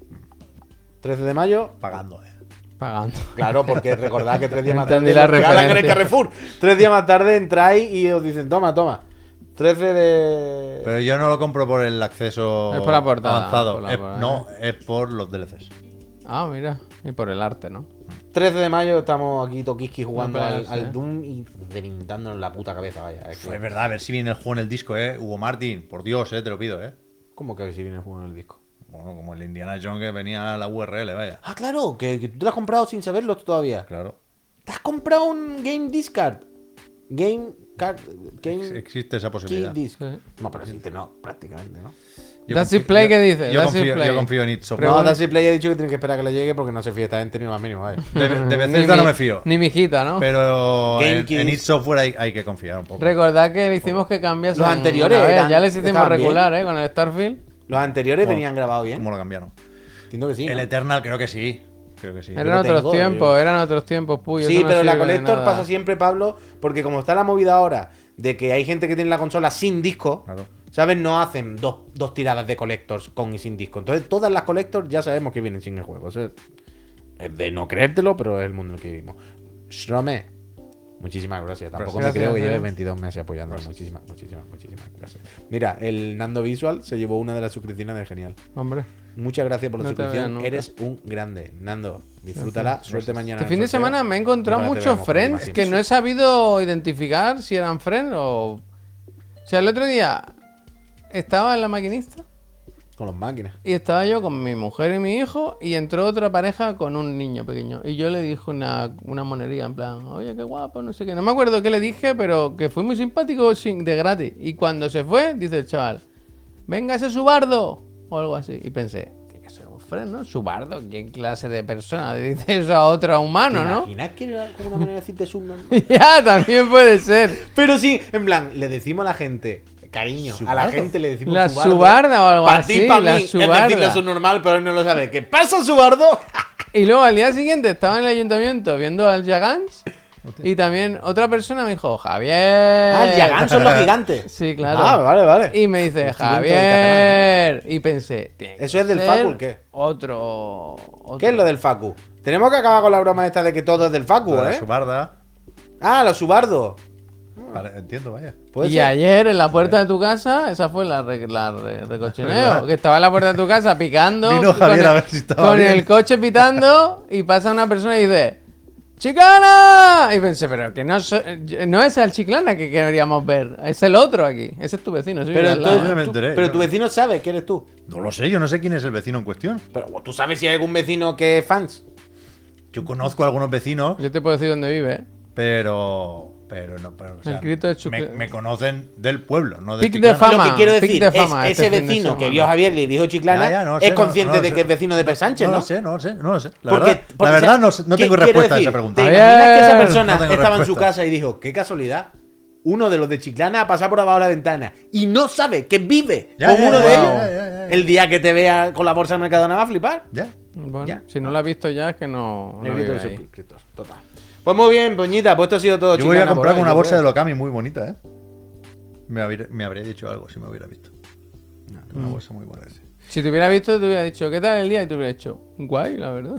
13 de mayo. Pagando, Pagando. Claro, porque recordad que 3 días más tarde Entendí la lo regalan en el referencia. Carrefour. 3 días más tarde entráis y os dicen, toma. 13 de... Pero yo no lo compro por el acceso Es por la portada, avanzado. por la Es- portada. no, es por los DLCs. Ah, mira. Y por el arte, ¿no? 13 de mayo estamos aquí Tokiski jugando No al, peleas, al Doom y reventándonos la puta cabeza, vaya. Es que- Es verdad, a ver si viene el juego en el disco, Hugo Martín. Por Dios, te lo pido, ¿Cómo que si viene el juego en el disco? Bueno, como el Indiana Jones que venía a la URL, vaya. Ah, claro, que tú te lo has comprado sin saberlo todavía. Claro. ¿Te has comprado un Game Discard? Game Card... Game Existe esa Key posibilidad. Disc. Sí. No, pero existe, no, prácticamente, ¿no? Yo That's confío- it play, yo- ¿qué dice? Yo That's it confío, play. yo confío en It Software. No, Pregunta- Dassy Play ha dicho que tiene que esperar a que le llegue porque no se fía, está en término más mínimo, vaya. De Bethesda no me fío. Ni mijita, ¿no? Pero Game en Keys. It Software hay que confiar un poco. Recordad que le hicimos que cambiase. Los anteriores eran- Ya les hicimos estaban bien. regular, ¿eh? Con el Starfield. Los anteriores ¿Cómo? venían grabados bien. ¿Cómo lo cambiaron? Entiendo que sí. El ¿no? Eternal creo que sí. Creo que sí. Yo Eran lo otros tengo, tiempos, eran otros tiempos, Puy. Sí, eso no pero la sirve de Collector nada. pasa siempre, Pablo, porque como está la movida ahora de que hay gente que tiene la consola sin disco, Claro. ¿sabes? No hacen dos tiradas de Collectors con y sin disco. Entonces, todas las Collectors ya sabemos que vienen sin el juego. Eso es de no creértelo, pero es el mundo en el que vivimos. Shrome, muchísimas gracias. Tampoco Gracias, me creo que gracias. lleves 22 meses apoyándolo. Muchísimas gracias. Mira, el Nando Visual se llevó una de las suscripciones de Genial. Hombre. Muchas gracias por la No te suscripción. veas nunca. Eres un grande. Nando, disfrútala. Suerte mañana. Este en fin el de sorteo. semana me he encontrado Ojalá te muchos veamos con friends más que no he ilusión. sabido identificar si eran friends o... O sea, el otro día estaba en la maquinista Con los máquinas. y estaba yo con mi mujer y mi hijo y entró otra pareja con un niño pequeño. Y yo le dije una monería en plan, oye, qué guapo, no sé qué. No me acuerdo qué le dije, pero que fue muy simpático de gratis. Y cuando se fue, dice el chaval, venga ese subardo o algo así. Y pensé, tiene que ser un friend, ¿no? Subardo, ¿qué clase de persona le dice eso a otro humano, ¿Te no? imaginas que era como una manera de decirte subnormal? Ya, también puede ser. Pero sí, en plan, le decimos a la gente, cariño, a la ¿Subardo? gente le decimos La subardo. subarda o algo Pa' ti, así, pa' la mí, es subarda. decirle subnormal, pero él no lo sabe. ¿Qué pasa, subardo? Y luego al día siguiente estaba en el ayuntamiento viendo al Yagans y también otra persona me dijo, Javier. Ah, el Yagán son los gigantes. Sí, claro. Ah, vale. Y me dice, El siguiente Javier. Y pensé, tiene que ¿Eso es del ser Facu o qué? Otro. ¿Qué es lo del Facu? Tenemos que acabar con la broma esta de que todo es del Facu, Lo de ¿eh? Su barda. Ah, los subardos. Entiendo, vaya. Puede Y ser. ayer en la puerta de tu casa, esa fue la recochineo, que estaba en la puerta de tu casa picando, Vino Javier a ver si estaba con bien. el coche pitando, y pasa una persona y dice, ¡Chiclana! Y pensé, pero que no es el Chiclana que queríamos ver, es el otro aquí, ese es tu vecino. Sí, Pero, al lado. entonces, me tú- enteré, pero yo- tu vecino sabe que eres tú. No lo sé, yo no sé quién es el vecino en cuestión. Pero tú sabes si hay algún vecino que es fans. Yo conozco a algunos vecinos, Yo te puedo decir dónde vive, ¿eh? pero no, o sea, El grito de me conocen del pueblo, no de Pic de Chiclana. fama. Lo que quiero pic decir de es fama ese este fin de vecino que semana. vio a Javier y le dijo Chiclana Ya, no lo es sé, consciente no lo de sé. que es vecino de Sánchez, No ¿no? lo sé, no lo sé, no lo sé. La Porque, verdad, la verdad no tengo quiero respuesta a decir, esa pregunta. ¿te imaginas que esa Javier, persona no tengo estaba en su respuesta. casa y dijo, qué casualidad, uno de los de Chiclana ha pasado por abajo de la ventana y no sabe que vive Ya, con ya, uno ya, de ya, ellos? ya. El día que te vea con la bolsa de Mercadona va a flipar. Ya. Bueno, Ya. si no lo has visto ya es que no Negrito vive de ahí. suscriptores, total. Pues muy bien, Poñita, pues esto ha sido todo. Yo voy a Chiclana, comprar por hoy, una yo bolsa creo. de Lokami muy bonita, ¿eh? Me habría dicho algo si me hubiera visto. Una bolsa muy buena ese. Si te hubiera visto, te hubiera dicho, ¿qué tal el día? Y te hubiera dicho, guay, la verdad.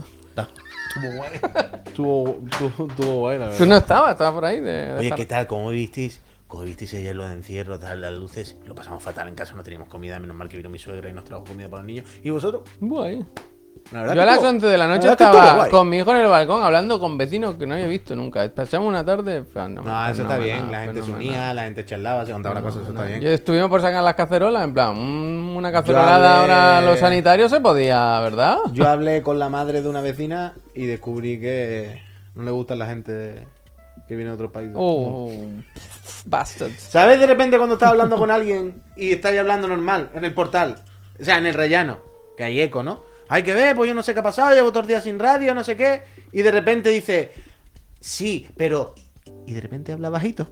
Estuvo guay, la Tú verdad. no estabas por ahí. De Oye, estar- ¿qué tal? ¿Cómo visteis? ¿Cómo visteis ayer los encierros, tal, las luces? Lo pasamos fatal en casa, no teníamos comida, menos mal que vino mi suegra y nos trajo comida para los niños. ¿Y vosotros? Guay. La verdad Yo a que las estuvo- 11 de la noche verdad que estuvo estaba guay. con mi hijo en el balcón hablando con vecinos que no había visto nunca. Pasamos una tarde. No, eso está bien, la gente se unía, la gente charlaba, se contaba las cosas, eso está bien. Yo estuvimos por sacar las cacerolas, en plan, una cacerolada hablé- ahora a los sanitarios se podía, ¿verdad? Yo hablé con la madre de una vecina y descubrí que no le gusta la gente que viene de otros países. Oh, bastards. ¿Sabes de repente cuando estás hablando con alguien y estás hablando normal en el portal? O sea, en el rellano, que hay eco, ¿no? Hay que ver, pues yo no sé qué ha pasado, llevo todos los días sin radio, no sé qué. Y de repente dice, sí, pero... Y de repente habla bajito.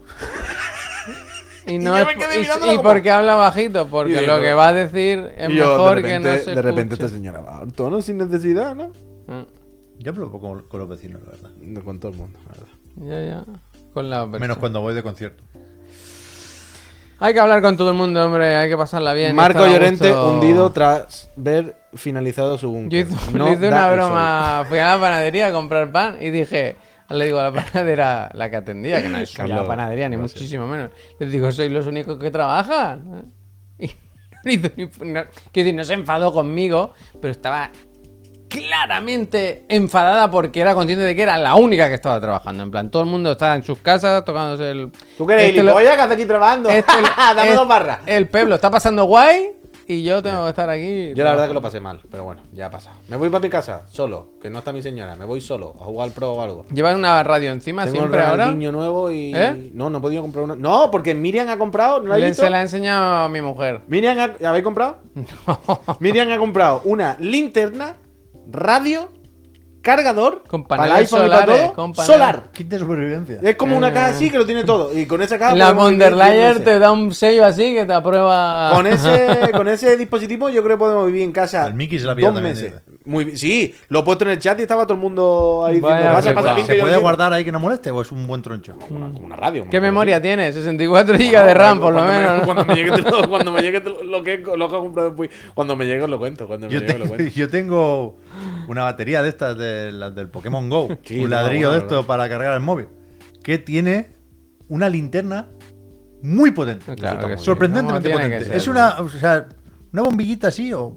Y no yo es, me quedé y, mirándolo y como- por qué habla bajito, porque Y lo digo, que va a decir es Y yo, mejor que no se de repente escuche. esta señora va al tono sin necesidad, ¿no? Ah, Yo hablo con los vecinos, la verdad. Con todo el mundo, la verdad. ya. Con la Menos persona. cuando voy de concierto. Hay que hablar con todo el mundo, hombre, hay que pasarla bien. y Marco estar a Llorente gusto. hundido tras ver finalizado su Yo búnker. hice, No le hice da una el broma, fui a la panadería a comprar pan y dije, le digo a la panadera, la que atendía, que no es suya la Carlos, panadería, ni gracias. muchísimo menos. Les digo, sois los únicos que trabajan. Y no, quiero decir, no se enfadó conmigo, pero estaba claramente enfadada porque era consciente de que era la única que estaba trabajando. En plan, todo el mundo estaba en sus casas tocándose el... ¿Tú qué eres, Este lo- gilipollas, que haces aquí trabajando? Dame dos barras. El pueblo está pasando guay y yo tengo que estar aquí. Yo la verdad que lo pasé mal, pero bueno, ya ha pasado. Me voy para mi casa, solo, que no está mi señora. Me voy solo, a jugar al pro o algo. ¿Llevas una radio encima Tengo siempre el ahora? niño nuevo y... ¿Eh? No, no he podido comprar una... No, porque Miriam ha comprado, ¿no la has visto? Se la he enseñado a mi mujer. Miriam ha... ¿Habéis comprado? Miriam ha comprado una linterna, radio, cargador, Con para el paneles iPhone y para solares, todo, con paneles. solar. Kit de supervivencia. Es como una caja así que lo tiene todo. Y con esa caja... La podemos von der vivir 10 Leyen meses. te da un sello así que te aprueba. Con ese dispositivo yo creo que podemos vivir en casa El Mickey se la ha pillado 2 también, meses. Muy bien. Sí, lo he puesto en el chat y estaba todo el mundo ahí Vaya, diciendo, pasa, qué pasa, guay. pinche, ¿Se yo puede quiero". guardar ahí que no moleste o es un buen troncho? Como una radio. ¿Qué una memoria tiene? 64 GB de cosa. RAM, por lo Cuando me- menos. ¿no? Cuando me llegue lo que he comprado después. Cuando me llegue os lo cuento. Cuando me Yo, llegue lo cuento. yo tengo una batería de estas, de las del Pokémon Go, Sí, un no, ladrillo bueno, de esto para cargar el móvil, que tiene una linterna muy potente. Claro que sí. Sorprendentemente Como tiene que potente. ser. Es una, o sea, una bombillita así o...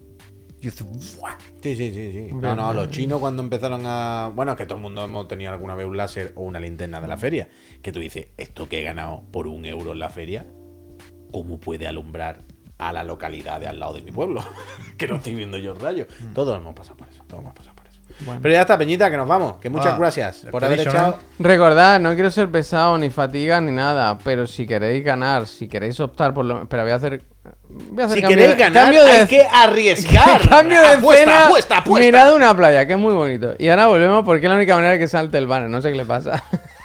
Y dice, "Buah". Sí. No, los chinos cuando empezaron a... Bueno, es que todo el mundo hemos tenido alguna vez un láser o una linterna de la feria. Que tú dices, esto que he ganado por 1 euro en la feria, ¿cómo puede alumbrar a la localidad de al lado de mi pueblo? Que no estoy viendo yo rayos. Todos hemos pasado por eso. Bueno. Pero ya está, Peñita, que nos vamos. Que muchas Ah, gracias el por haber traditional. echado... Recordad, no quiero ser pesado, ni fatiga, ni nada. Pero si queréis ganar, si queréis optar por lo. Pero voy a hacer. Si cambio queréis de- ganar, cambio de- hay que arriesgar. Cambio de escena, apuesta. mirad una playa, que es muy bonito. Y ahora volvemos porque es la única manera de que salte el banner, no sé qué le pasa.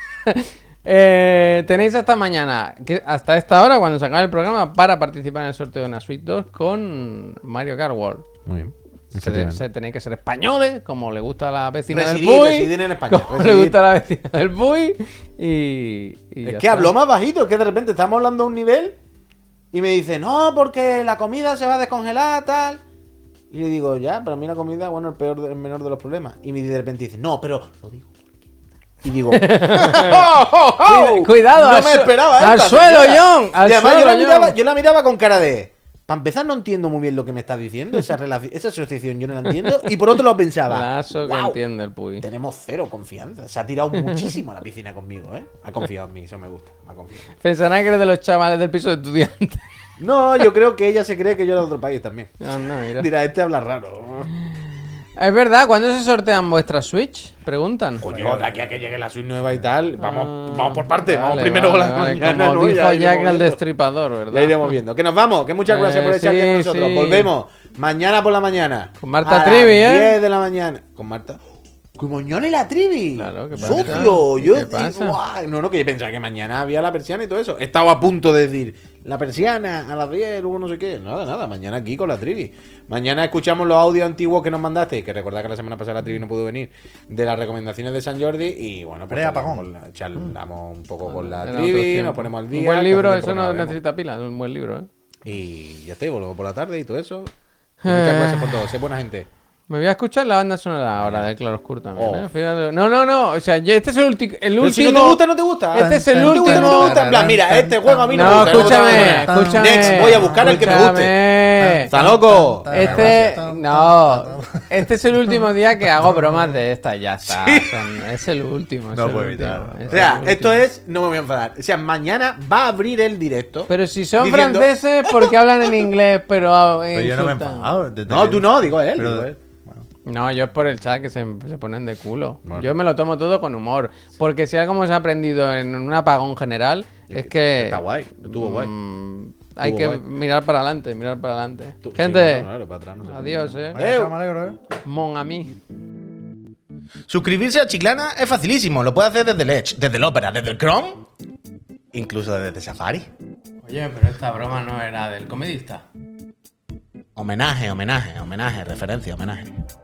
Tenéis hasta mañana, hasta esta hora, cuando se acabe el programa, para participar en el sorteo de una Switch 2 con Mario Kart World. Muy bien. Tenéis que ser españoles, como le gusta a la vecina Residir, del Puy. residir en España, Como le residir. gusta a la vecina del Puy. Y Es ya que está. habló más bajito, es que de repente estamos hablando a un nivel y me dice, no, porque la comida se va a descongelar, tal. Y le digo, ya, pero a mí la comida, bueno, el menor de los problemas. Y de repente dice, no, pero lo digo. Y digo, Cuidado, no al me su- esperaba al esta, suelo, señora. John, al Y además suelo, John. yo la miraba con cara de. Para empezar, no entiendo muy bien lo que me estás diciendo. Esa asociación yo no la entiendo. Y por otro lo pensaba. Lazo que "Guau, entiende el Puy. tenemos cero confianza. Se ha tirado muchísimo a la piscina conmigo, ¿eh? Ha confiado en mí, eso me gusta. Ha confiado. Pensarán que eres de los chavales del piso de estudiantes. No, yo creo que ella se cree que yo era de otro país también. No, mira. Dirá, este habla raro. Es verdad, ¿cuándo se sortean vuestras Switch? Preguntan. Coño, de aquí a que llegue la suite nueva y tal, vamos por partes. Vale, Vamos primero vale, con la vale, mañana, como ¿no? dijo Ya Jack iremos el viendo. Destripador, ¿verdad? Ya iremos viendo. Que nos vamos, que muchas gracias por echar sí, con nosotros. sí. Volvemos mañana por la mañana. Con Marta a Trivi, las ¿eh? 10 de la mañana. Con Marta. ¡Que mañana y la Trivi! Claro, ¿qué pasa? ¡Socio! Yo, ¿Qué pasa? ¡guau! No, que yo pensaba que mañana había la persiana y todo eso. Estaba a punto de decir, la persiana a las 10, luego no sé qué. Nada, mañana aquí con la Trivi. Mañana escuchamos los audios antiguos que nos mandaste, que recordad que la semana pasada la Trivi no pudo venir, de las recomendaciones de San Jordi. Y bueno, pues Pre-apagón. charlamos un poco con la En Trivi, otros tiempos. nos ponemos al día. Un buen libro, que hace eso tiempo que no la vemos. necesita pilas, es un buen libro, ¿eh? Y ya está, y volvemos por la tarde y todo eso. Y muchas gracias por todo, sé buena gente. Me voy a escuchar la banda sonora ahora de Claroscuro también, Oh. ¿eh? Fíjate. No, o sea, este es el último. Pero si no te gusta, no te gusta. Este es el No te gusta, no te último. gusta. En plan, mira, este juego a mí no me No, gusta. escúchame. Next, voy a buscar el que me guste. Escúchame. ¡Está loco! Este es el último día que hago bromas de estas, ya está. Sí. Es el último. es No el puedo último, evitarlo. es O sea, el esto último. es, no me voy a enfadar. O sea, mañana va a abrir el directo. Pero si son diciendo- franceses, ¿por qué hablan en inglés? Pero Pero yo no me he insultan? enfadado. No, tú no, digo él. Pero- digo él. No, yo es por el chat que se ponen de culo. Bueno. Yo me lo tomo todo con humor. Porque si algo hemos aprendido en un apagón general es que. Está guay, estuvo guay. Hay Estuvo que guay. mirar para adelante, mirar para adelante. Tú- Gente, sí, claro, para atrás, no sé. adiós, Vaya, chao, me alegro, Mon ami. Suscribirse a Chiclana es facilísimo. Lo puede hacer desde el Edge, desde el Opera, desde el Chrome, incluso desde Safari. Oye, pero esta broma no era del comedista. Homenaje, referencia, homenaje.